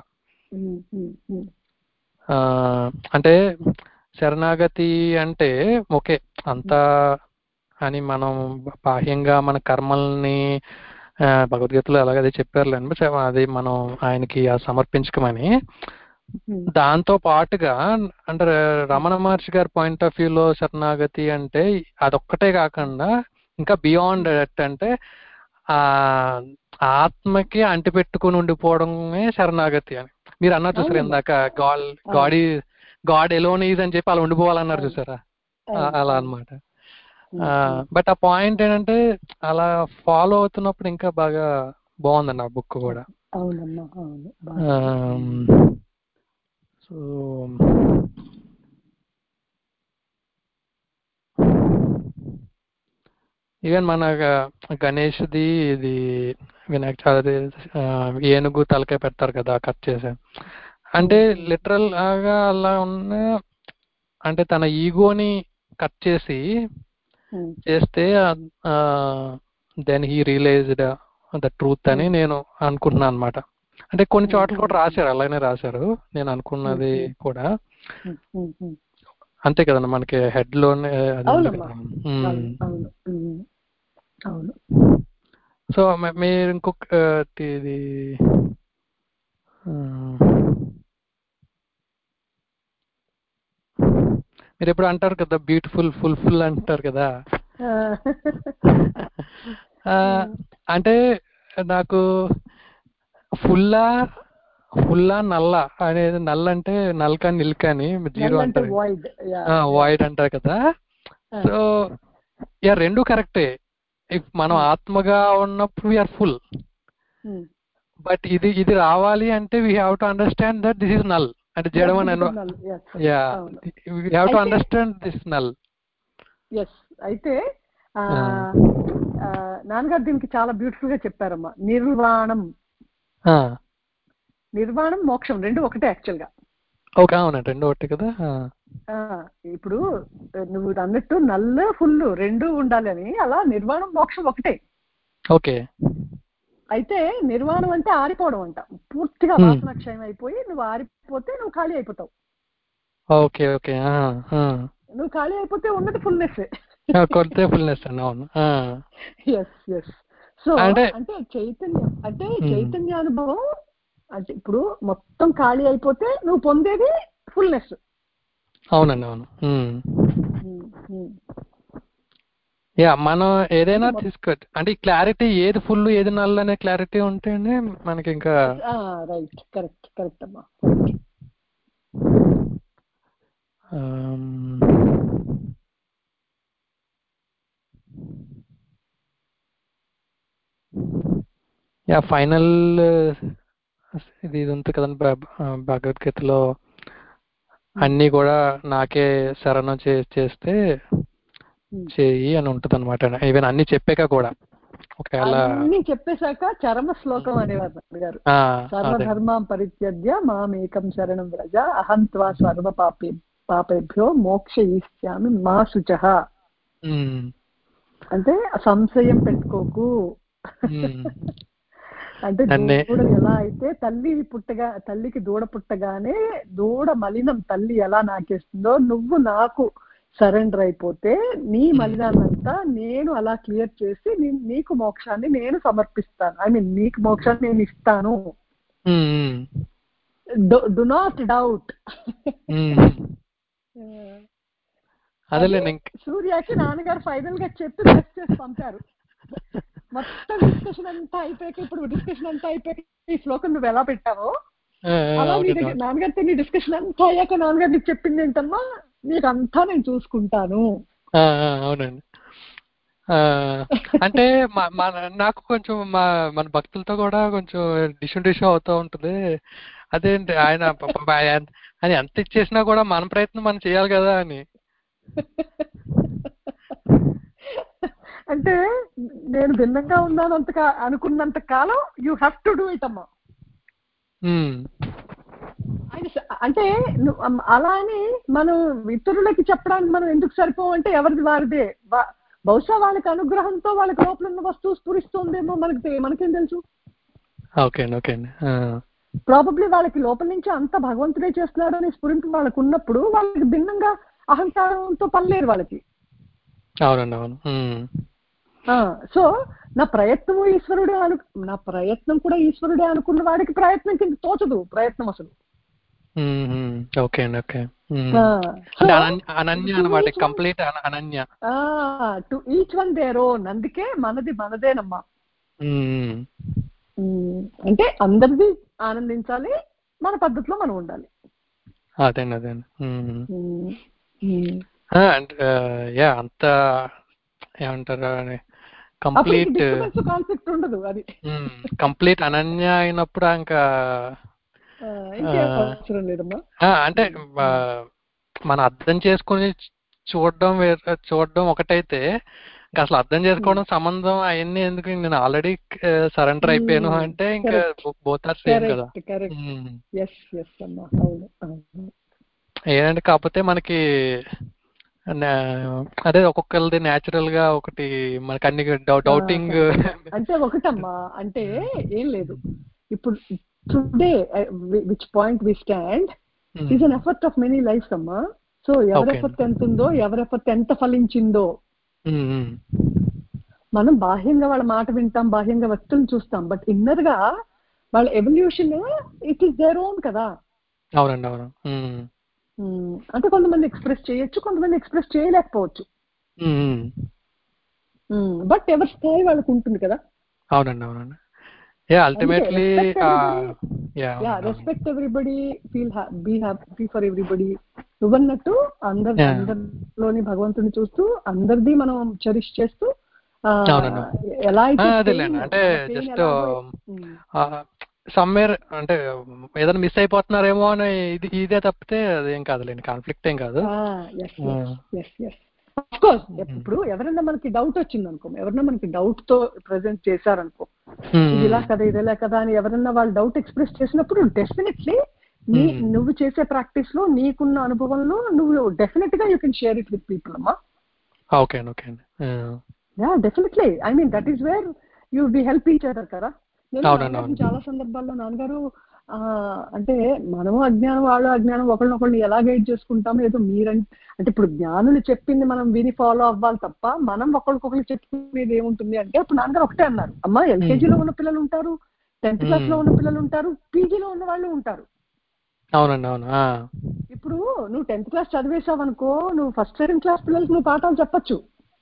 [SPEAKER 3] అంటే శరణాగతి అంటే ఓకే అంతా అని మనం బాహ్యంగా మన కర్మల్ని భగవద్గీతలో అలాగే చెప్పారులేండి, అది మనం ఆయనకి సమర్పించుకోమని. దాంతో పాటుగా అంటే రమణ మహర్షి గారి పాయింట్ ఆఫ్ వ్యూలో శరణాగతి అంటే అదొక్కటే కాకుండా ఇంకా బియాండ్ అంటే ఆ ఆత్మకి అంటిపెట్టుకుని ఉండిపోవడమే శరణాగతి అని మీరు అన్నారు చూసారా ఇందాక. God God God alone is అని చెప్పి అలా ఉండిపోవాలన్నారు చూసారా, అలా అనమాట. బట్ ఆ పాయింట్ ఏంటంటే అలా ఫాలో అవుతున్నప్పుడు ఇంకా బాగా బాగుందండి ఆ బుక్ కూడా. సో ఈవెన్ మన గణేష్ది ఇది వినాయక చవితి ఏనుగు తలకాయ పెడతారు కదా కట్ చేసే, అంటే లిటరల్ గా అలా ఉన్న అంటే తన ఈగోని కట్ చేసి చేస్తే then he realized the truth అని నేను అనుకుంటున్నాను అనమాట. అంటే కొన్ని చోట్ల కూడా రాశారు, అలానే రాశారు. నేను అనుకున్నది కూడా అంతే కదండి, మనకి హెడ్ లోనే అది ఉంది కదా. సో మీరు ఇంకొక ఇది మీరు ఎప్పుడు అంటారు కదా బ్యూటిఫుల్ ఫుల్ఫుల్ అంటారు కదా, అంటే నాకు ఫుల్లా ఫుల్లా నల్ల అనేది, నల్ల అంటే నల్కా నిల్కా అని జీరో అంటారు, వాయిడ్ అంటారు కదా. సో యా రెండు కరెక్టే. ఇఫ్ మనం ఆత్మగా ఉన్నప్పుడు వీఆర్ ఫుల్, బట్ ఇది ఇది రావాలి అంటే we have to understand that this is null అంటే జడం అని. Yeah we have to understand this null.
[SPEAKER 2] అయితే నాన్నగారు దీనికి చాలా బ్యూటిఫుల్ గా చెప్పారమ్మా. నిర్వాణం నిర్వాణం మోక్షం రెండు ఒకటే యాక్చువల్ గా.
[SPEAKER 3] ఓకే అవునండి రెండు ఒకటి కదా.
[SPEAKER 2] ఇప్పుడు నువ్వు అన్నట్టు నల్ల ఫుల్ రెండు ఉండాలి అని, అలా నిర్వాణం మోక్షం ఒకటే.
[SPEAKER 3] ఓకే.
[SPEAKER 2] అయితే నిర్వాణం అంటే ఆరిపోవడం అంట, పూర్తిగా వాసనాక్షయం అయిపోయి నువ్వు ఆరిపోతే నువ్వు ఖాళీ అయిపోతావు.
[SPEAKER 3] Okay okay.
[SPEAKER 2] నువ్వు ఖాళీ అయిపోతే ఉన్నది ఫుల్నెస్.
[SPEAKER 3] కొడితే ఫుల్నెస్ అండి. అవును.
[SPEAKER 2] Yes yes. సో అంటే చైతన్యం అంటే చైతన్యానుభవం అంటే ఇప్పుడు మొత్తం ఖాళీ అయిపోతే నువ్వు పొందేది ఫుల్నెస్.
[SPEAKER 3] అవునండి అవును. యా మనం ఏదైనా తీసుకో అంటే క్లారిటీ ఏది ఫుల్ ఏది నల్ అనే క్లారిటీ ఉంటేనే మనకి ఇంకా
[SPEAKER 2] రైట్. కరెక్ట్ కరెక్ట్ అమ్మా. యా ఫైనల్ ఇది ఇది ఉంటుంది కదండి భగవద్గీతలో, అన్ని కూడా నాకే శరణం చేస్తే చేయి అని ఉంటది అనమాట. ఈవెన్ అన్ని చెప్పాక కూడా ఒకవేళ అన్ని చెప్పేశాక చరమ శ్లోకం అనేవారు గారు, సర్వధర్మాం పరిత్యజ్య మామేకం శరణం వ్రజ అహం త్వా సర్వ పాపే పాపేభ్యో మోక్షయిష్యామి మా శుచః. అంటే సంశయం పెట్టుకోకు. అంటే దూడ ఎలా అయితే తల్లి పుట్టగా తల్లికి దూడ పుట్టగానే దూడ మలినం తల్లి ఎలా నాకేస్తుందో, నువ్వు నాకు సరెండర్ అయిపోతే నీ మలినాన్నంతా నేను అలా క్లియర్ చేసి నీకు మోక్షాన్ని నేను సమర్పిస్తాను. ఐ మీన్ నీకు మోక్షాన్ని నేను ఇస్తాను. Do not doubt. సూర్యకి నాన్నగారు ఫైనల్ గా చెప్పి బ్లెస్ చేసి పంపారు. మొత్తం డిస్కషన్ అంతా అయిపోయాక, ఇప్పుడు డిస్కషన్ అంతా అయిపోయాక ఈ శ్లోకం నువ్వు ఎలా పెట్టావో అలా నీ దగ్గర నాన్నగారితో నీ డిస్కషన్ అంతా అయ్యాక నాన్నగారు నీకు చెప్పింది ఏంటమ్మా, నీకు అంతా నేను చూసుకుంటాను.
[SPEAKER 3] అవునండి. అంటే నాకు కొంచెం మా మన భక్తులతో కూడా కొంచెం డిషు డిషు అవుతూ ఉంటుంది. అదేంటి ఆయన ఆయన ఎంత ఇచ్చేసినా కూడా మన ప్రయత్నం మనం చేయాలి కదా అని.
[SPEAKER 2] అంటే నేను భిన్నంగా ఉన్నానంత అనుకున్నంత కాలం you have to do it అమ్మా. అంటే అలా అని మనం ఇతరులకి చెప్పడానికి మనం ఎందుకు సరిపోవంటే ఎవరిది వారిదే. బహుశా వాళ్ళకి అనుగ్రహంతో వాళ్ళకి లోపల ఉన్న వస్తువు స్ఫురిస్తుందేమో, మనకి మనకేం తెలుసు. ప్రాబబ్లీ వాళ్ళకి లోపల నుంచి అంత భగవంతుడే చేస్తున్నాడు అని స్ఫురింపు వాళ్ళకు ఉన్నప్పుడు వాళ్ళకి భిన్నంగా అహంకారంతో పనిలేదు వాళ్ళకి.
[SPEAKER 3] అవునండి అవును.
[SPEAKER 2] సో నా ప్రయత్నము ఈశ్వరుడే అను నా ప్రయత్నం కూడా ఈశ్వరుడే అనుకున్న వాడికి ప్రయత్నం కింద తోచదు ప్రయత్నం అసలు.
[SPEAKER 3] ఓకే అండి, ఓకే. అనన్య అన్నమాట, కంప్లీట్ అనన్య.
[SPEAKER 2] To each one their own. అందుకే మనది మనదేనమ్మా. అంటే అందరిది ఆనందించాలి, మన పద్ధతిలో మనం ఉండాలి.
[SPEAKER 3] అదేండి అదేండి యా అంత ఏమంటారు కంప్లీట్
[SPEAKER 2] కాన్సెప్ట్ ఉండదు. అది
[SPEAKER 3] కంప్లీట్ అనన్య అయినప్పుడు ఇంకా
[SPEAKER 2] అవసరం లేదమ్మా.
[SPEAKER 3] అంటే మనం అర్థం చేసుకుని చూడడం వేరే, చూడడం ఒకటైతే ఇంకా అసలు అర్థం చేసుకోవడం సంబంధం అవన్నీ ఎందుకు, నేను ఆల్రెడీ సరెండర్ అయిపోయాను అంటే ఇంకా బోత్ ఆర్ సేమ్ కదా. ఏంటంటే కాకపోతే మనకి అదే ఒక్కొక్కరిది న్యాచురల్ గా ఒకటి మనకి అన్ని డౌటింగ్
[SPEAKER 2] అంటే ఒకటమ్మా. అంటే ఏం లేదు, ఇప్పుడు today which point we stand is an effort of many lifes అమ్మా. సో ఎవరి ఎఫర్ట్ ఎంత ఉందో, ఎవరి ఎఫర్ట్ ఎంత ఫలించిందో, మనం బాహ్యంగా వాళ్ళ మాట వింటాం, బాహ్యంగా వ్యక్తులను చూస్తాం, బట్ ఇన్నర్ గా వాళ్ళ evolution it is their own కదా.
[SPEAKER 3] అవునండి అవును.
[SPEAKER 2] అంటే కొంతమంది ఎక్స్ప్రెస్ చేయొచ్చు, కొంతమంది ఎక్స్ప్రెస్ చేయలేకపోవచ్చు, బట్ ఎవరి స్థాయి వాళ్ళకు ఉంటుంది కదా.
[SPEAKER 3] అవునండి అవునండి. Yeah ultimately
[SPEAKER 2] respect everybody, feel be happy for everybody. నువ్వన్నట్టు అందరి అందరిలోని భగవంతుని చూస్తూ అందరిది మనం చెరిష్ చేస్తూ ఎలా అయితే
[SPEAKER 3] అంటే జస్ట్ సమ్వేర్ అంటే ఏదైనా మిస్ అయిపోతున్నారేమో అని ఇది ఇదే తప్పితే అదేం కాదులేండి, కాన్ఫ్లిక్ట్ ఏం కాదు.
[SPEAKER 2] ఇప్పుడు ఎవరైనా మనకి డౌట్ వచ్చింది అనుకో, ఎవరైనా మనకి డౌట్ తో ప్రెజెంట్ చేశారనుకో, ఇది ఇలా కదా ఇదేలా కదా అని ఎవరన్నా వాళ్ళు డౌట్ ఎక్స్ప్రెస్ చేసినప్పుడు డెఫినెట్లీ నీ నువ్వు చేసే ప్రాక్టీస్ లో నీకున్న అనుభవంలో నువ్వు డెఫినెట్ గా you can share it with people అమ్మా.
[SPEAKER 3] Okay okay
[SPEAKER 2] yeah definitely. I mean that is where you we help each other కదా. నేను చాలా సందర్భాల్లో నాన్నగారు అంటే మనము అజ్ఞానం వాళ్ళు అజ్ఞానం ఒకళ్ళనొకళ్ళు ఎలా గైడ్ చేసుకుంటామో ఏదో మీరంటే, అంటే ఇప్పుడు జ్ఞానులు చెప్పింది మనం విని ఫాలో అవ్వాలి తప్ప మనం ఒకరికొకరు చెప్పుకునేది ఏముంటుంది అంటే, అప్పుడు నాన్నగారు ఒకటే అన్నారు, అమ్మా ఎల్కేజీలో ఉన్న పిల్లలు ఉంటారు, టెన్త్ క్లాస్ లో ఉన్న పిల్లలు ఉంటారు, పీజీలో ఉన్న వాళ్ళు ఉంటారు.
[SPEAKER 3] అవునండి అవును.
[SPEAKER 2] ఇప్పుడు నువ్వు టెన్త్ క్లాస్ చదివేసావు అనుకో, నువ్వు ఫస్ట్ సెకండ్ క్లాస్ పిల్లలకి నువ్వు పాఠాలు చెప్పచ్చు,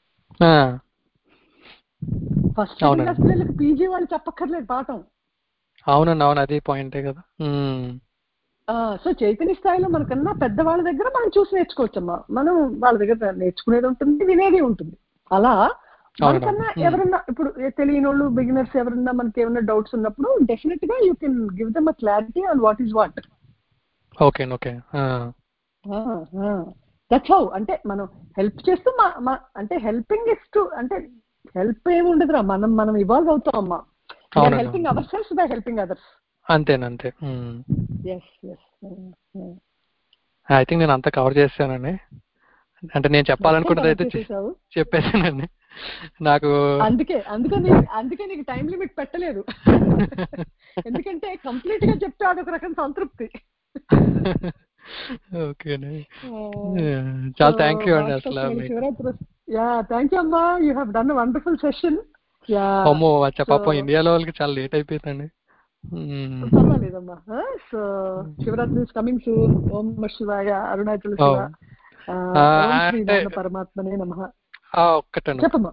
[SPEAKER 2] ఫస్ట్ సెకండ్ క్లాస్ పిల్లలకి పీజీ వాళ్ళు చెప్పక్కర్లేదు పాఠం.
[SPEAKER 3] అవునండి అవును, అది పాయింటే కదా.
[SPEAKER 2] సో చైతన్య స్థాయిలో మనకన్నా పెద్దవాళ్ళ దగ్గర మనం చూసి నేర్చుకోవచ్చమ్మా. మనం వాళ్ళ దగ్గర నేర్చుకునేది ఉంటుంది, వినేది ఉంటుంది. అలా మనకన్నా ఎవరన్నా ఇప్పుడు తెలియని వాళ్ళు బిగినర్స్ ఎవరన్నా మనకి ఏమన్నా డౌట్స్ ఉన్నప్పుడు డెఫినెట్ గా you can give them a clarity on what is what.
[SPEAKER 3] Okay okay
[SPEAKER 2] that's how. అంటే మనం హెల్ప్ చేస్తూ అంటే హెల్పింగ్ ఇస్ టు అంటే హెల్ప్ ఏమి ఉండదురా, మనం మనం ఇవాల్వ్ అవుతాం అమ్మా. Helping our self by helping others.
[SPEAKER 3] అంతేనంతే. ఐ థింక్ నేను అంతా కవర్ చేశానండి. అంటే నేను చెప్పాలనుకున్నది అయితే చెప్పేసానండి. నాకు
[SPEAKER 2] అందుకే అందుకే అందుకే నీకు టైం లిమిట్ పెట్టలేదు, ఎందుకంటే కంప్లీట్ గా చెప్తే అదొక రకం సంతృప్తి.
[SPEAKER 3] ఓకేనే, చాలా థ్యాంక్ యూ అండి. అసలు
[SPEAKER 2] యా థ్యాంక్ యూ అమ్మా, you have done a wonderful session. Yeah
[SPEAKER 3] అమ్మో పాపం ఇండియాలో వాళ్ళకి చాలా లేట్ అయిపోయిందండి.
[SPEAKER 2] పర్వాలేదమ్మా. So Shivaratri is coming soon. ఓం నమః శివాయ. అరుణాచల శివ. ఓం శ్రీ రామ పరమాత్మనే నమః.
[SPEAKER 3] ఒక్కటండి
[SPEAKER 2] చెప్పమ్మా.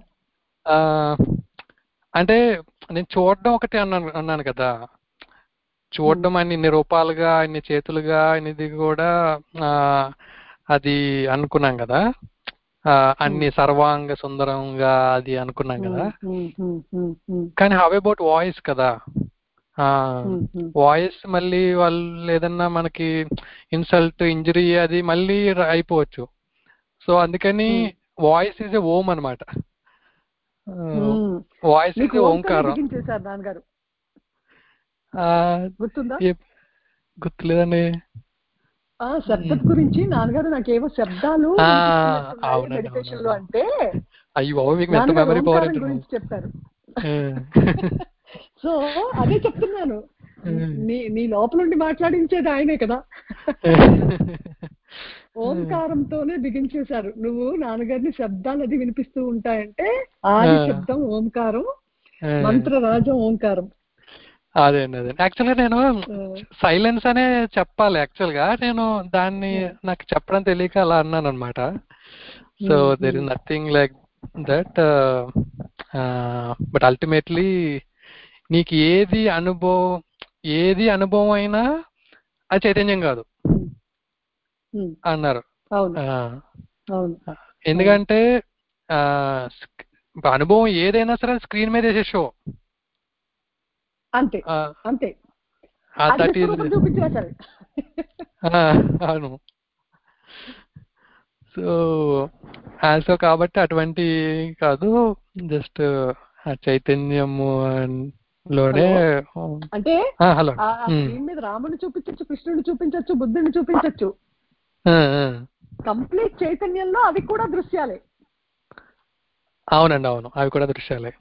[SPEAKER 3] అంటే నేను చూడడం ఒకటి అన్నాను అన్నాను కదా, చూడడం అని ఇన్ని రూపాలుగా ఇన్ని చేతులుగా ఇది కూడా అది అనుకున్నాం కదా, అన్ని సర్వాంగ సుందరంగా అది అనుకున్నాం కదా. కానీ హౌ అబౌట్ వాయిస్ కదా, వాయిస్ మళ్ళీ వాళ్ళు ఏదన్నా మనకి ఇన్సల్ట్ ఇంజరీ అది మళ్ళీ అయిపోవచ్చు. సో అందుకని వాయిస్ ఈజ్ ఎ ఓం అనమాట. వాయిస్ ఈజ్ ఎ ఓంకారం.
[SPEAKER 2] గుర్తుందా?
[SPEAKER 3] గుర్తులేదండి.
[SPEAKER 2] శబ్దం గురించి నాన్నగారు నాకేవో శబ్దాలు మెడిటేషన్ లో అంటే
[SPEAKER 3] అయ్యో మీకు ఎంత మెమరీ పవర్
[SPEAKER 2] గురించి చెప్పారు. సో అదే చెప్తున్నాను, నీ నీ లోపల నుండి మాట్లాడించేది ఆయనే కదా. ఓంకారంతోనే బిగించేశారు. నువ్వు నాన్నగారిని శబ్దాలు అది వినిపిస్తూ ఉంటాయంటే ఆది శబ్దం ఓంకారం, మంత్రరాజం ఓంకారం.
[SPEAKER 3] అదే అండి అదే యాక్చువల్గా నేను సైలెన్స్ అనే చెప్పాలి. యాక్చువల్గా నేను దాన్ని నాకు చెప్పడం తెలియక అలా అన్నాను అనమాట. So there is nothing like that, but ultimately నీకు ఏది అనుభవం ఏది అనుభవం అయినా అది చైతన్యం కాదు అన్నారు. ఎందుకంటే అనుభవం ఏదైనా సరే స్క్రీన్ మీద వేసే షో
[SPEAKER 2] అంతే అంతే
[SPEAKER 3] దట్ ఈస్ అవును. సో సో కాబట్టి అటువంటి కాదు, జస్ట్ చైతన్యము లోనే.
[SPEAKER 2] అంటే
[SPEAKER 3] హలో
[SPEAKER 2] స్క్రీన్ మీద రాముని చూపించచ్చు, కృష్ణుని చూపించచ్చు, బుద్ధుని చూపించచ్చు, కంప్లీట్ చైతన్యంలో అవి కూడా దృశ్యాలే.
[SPEAKER 3] అవునండి అవును, అవి కూడా దృశ్యాలే.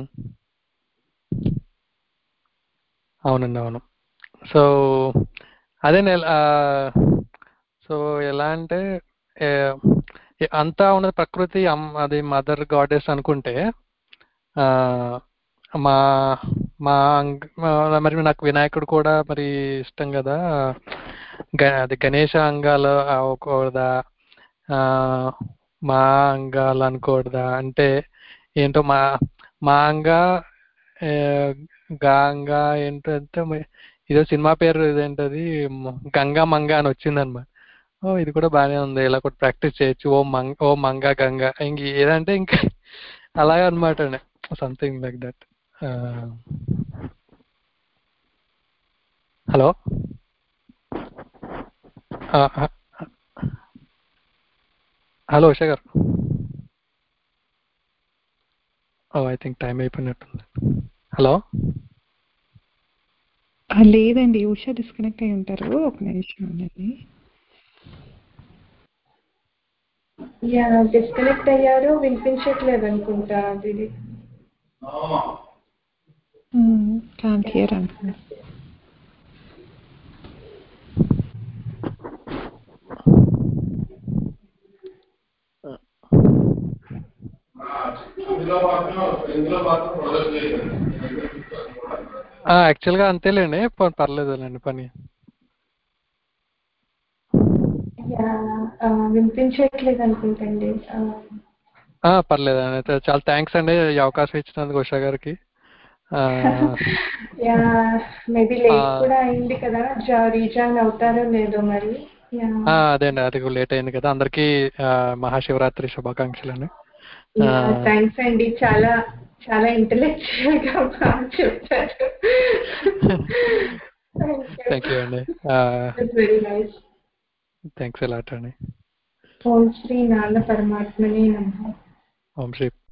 [SPEAKER 3] అవునండి అవును. సో అదే సో ఎలా అంటే అంతా ఉన్నది ప్రకృతి, అది మదర్ గాడెస్ అనుకుంటే మా మా మరి నాకు వినాయకుడు కూడా మరి ఇష్టం కదా, అది గణేష అంగాలు అవ్వకూడదా, మా అంగాలు అనకూడదా అంటే ఏంటో, మా మా అంగా గంగా ఏంటంటే ఇదో సినిమా పేరు ఇదేంటది గంగా మంగ అని వచ్చిందనమాట. ఓ ఇది కూడా బాగానే ఉంది, ఇలా కూడా ప్రాక్టీస్ చేయొచ్చు, ఓ మంగ ఓ మంగ గంగా ఇంక ఏదంటే ఇంకా అలాగే అనమాట అండి, something like that. Hello hello Usha గారు. ఓ ఐ థింక్ టైం అయిపోయినట్టుంది. హలో
[SPEAKER 1] లేదండి, ఉషా డిస్కనెక్ట్ అయి ఉంటారు, ఒక నిమిషం ఉండండి. యా డిస్కనెక్ట్ అయ్యారు, వినిపించట్లేదు అనుకుంటా. అది కాంట్ హియర్ అనుకుంటా.
[SPEAKER 3] యాక్చువల్గా అంతేలేండి, పర్లేదులేండి పని.
[SPEAKER 1] వినిపించట్లేదు అనుకుంటండి.
[SPEAKER 3] పర్లేదు అయితే చాలా థ్యాంక్స్ అండి ఈ అవకాశం ఇచ్చినందుకు ఉషా గారికి.
[SPEAKER 1] మేబీ లేట్ కూడా అయింది కదా, రీజాయిన్ అవుతారో లేదో మరి.
[SPEAKER 3] అదే అండి, అది లేట్ అయింది కదా. అందరికీ మహాశివరాత్రి శుభాకాంక్షలు అండి.
[SPEAKER 1] థ్యాంక్స్ అండి, చాలా చాలా ఇంటెలెక్చువల్ గా బాగా చెప్పారు.
[SPEAKER 3] థ్యాంక్ యూ అండి.
[SPEAKER 1] Very nice.
[SPEAKER 3] థ్యాంక్స్ ఎలాట్ అండి.
[SPEAKER 1] ఓం శ్రీ నాన్న పరమాత్మనే నమః.
[SPEAKER 3] ఓం శ్రీ